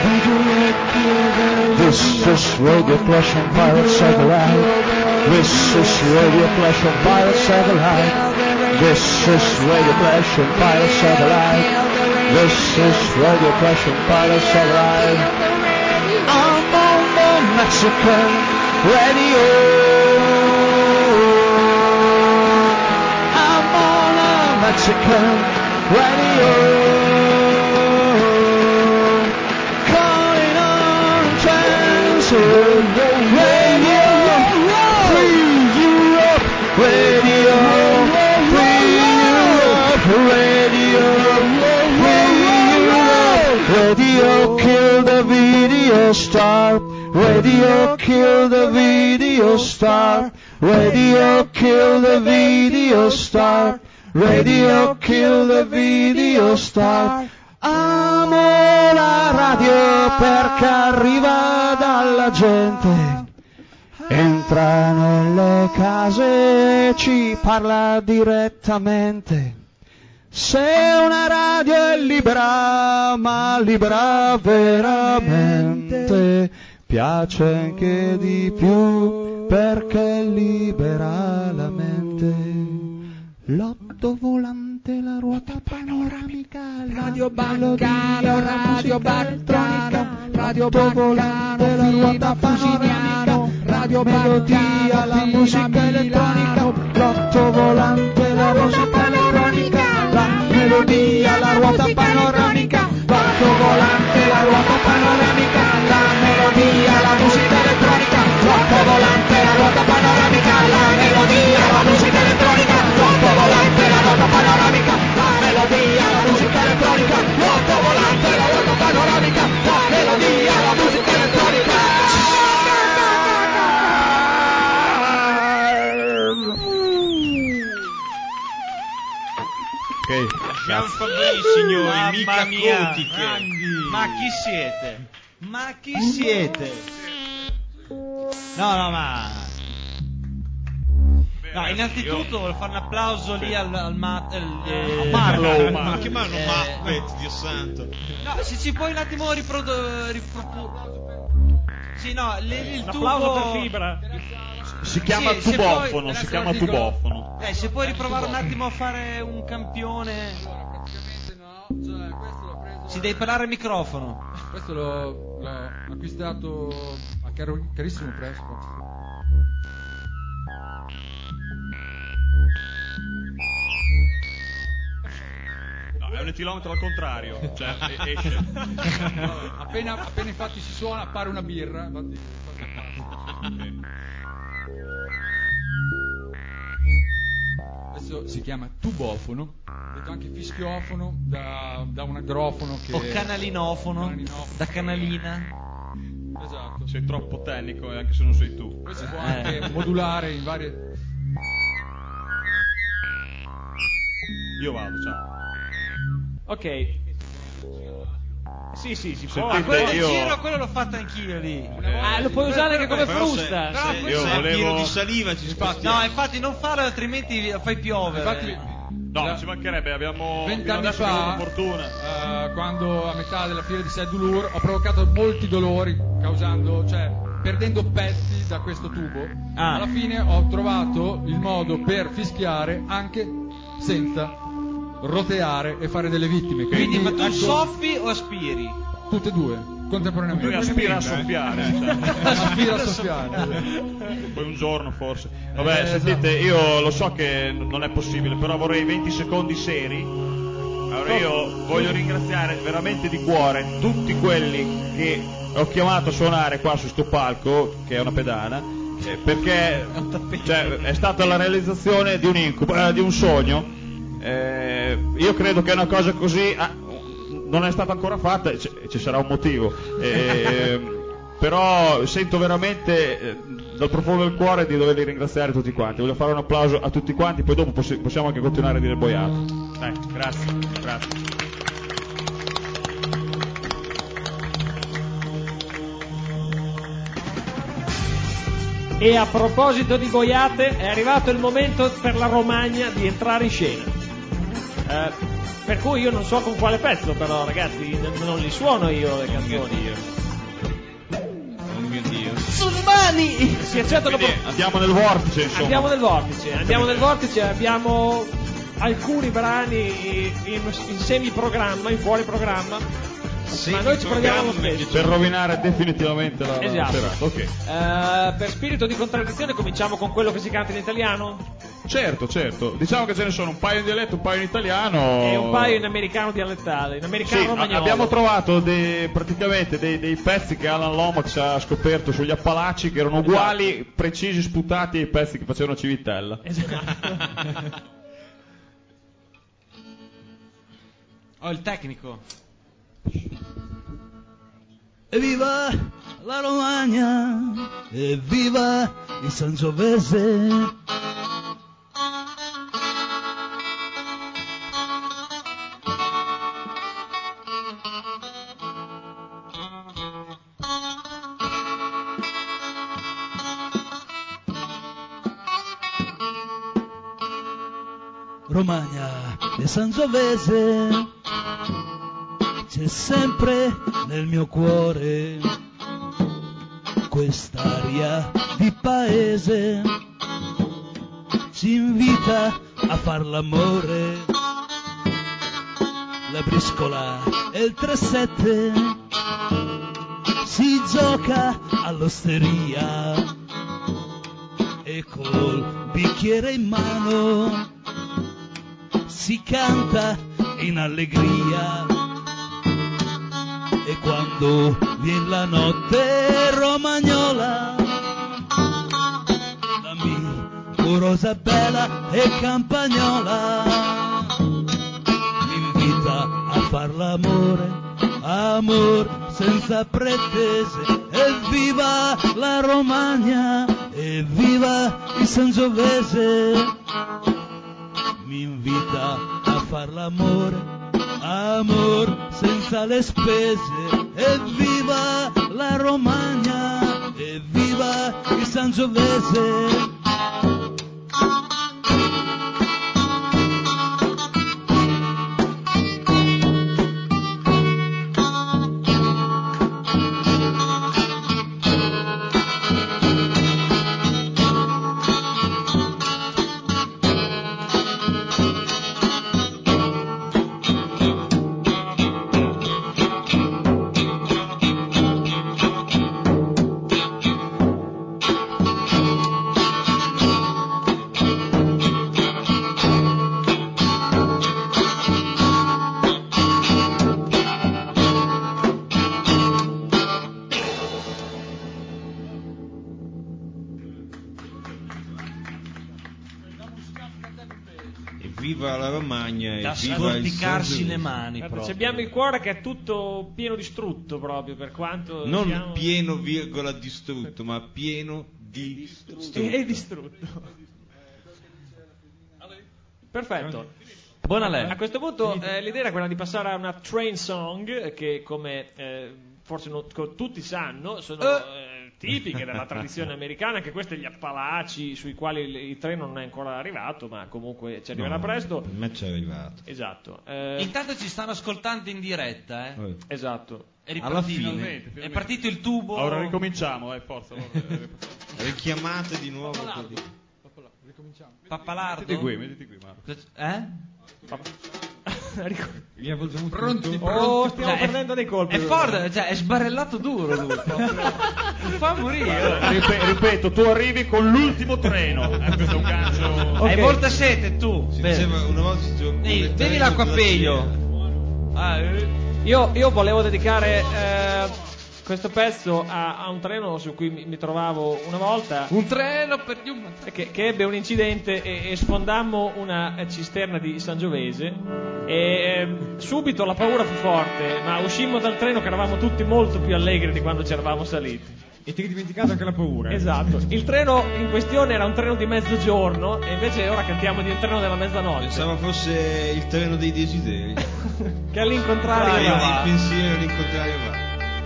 This is Radio Clash on Pirate Satellite. This is Radio Clash on Pirate Satellite. This is Radio Clash on Pirate Satellite. This is Radio Clash on Pirate Satellite. I'm on the Mexican radio. I'm on a Mexican radio. Radio, free Europe, radio, free Europe, radio, free Europe, radio, kill the video star, radio, kill the video star, radio, kill the video star, radio, kill the video star. Amo la radio perché arriva dalla gente, entra nelle case e ci parla direttamente. Se una radio è libera, ma libera veramente, piace anche di più perché libera la mente. L'otto volante, la ruota panoramica, radio Baccano, radio Baccano, radio volante, la ruota panoramica, radio melodia, la musica elettronica, l'otto volante, la musica elettronica, la melodia, la ruota panoramica, l'otto volante, la ruota panoramica, la melodia, la musica elettronica, l'otto volante, la ruota panoramica, la melodia, la musica elettronica. L'otto volante, la ruota panoramica, la melodia, la musica elettronica. L'otto volante, la ruota panoramica, la melodia, la musica elettronica. Ok, Jean Fabbri, signori, Mamma mica mia, gotiche. grandi. Ma chi siete? Ma chi siete? No, no, ma... No, innanzitutto voglio fare un applauso lì al, al Matt. Eh, Marlow, ma che Marlow, eh, Macbeth, Dio santo. No, se ci puoi un attimo riprodurre. Riprodu- sì, no, il, il Un tubo. applauso per Fibra. Si chiama Sì, se tubofono, puoi- si chiama tubofono. Eh, se puoi riprovare un attimo a fare un campione. Ci devi parlare al microfono. Questo l'ho, l'ho acquistato a caro- carissimo prezzo. No, è un etilometro al contrario, cioè e- esce. appena, appena infatti si suona appare una birra. Infatti, questo si chiama tubofono, detto anche fischiofono da, da un agrofono che... O canalinofono, Canalinofono. da canalina. Esatto. Sei troppo tecnico anche se non sei tu. Poi si può Eh. anche modulare in varie... Io vado, ciao. Ok. Sì, sì, si può. Ah, quello io- giro, quello l'ho fatto anch'io lì. Ah, lo puoi usare anche come Però se- frusta. Però se- quello- se io è volevo- pieno di saliva ci Infatti- spostiamo. No, infatti non farlo, altrimenti fai piovere. Infatti, No, da- ci mancherebbe, abbiamo fino vent'anni adesso abbiamo fa, avuto fortuna. eh, quando a metà della fiera di Saint-Douleur ho provocato molti dolori, causando, cioè, perdendo pezzi da questo tubo. Ah. Alla fine ho trovato il modo per fischiare anche senza roteare e fare delle vittime. Quindi, ma tu ecco, soffi o aspiri? tutte e due contemporaneamente. Lui aspira a soffiare. Aspira a soffiare. Poi un giorno forse. Vabbè, Eh, sentite, io lo so che n- non è possibile, però vorrei venti secondi seri. Allora io voglio ringraziare veramente di cuore tutti quelli che ho chiamato a suonare qua su sto palco, che è una pedana, eh, perché cioè, è stata la realizzazione di un incubo, eh, di un sogno. Eh, io credo che una cosa così ah, non è stata ancora fatta, e c- ci sarà un motivo. Eh, però sento veramente eh, dal profondo del cuore di doverli ringraziare tutti quanti. Voglio fare un applauso a tutti quanti, poi dopo possi- possiamo anche continuare a dire boiate. Dai, grazie, grazie. E a proposito di boiate, è arrivato il momento per la Romagna di entrare in scena. Eh, per cui io non so con quale pezzo, però ragazzi, n- non li suono io le canzoni. Oh mio Dio. Sulle mani! Si accettano Quindi andiamo nel vortice, insomma. Andiamo nel vortice, andiamo nel vortice, abbiamo alcuni brani in, in semi-programma, in fuori programma, ma noi ci proviamo lo stesso. Per rovinare definitivamente la, la Esatto. serata. Ok. Eh, per spirito di contraddizione cominciamo con quello che si canta in italiano Certo, certo. Diciamo che ce ne sono un paio in dialetto, un paio in italiano. e un paio in americano dialettale, in americano Sì, a- romagnolo. abbiamo trovato dei, praticamente dei, dei pezzi che Alan Lomax ha scoperto sugli Appalachi che erano uguali, precisi, sputati ai pezzi che facevano Civitella. Esatto. Ho il tecnico. Evviva la Romagna, evviva il Sangiovese. Romagna e Sangiovese, c'è sempre nel mio cuore quest'aria di paese, ci invita a far l'amore, la briscola e il tre sette, si gioca all'osteria e col bicchiere in mano si canta in allegria. E quando viene la notte romagnola, dammi curosa bella e campagnola, mi invita a far l'amore, amor senza pretese. Evviva la Romagna, evviva il Sangiovese, mi invita a far l'amore, amor senza le spese. Evviva la Romagna, evviva il Sangiovese. Evviva la Romagna, Da evviva il scorticarsi Sangiovese. le mani Guarda, proprio. ci abbiamo il cuore che è tutto pieno di strutto proprio, per quanto Non siamo... pieno virgola distrutto, ma pieno di strutto. e distrutto. Perfetto. Buona lei. A questo punto eh, l'idea era quella di passare a una train song eh, che, come eh, forse non- co- tutti sanno, sono eh, tipiche della tradizione americana, anche queste gli Appalachi, sui quali il, il treno non è ancora arrivato, ma comunque ci arriverà No, presto. Per me c'è arrivato. Esatto. Eh, Intanto ci stanno ascoltando in diretta, eh. Vabbè. esatto. È Alla ripartito, fine. Finalmente, è finalmente. partito il tubo. Ora ricominciamo, eh, forza. allora, eh, Richiamate di nuovo quelli. ricominciamo. Pappalardo? Mettiti qui, mettiti qui, Marco. Eh? Gli ha Pronti, pronti. pronti. Oh, stiamo Cioè, è- perdendo dei colpi. È forte, cioè è sbarrellato duro lui. proprio. Non fa morire. Rip- ripeto, tu arrivi con l'ultimo treno. Eh, questo è un gancio. Ok. Hai molta sete tu. Si Bene. diceva una volta si diceva come Ehi, bevi treno l'acqua a glaciere. peglio. Ah, eh. Io, io volevo dedicare eh, questo pezzo a, a un treno su cui mi, mi trovavo una volta. Un treno per gli umani. Che, che ebbe un incidente e, e sfondammo una eh, cisterna di Sangiovese e eh, subito la paura fu forte, ma uscimmo dal treno che eravamo tutti molto più allegri di quando ci eravamo saliti. E ti eri dimenticato anche la paura. Esatto, il treno in questione era un treno di mezzogiorno e invece ora cantiamo di un treno della mezzanotte. Pensavo fosse il treno dei desideri. Che all'incontrario il va. pensiero all'incontrario va.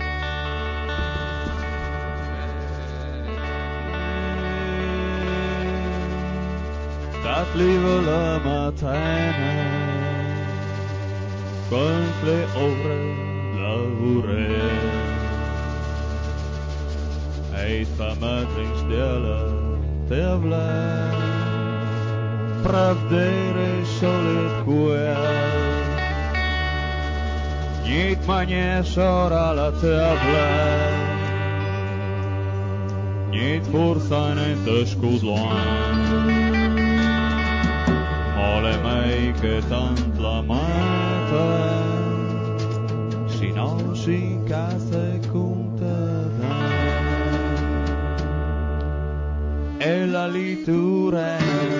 Dat lieve la mattina, con le ore lavorare. Hij sta met zijn stille te vlei, pravdere solid quel. Niet manje sora la te vlei, niet voor zijn in te scoedlaan. Mole mai che tant la mata, si non si casa e contadà. E la litura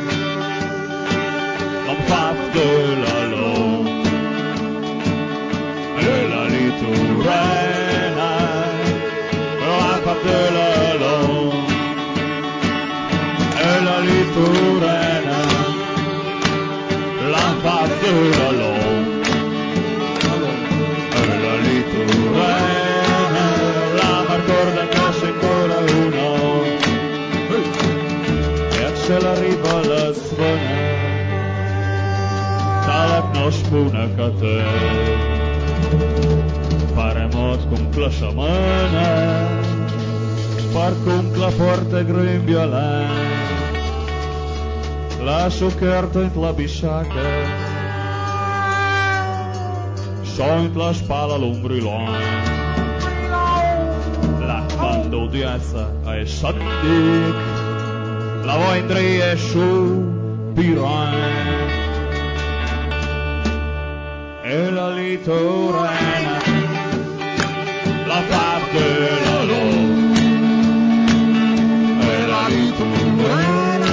l'homme paf de la l'eau. E la litura l'homme paf de la l'eau. E la litura l'homme paf de la l'eau. E la litura la marcorda che se ancora uno. Se la riba la zvona, talak no spune ca te. Faremo cum la șamână, parcum la forte grân violent. Lascio carta la bisciaca, sunt la spalla l'umbrillon. La quando diazza ai sandic, la voi indrie su piran e la litorana la parte la lo e la litorana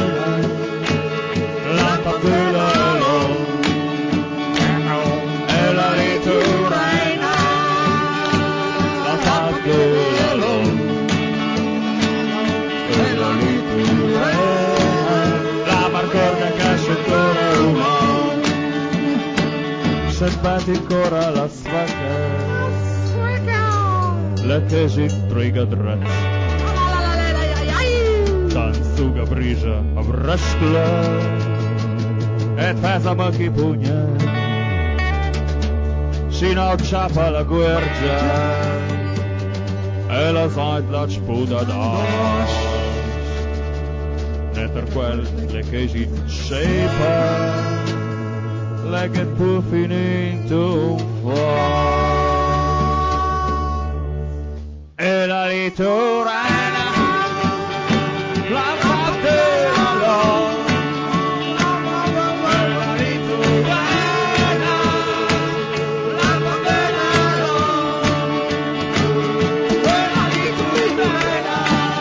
la parte la lo e la litorana la parte la lo e la litorana corda che c'è ancora uno, se sbatti ancora la svacca, la che si triga dret, tanzuga brisa a vrascla, e pesa ma chi pugna, si non ciapa la guergia, e la zait la sputa d'as. E per quelle che si sepa, le che può finito un fuoco. E la litorana, la parte la lo. E la litorana, la parte la lo. E la litorana.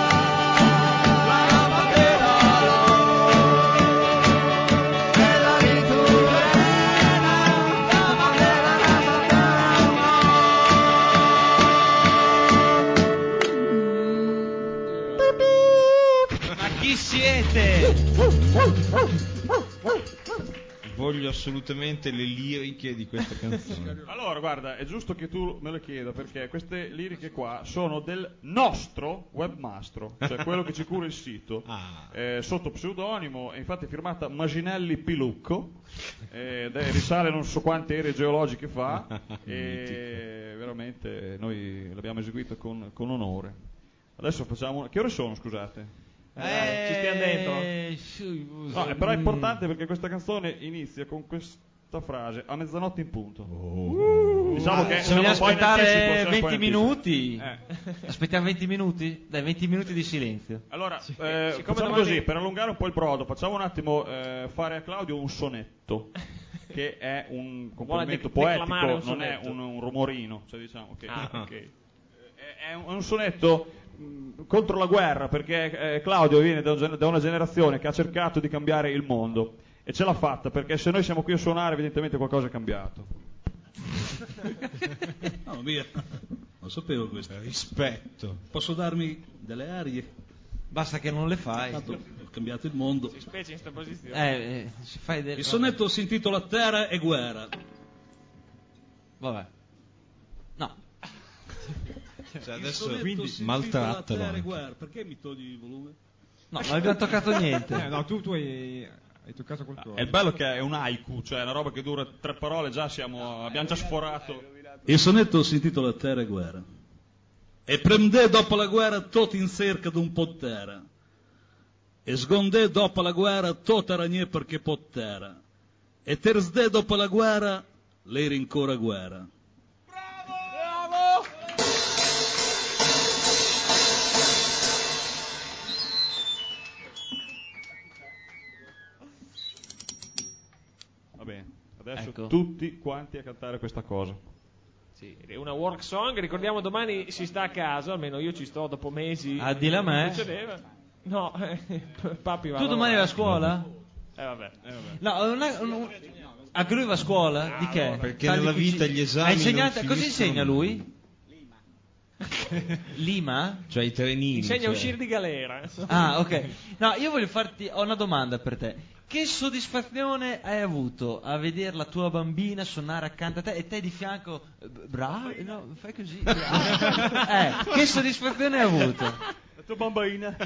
Voglio assolutamente le liriche di questa canzone. Allora, guarda, è giusto che tu me le chieda, perché queste liriche qua sono del nostro webmastro, cioè quello che ci cura il sito, Ah. eh, sotto pseudonimo, e infatti è firmata Maginelli Pilucco, eh, ed è- risale non so quante ere geologiche fa, e veramente noi l'abbiamo eseguita con, con onore. Adesso facciamo... Che ore sono, scusate? Eh, ci stiamo dentro. No, eh, però è importante perché questa canzone inizia con questa frase: a mezzanotte in punto. Diciamo Ah, che se vogliamo siamo un po' in anticipo, aspettare siamo un po' in venti anticipo. minuti, Eh. aspettiamo venti minuti? Dai, venti minuti di silenzio. Allora, eh, Siccome facciamo domani- così, per allungare un po' il brodo, facciamo un attimo eh, fare a Claudio un sonetto, che è un complemento de- declamare poetico, un non è sonetto. un, un rumorino, cioè diciamo che Ah. ok. Eh, è, un, è un sonetto mh, contro la guerra, perché eh, Claudio viene da, un gen- da una generazione che ha cercato di cambiare il mondo e ce l'ha fatta, perché se noi siamo qui a suonare evidentemente qualcosa è cambiato. No, mia, non sapevo questo. Rispetto. Posso darmi delle arie? Basta che non le fai. Tanto ho cambiato il mondo. Si specie in sta posizione. Eh, eh, si fai del... Il sonetto si intitola Terra e guerra. Vabbè. No. Cioè, Il adesso sonetto quindi si intitola maltrattalo Terra e anche. guerra. Perché mi togli il volume? No, non abbiamo toccato niente. Eh, no, tu, tu hai, hai toccato qualcosa. È il bello che è un haiku, cioè una roba che dura tre parole, già siamo, abbiamo già sforato. Il sonetto si intitola Terra e guerra. E prendè dopo la guerra tot in cerca d'un po' di terra. E sgondè dopo la guerra tot aragnè perché po' terra. E tersdè dopo la guerra lei rincora guerra. Va bene, adesso Ecco. tutti quanti a cantare questa cosa. Sì, è una work song, ricordiamo domani si sta a casa, almeno io ci sto dopo mesi. Ah, dillo a me. Non succedeva. No, papi va Tu a domani vai a lavorare. scuola? Eh vabbè, eh vabbè. No, non è, non... Anche lui va a scuola? Di che? Perché Sa di nella cucina. vita gli esami Ha insegnato- non cosa finiscono insegna mai. lui? Lima? Cioè i trenini. Insegna cioè. a uscire di galera. Ah, ok. No, io voglio farti. Ho una domanda per te. Che soddisfazione hai avuto a vedere la tua bambina suonare accanto a te e te di fianco? eh, Bravo? No, fai così. bravo. eh, che soddisfazione hai avuto? La tua bambina.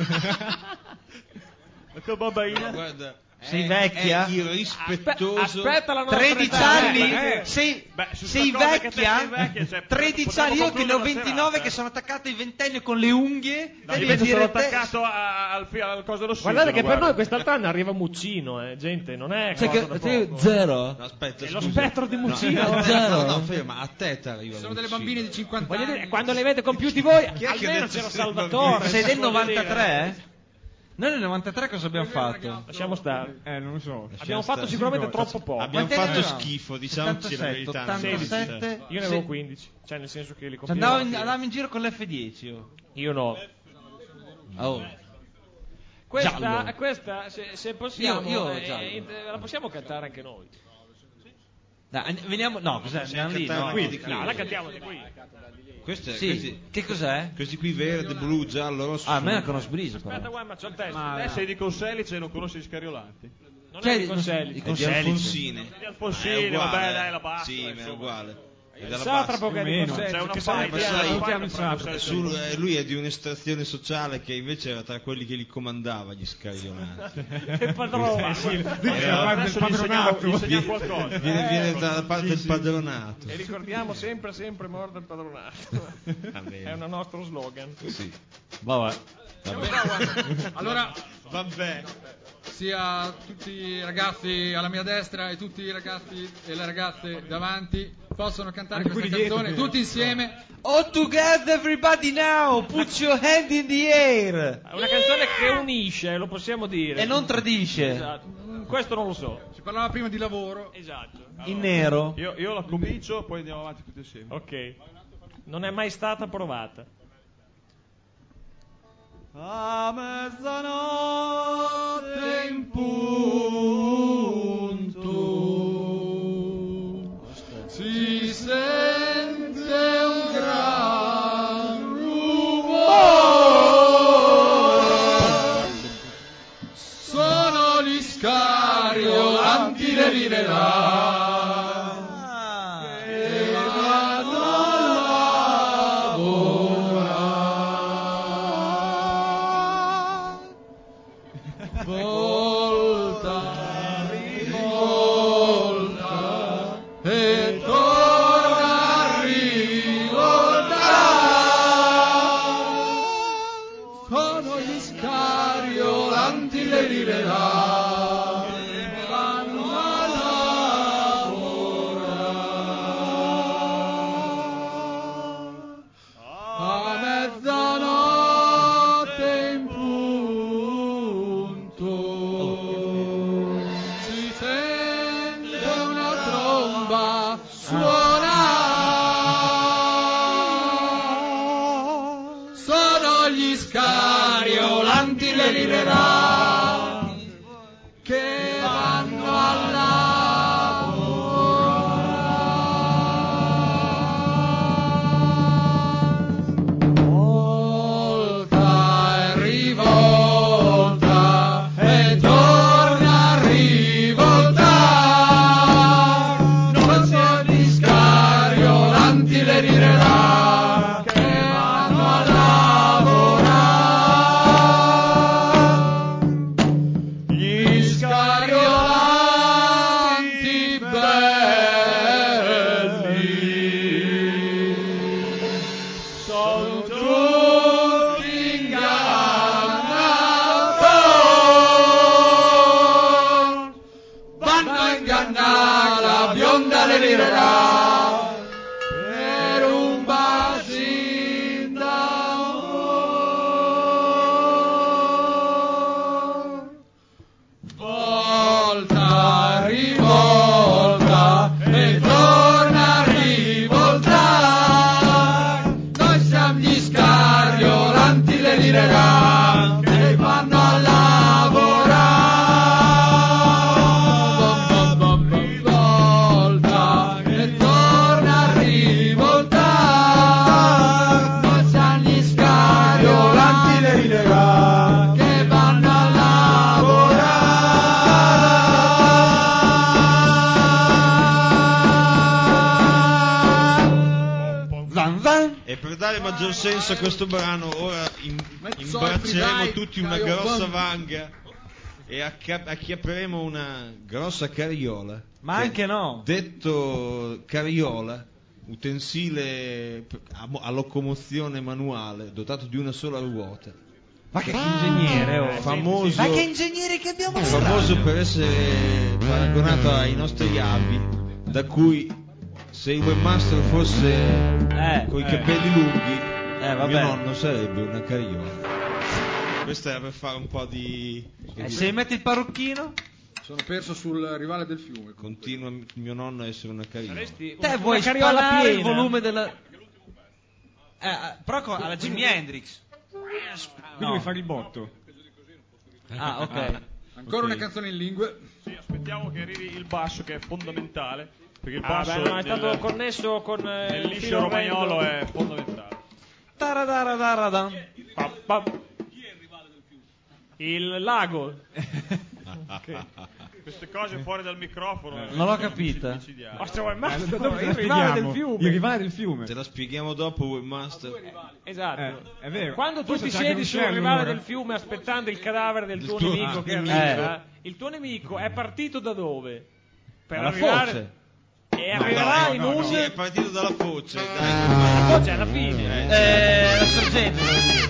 La tua bambina. Guarda, Sei è- vecchia? È irrispettoso. Aspetta la nostra tredici età. anni? Eh, Sei, Beh, su sei sta cosa che te vecchia? sei vecchia, cioè, tredici possiamo anni, io che ne ho concludere la ventinove, serata, che eh. sono attaccato ai ventennio con le unghie. No, devi invece sono dire te- attaccato a- al, fi- al coso dell'ossigeno. Guardate che per guarda. noi quest'altro anno arriva Muccino, eh, gente, non è Cioè cosa che- da te- poco. zero? No, aspetta, È lo scusa. spettro di No, Muccino. no, Zero? no, no, ferma, a te ti arriva Sono delle Muccino. bambine di cinquanta Voglio anni. dire, quando le avete compiuti voi, Chi è che ha almeno detto c'era sei Salvatore. bambini? Sei del voglio dire. novantatré? Noi nel novantatré cosa abbiamo fatto? Lasciamo stare. Eh, non lo so. Abbiamo fatto sicuramente troppo poco. Abbiamo Quanti anni fatto avevamo? schifo, diciamoci la verità. settantasette, non ottantasette. Io ne avevo quindici, cioè nel senso che li Cioè, compivo. andavo in, andavo in giro con l'F dieci. Io, Io no. oh. Questa, Giallo. questa se, se possiamo, Io- io eh, giallo. eh, la possiamo cantare anche noi. Dai, and- veniamo. No, cos'è? Andiamo lì? cantarla No. qui, di qui. No, la cantiamo di qui. Questo è, Sì. questi, Che cos'è? questi qui verde, blu, giallo, rosso. Ah, a me sono- la conosco Brisa, Aspetta, però. guarda, ma c'ho il testo. Te sei di Conselice e non conosci gli Scariolanti? Non Cioè, è di Conselli. di È di Conselice. Alfonsine. Di Alfonsine, È uguale, vabbè, eh. dai, la basta. Sì, ma è insomma. uguale. È Il dalla satrapo bassa. che è di meno. Conselli. C'è una che fai, sai, ma piano, sai, piano, chiami il piano, satrapo. piano. Sul- eh, lui è di un'estrazione sociale che invece era tra quelli che li comandava gli scarionati. Che padrone. Eh, sì, Eh, la parte del adesso gli insegniamo, padronato. gli insegniamo qualcosa. Viene, viene dalla parte del padronato. E ricordiamo sempre, sempre morto il padronato. Va bene. È un nostro slogan. Sì. Vabbè. Allora, Vabbè. sia tutti i ragazzi alla mia destra e tutti i ragazzi e le ragazze davanti possono cantare Anche questa quelli dietro, canzone che- tutti insieme. All together everybody now, put your hand in the air. È una canzone che unisce, lo possiamo dire. E non tradisce. Esatto. Mm, Questo non lo so. Si parlava prima di lavoro. Esatto. In nero. Io, io la comincio, poi andiamo avanti tutti insieme. Ok. Non è mai stata provata. A mezzanotte in punto Si sente un gran rumore. Sono gli scariolanti le rilevanti. Che vanno a lavorare. Volta, rivolta e torna a rivoltare. Sono gli scariolanti bamba suona, sono gli scariolanti le lirerà che vanno al maggior senso a questo brano, ora in, imbracceremo tutti una grossa vanga e acca- acchiapperemo una grossa carriola. Ma anche no. Detto carriola, utensile a, a locomozione manuale dotato di una sola ruota. Ma che ingegnere, oh. Famoso, ma che ingegnere che abbiamo famoso per essere paragonato ai nostri avi, da cui se il webmaster fosse eh, con i eh. capelli lunghi, eh, vabbè. mio nonno sarebbe una carriola. Questo era per fare un po' di... E se metti il parrucchino? Sono perso sul rivale del fiume. Continua mio nonno a essere una carriola. Saresti Te vuoi sparare il volume della... Eh, però con- alla Jimi Hendrix. Quindi vuoi fare il botto. Ah, ok. Ancora Ok. una canzone in lingue. Sì, aspettiamo che arrivi il basso, che è fondamentale, perché il Ah, basso beh, no, è nel- stato connesso con eh, nel il liscio filo romagnolo orrendo. è fondamentale. Taradararadam. Pa, pa. Il lago. Ok. Queste cose fuori dal microfono Non l'ho capita. micidiali. Ma se vuoi, ma- Eh, dopo te la il rivale spieghiamo. del fiume. Il rivale del fiume. Te la spieghiamo dopo, webmaster. Esatto. Eh, è vero. Quando tu Forse ti c'è anche siedi un sul Sherlock, rivale allora. del fiume aspettando il cadavere del tuo tuo nemico che nemico. arriva, il tuo nemico è partito da dove? Per Dalla arrivare foce. e No, arriverà no, in no, un no, sì, è partito dalla foce. Dai, la foce alla fine. Eh, la sorgente.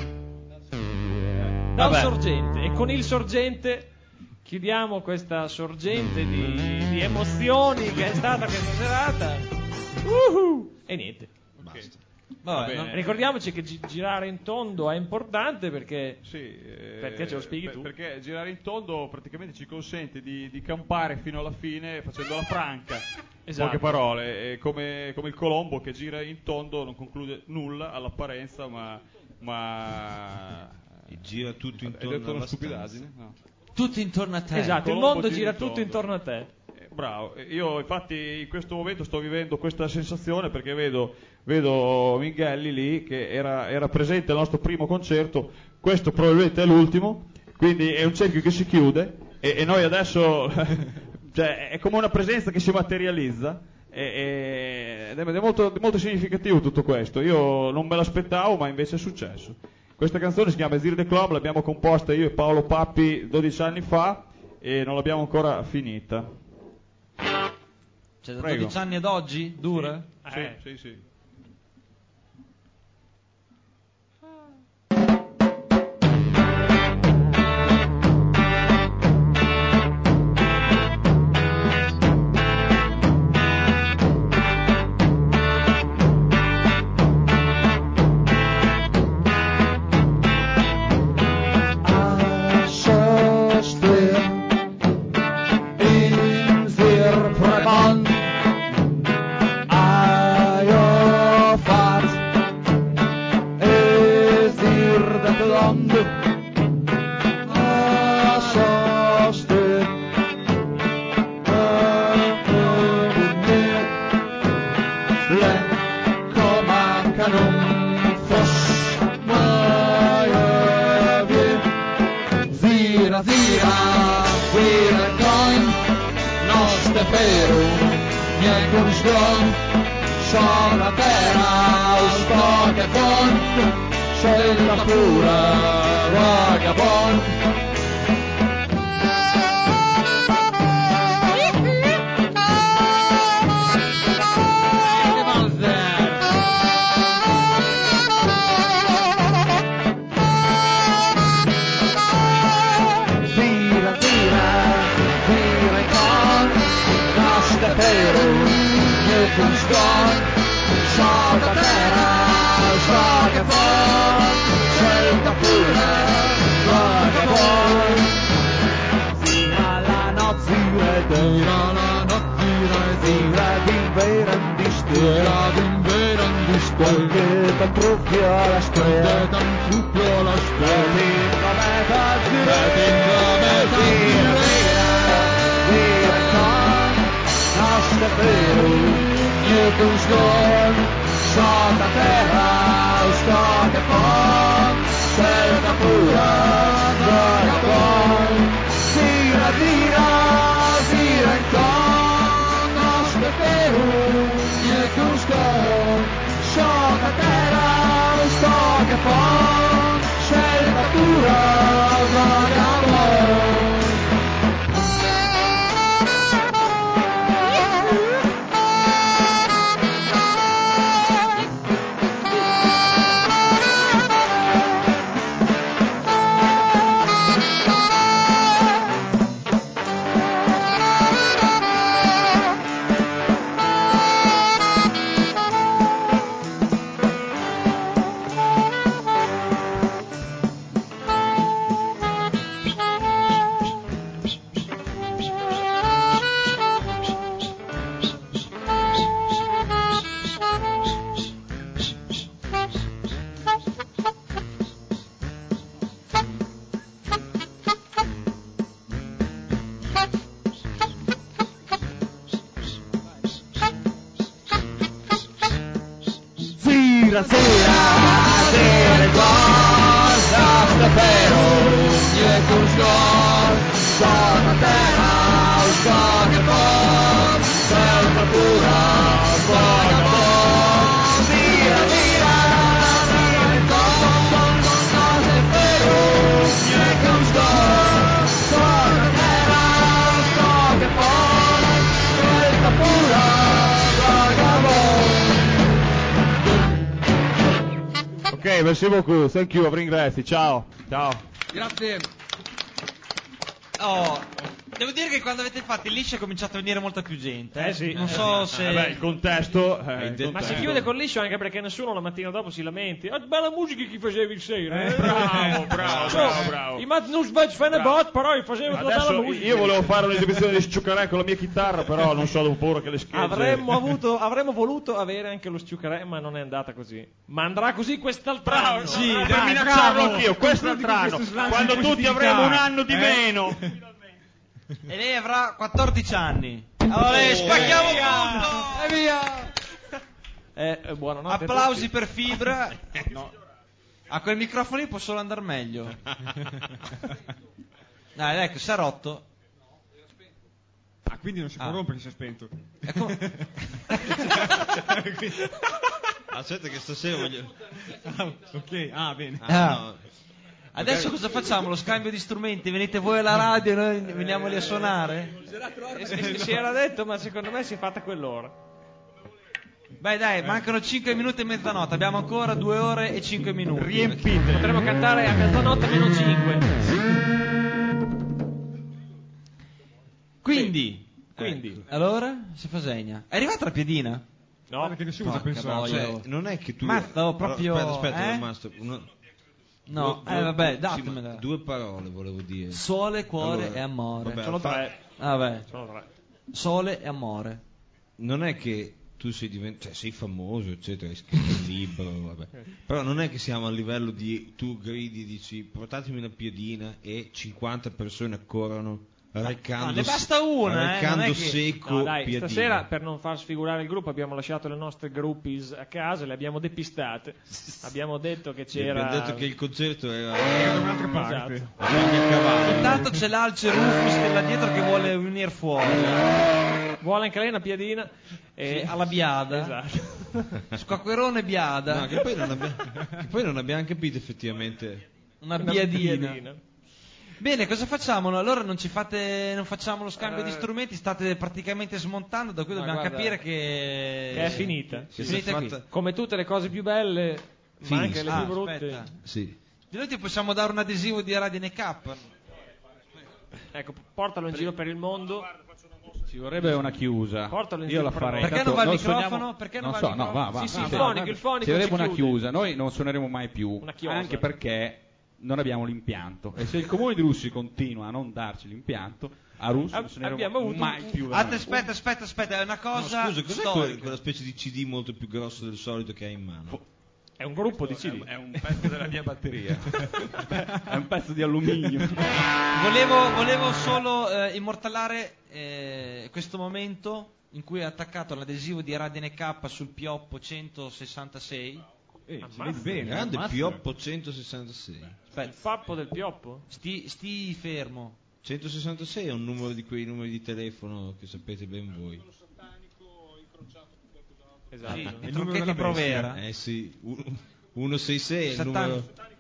Da un Vabbè. sorgente e con il sorgente chiudiamo questa sorgente di, di emozioni che è stata questa serata. Uhu! E niente. Basta. Vabbè, bene. no. Ricordiamoci che gi- girare in tondo è importante perché Sì, eh, Perché ce lo spieghi per- tu? Perché girare in tondo praticamente ci consente di, di campare fino alla fine facendo la franca. In Esatto. poche parole, è come, come il colombo che gira in tondo non conclude nulla all'apparenza, ma, ma E gira tutto hai intorno detto una alla stupidaggine? No. Tutto intorno a te. esatto, il Colombo mondo gira gira in tutto tondo. intorno a te. Eh, Bravo, io infatti in questo momento sto vivendo questa sensazione perché vedo, vedo Minghelli lì che era, era presente al nostro primo concerto, questo probabilmente è l'ultimo, quindi è un cerchio che si chiude e, e noi adesso cioè, è come una presenza che si materializza e, e- ed è, ed è molto, molto significativo tutto questo, io non me l'aspettavo ma invece è successo. Questa canzone si chiama Zir de Club, l'abbiamo composta io e Paolo Pappi dodici anni fa e non l'abbiamo ancora finita. Cioè, da Prego. dodici anni ad oggi dura? Sì, Eh. sì, sì. in Sirpreband Vagabond, sono la terra, sto che fon, scelta pura, Vagabond. Tira, tira, tira i con, nasce pero, je kunstgång, sjalta terra, svaga barn, skelta pura, vagabond. Zira la natt, zira döra la natt, zira zira din verandi stera, din verandi stera, det är truffia la stera, det är truffia la stera, tinga meta zira, tinga meta zira, zira kan, nasce pero, je kunstgång, sjalta terra, svaga barn, skelta pura, vagabond. Zira, zira, zira kan, nasce pero, je kunstgång, sjalta terra, svaga barn, skelta pura, vagabond. Zira, zira, zira gol, nasce pero, je kunstgång, sjalta terra, svaga barn, skelta pura, vagabond. Zira, zira, zira gol, nasce pero, je kunstgång, sjalta terra, svaga barn, skelta pura, vagabond. Ok, merci beaucoup, thank you, ringrazio, ciao, ciao. Grazie. Oh, devo dire che quando avete fatto il liscio è cominciato a venire molta più gente. Eh sì. Non so se. Eh beh, il contesto... eh, il Ma si contesto. chiude col liscio anche perché nessuno la mattina dopo si lamenti. Ah, bella musica che facevi il sera. Eh, bravo, bravo, bravo, bravo. Ma non sbagli fare una bot, però io facevo una bella Adesso musica. io volevo fare un'esibizione di Sciucarè con la mia chitarra, però non so, ho paura che le schegge... Avremmo avuto, avremmo voluto avere anche lo Sciucarè, ma non è andata così. Ma andrà così quest'altro anno. Sì, per minacciarlo anch'io, quest'altro anno, quando tutti avremo un anno di meno. E lei avrà quattordici anni. Allora, Oh, spacchiamo via. tutto! E via! Eh, eh, buonanotte. Applausi a tutti. per Fibra. No. A quel microfono lì può solo andare meglio. Dai, ecco, si è rotto. Ah, quindi non si può Ah. rompere, si è spento. Aspetta che stasera voglio... Ah, ok, ah, bene. Ah. no. Adesso cosa facciamo? Lo scambio di strumenti? Venite voi alla radio e noi veniamo lì a suonare? Eh, si, si era detto, ma secondo me si è fatta quell'ora. Beh dai, mancano cinque minuti e mezzanotte, abbiamo ancora due ore e cinque minuti. Riempite. Potremmo cantare a mezzanotte meno cinque. Quindi, Quindi. allora, si fa segna. È arrivata la piedina? No, perché nessuno ci ha Porca pensato. boia. Cioè, non è che tu... Mazzo, proprio, Allora, aspetta, aspetta, eh? Master, una- No, due- eh vabbè, sì, datemela. ma due parole volevo dire. Sole, cuore Allora, e amore. vabbè, Sono fa- tre. Ah, vabbè. Sono tre. Sole e amore. Non è che tu sei diventato, cioè sei famoso, eccetera, hai scritto un libro, vabbè. Però non è che siamo a livello di tu gridi, dici portatemi una piadina e cinquanta persone accorrono recando, Ah, ne basta una, eh, recando non è che- secco No, dai, piadina. stasera per non far sfigurare il gruppo abbiamo lasciato le nostre groupies a casa, le abbiamo depistate. Abbiamo detto che c'era. Abbiamo detto che il concerto era Era da un'altra parte. Esatto. la bagna a cavallo. Intanto c'è l'Alce Rufus che è là dietro che vuole venire fuori. Vuole anche lei una piadina. E... Sì, alla biada. Esatto. Squacquerone biada. No, che poi non abbiamo, che poi non abbiamo capito effettivamente. Una Una biadina. biadina. Bene, cosa facciamo? Allora non ci fate, non facciamo lo scambio Eh. di strumenti, state praticamente smontando, da cui Ma dobbiamo guarda, capire che... Che è finita. Che è finita qui. Come tutte le cose più belle, ma anche le Ah, più brutte. aspetta. Sì. Di noi ti possiamo dare un adesivo di Radio N K. Ecco, portalo in giro per il mondo. Ci vorrebbe una chiusa. Portalo in Io giro la per il farei. mondo. Perché non va il Tanto microfono? suoniamo- Perché non non va so, il no, microfono? va, va. Sì, sì, va, il va, fonico, va. il fonico Ci vorrebbe ci una chiude. chiusa. Noi non suoneremo mai più. Una chiosa. Anche perché non abbiamo l'impianto. E se il comune di Russi continua a non darci l'impianto, a Russi non suoneremo abbiamo avuto mai un- più. Aspetta, veramente. aspetta, aspetta, aspetta, è una No, cosa scusa, cos'è storica. quella, quella specie di C D molto più grosso del solito che hai in mano? È un gruppo di C D. È un pezzo della mia batteria. È un pezzo di alluminio. Volevo, volevo solo eh, immortalare eh, questo momento in cui è attaccato l'adesivo di Radio N K sul Pioppo centosessantasei. Eh, Ammazza. ci vedi bene. Grande ammazza. Pioppo centosessantasei. Il pappo del Pioppo? Sti, sti fermo. centosessantasei è un numero di quei numeri di telefono che sapete ben voi. Esatto. Sì, il i numero trucchetti della Provera. Eh sì, centosessantasei è il Satanico. numero.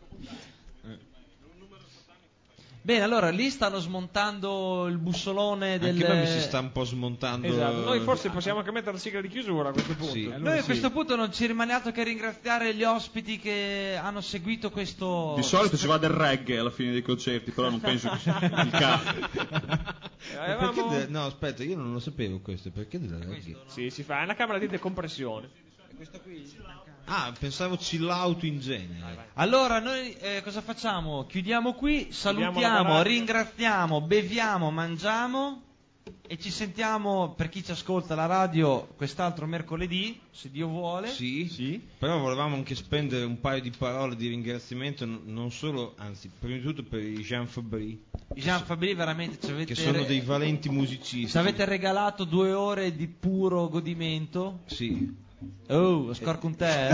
Bene, allora lì stanno smontando il bussolone del... Anche noi mi si sta un po' smontando. Esatto. Noi forse possiamo anche mettere la sigla di chiusura a questo punto. Sì. Noi a questo punto non ci rimane altro che ringraziare gli ospiti che hanno seguito questo... Di solito si va del reggae alla fine dei concerti, però non penso che sia il caso. Ma Avevamo- perché de- no, aspetta, io non lo sapevo questo. Perché della reggae? Sì, si fa. È una camera di decompressione. Questo qui... Ah, pensavo chill out in genere. Allora noi eh, cosa facciamo? Chiudiamo qui, Chiudiamo la salutiamo, baracca. ringraziamo, beviamo, mangiamo e ci sentiamo, per chi ci ascolta la radio, quest'altro mercoledì, se Dio vuole. Sì, però volevamo anche spendere un paio di parole di ringraziamento, n- non solo, anzi, prima di tutto per i Jean Fabry, Jean Fabry veramente ci avete, che sono dei valenti musicisti. ci avete regalato due ore di puro godimento. Sì. Oh, scorco un tè.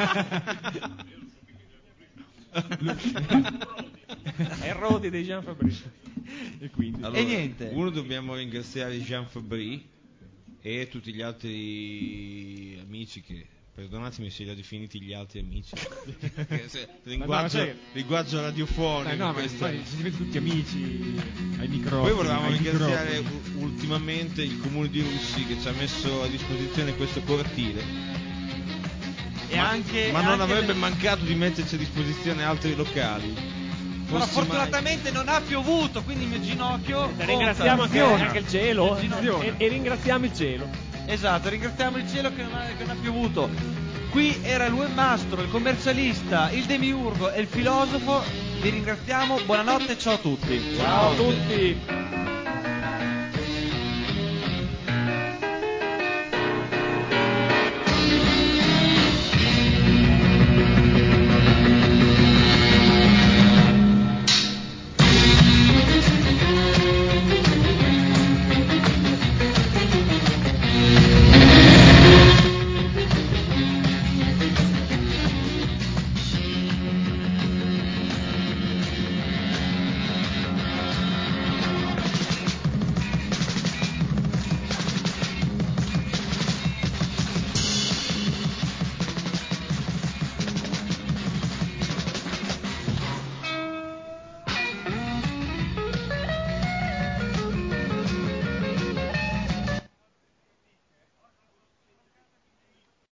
È il Rodi dei Jean Fabry. E quindi. Allora, E niente. Uno dobbiamo ringraziare Jean Fabry e tutti gli altri amici che, perdonatemi se li ho definiti gli altri amici, Perché se- linguaggio, sai- linguaggio radiofonico. Eh, no, ma questo. sai, si diventa tutti amici ai microfoni. Poi volevamo ai ringraziare microfoni. u- ultimamente il comune di Russi che ci ha messo a disposizione questo cortile. E anche, Ma e non anche avrebbe le- mancato di metterci a disposizione altri locali. Però Fossi mai- fortunatamente non ha piovuto, quindi il mio ginocchio. E ringraziamo anche, funziona. anche il cielo. Funziona. E, e ringraziamo il cielo. Esatto, ringraziamo il cielo che non ha, che non ha piovuto. Qui era il webmastro, il commercialista, il demiurgo e il filosofo. Vi ringraziamo, buonanotte e ciao a tutti. Ciao a tutti.